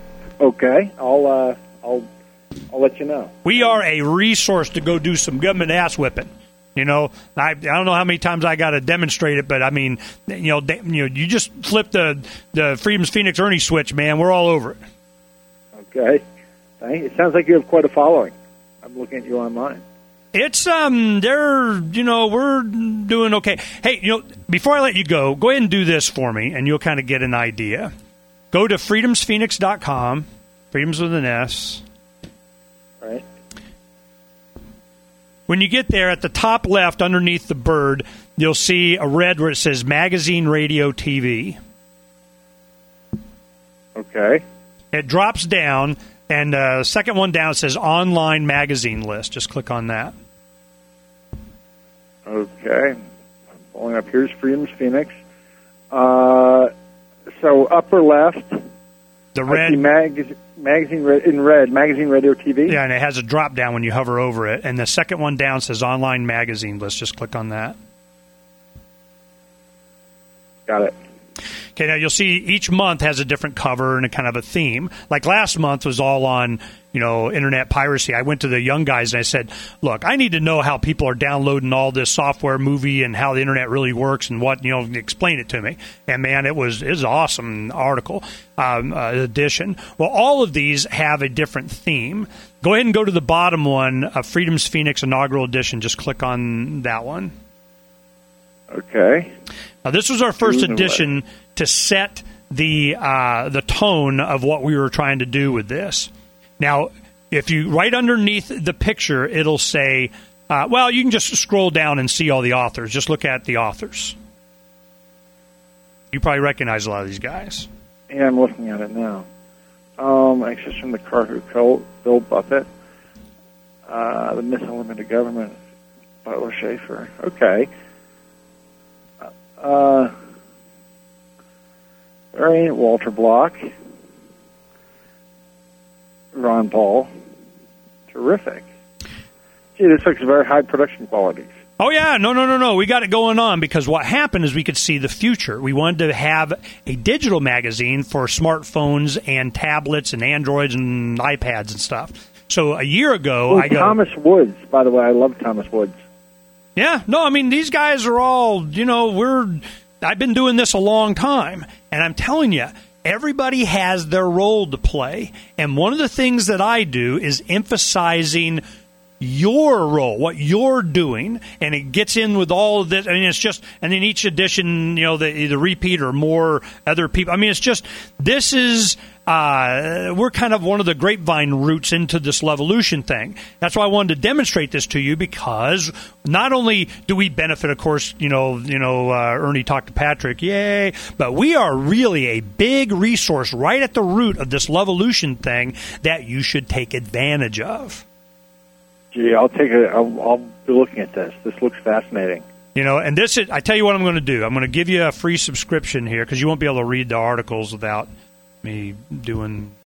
Okay. I'll, uh, I'll, I'll let you know. We are a resource to go do some government ass whipping. You know, I, I don't know how many times I got to demonstrate it, but I mean, you know, you know, you just flip the the Freedom's Phoenix Ernie switch, man. We're all over it. Okay, it sounds like you have quite a following. I'm looking at you online. It's um, they're you know we're doing okay. Hey, you know, before I let you go, go ahead and do this for me, and you'll kind of get an idea. Go to freedoms phoenix dot com, Freedoms with an S. Right. When you get there, at the top left, underneath the bird, you'll see a red where it says Magazine, Radio, T V. Okay. It drops down, and the uh, second one down says Online Magazine List. Just click on that. Okay. I'm pulling up. Here's Freedom's Phoenix. Uh, so upper left, The I red see mag- magazine red, in red, magazine, radio, T V. Yeah, and it has a drop down when you hover over it. And the second one down says online magazine. Let's just click on that. Got it. Okay, now you'll see each month has a different cover and a kind of a theme. Like last month was all on, you know, internet piracy. I went to the young guys and I said, look, I need to know how people are downloading all this software movie and how the internet really works and what, you know, explain it to me. And man, it was, it was an awesome article, um, uh, edition. Well, all of these have a different theme. Go ahead and go to the bottom one, uh, Freedom's Phoenix inaugural edition. Just click on that one. Okay. Now, this was our first Choose edition to set the uh, the tone of what we were trying to do with this. Now, if you right underneath the picture, it'll say, uh, well, you can just scroll down and see all the authors. Just look at the authors. You probably recognize a lot of these guys. Yeah, I'm looking at it now. Um, Access from the Carter Cult, Bill Buffett, uh, The Myth and Limited Government, Butler Schaefer. Okay. Uh, Variant, Walter Block, Ron Paul. Terrific. Gee, this looks very high production qualities. Oh, yeah. No, no, no, no. We got it going on because what happened is we could see the future. We wanted to have a digital magazine for smartphones and tablets and Androids and iPads and stuff. So a year ago, Ooh, I go... Thomas Woods, by the way. I love Thomas Woods. Yeah, no, I mean, these guys are all, you know, we're, I've been doing this a long time, and I'm telling you, everybody has their role to play, and one of the things that I do is emphasizing your role, what you're doing, and it gets in with all of this. I mean, it's just, and in each edition, you know, the, the repeat or more other people. I mean, it's just, this is, uh, we're kind of one of the grapevine routes into this Levolution thing. That's why I wanted to demonstrate this to you, because not only do we benefit, of course, you know, you know, uh, Ernie talked to Patrick, yay, but we are really a big resource right at the root of this Levolution thing that you should take advantage of. Gee, I'll take it. I'll, I'll be looking at this. This looks fascinating. You know, and this is, I tell you what I'm going to do. I'm going to give you a free subscription here because you won't be able to read the articles without me doing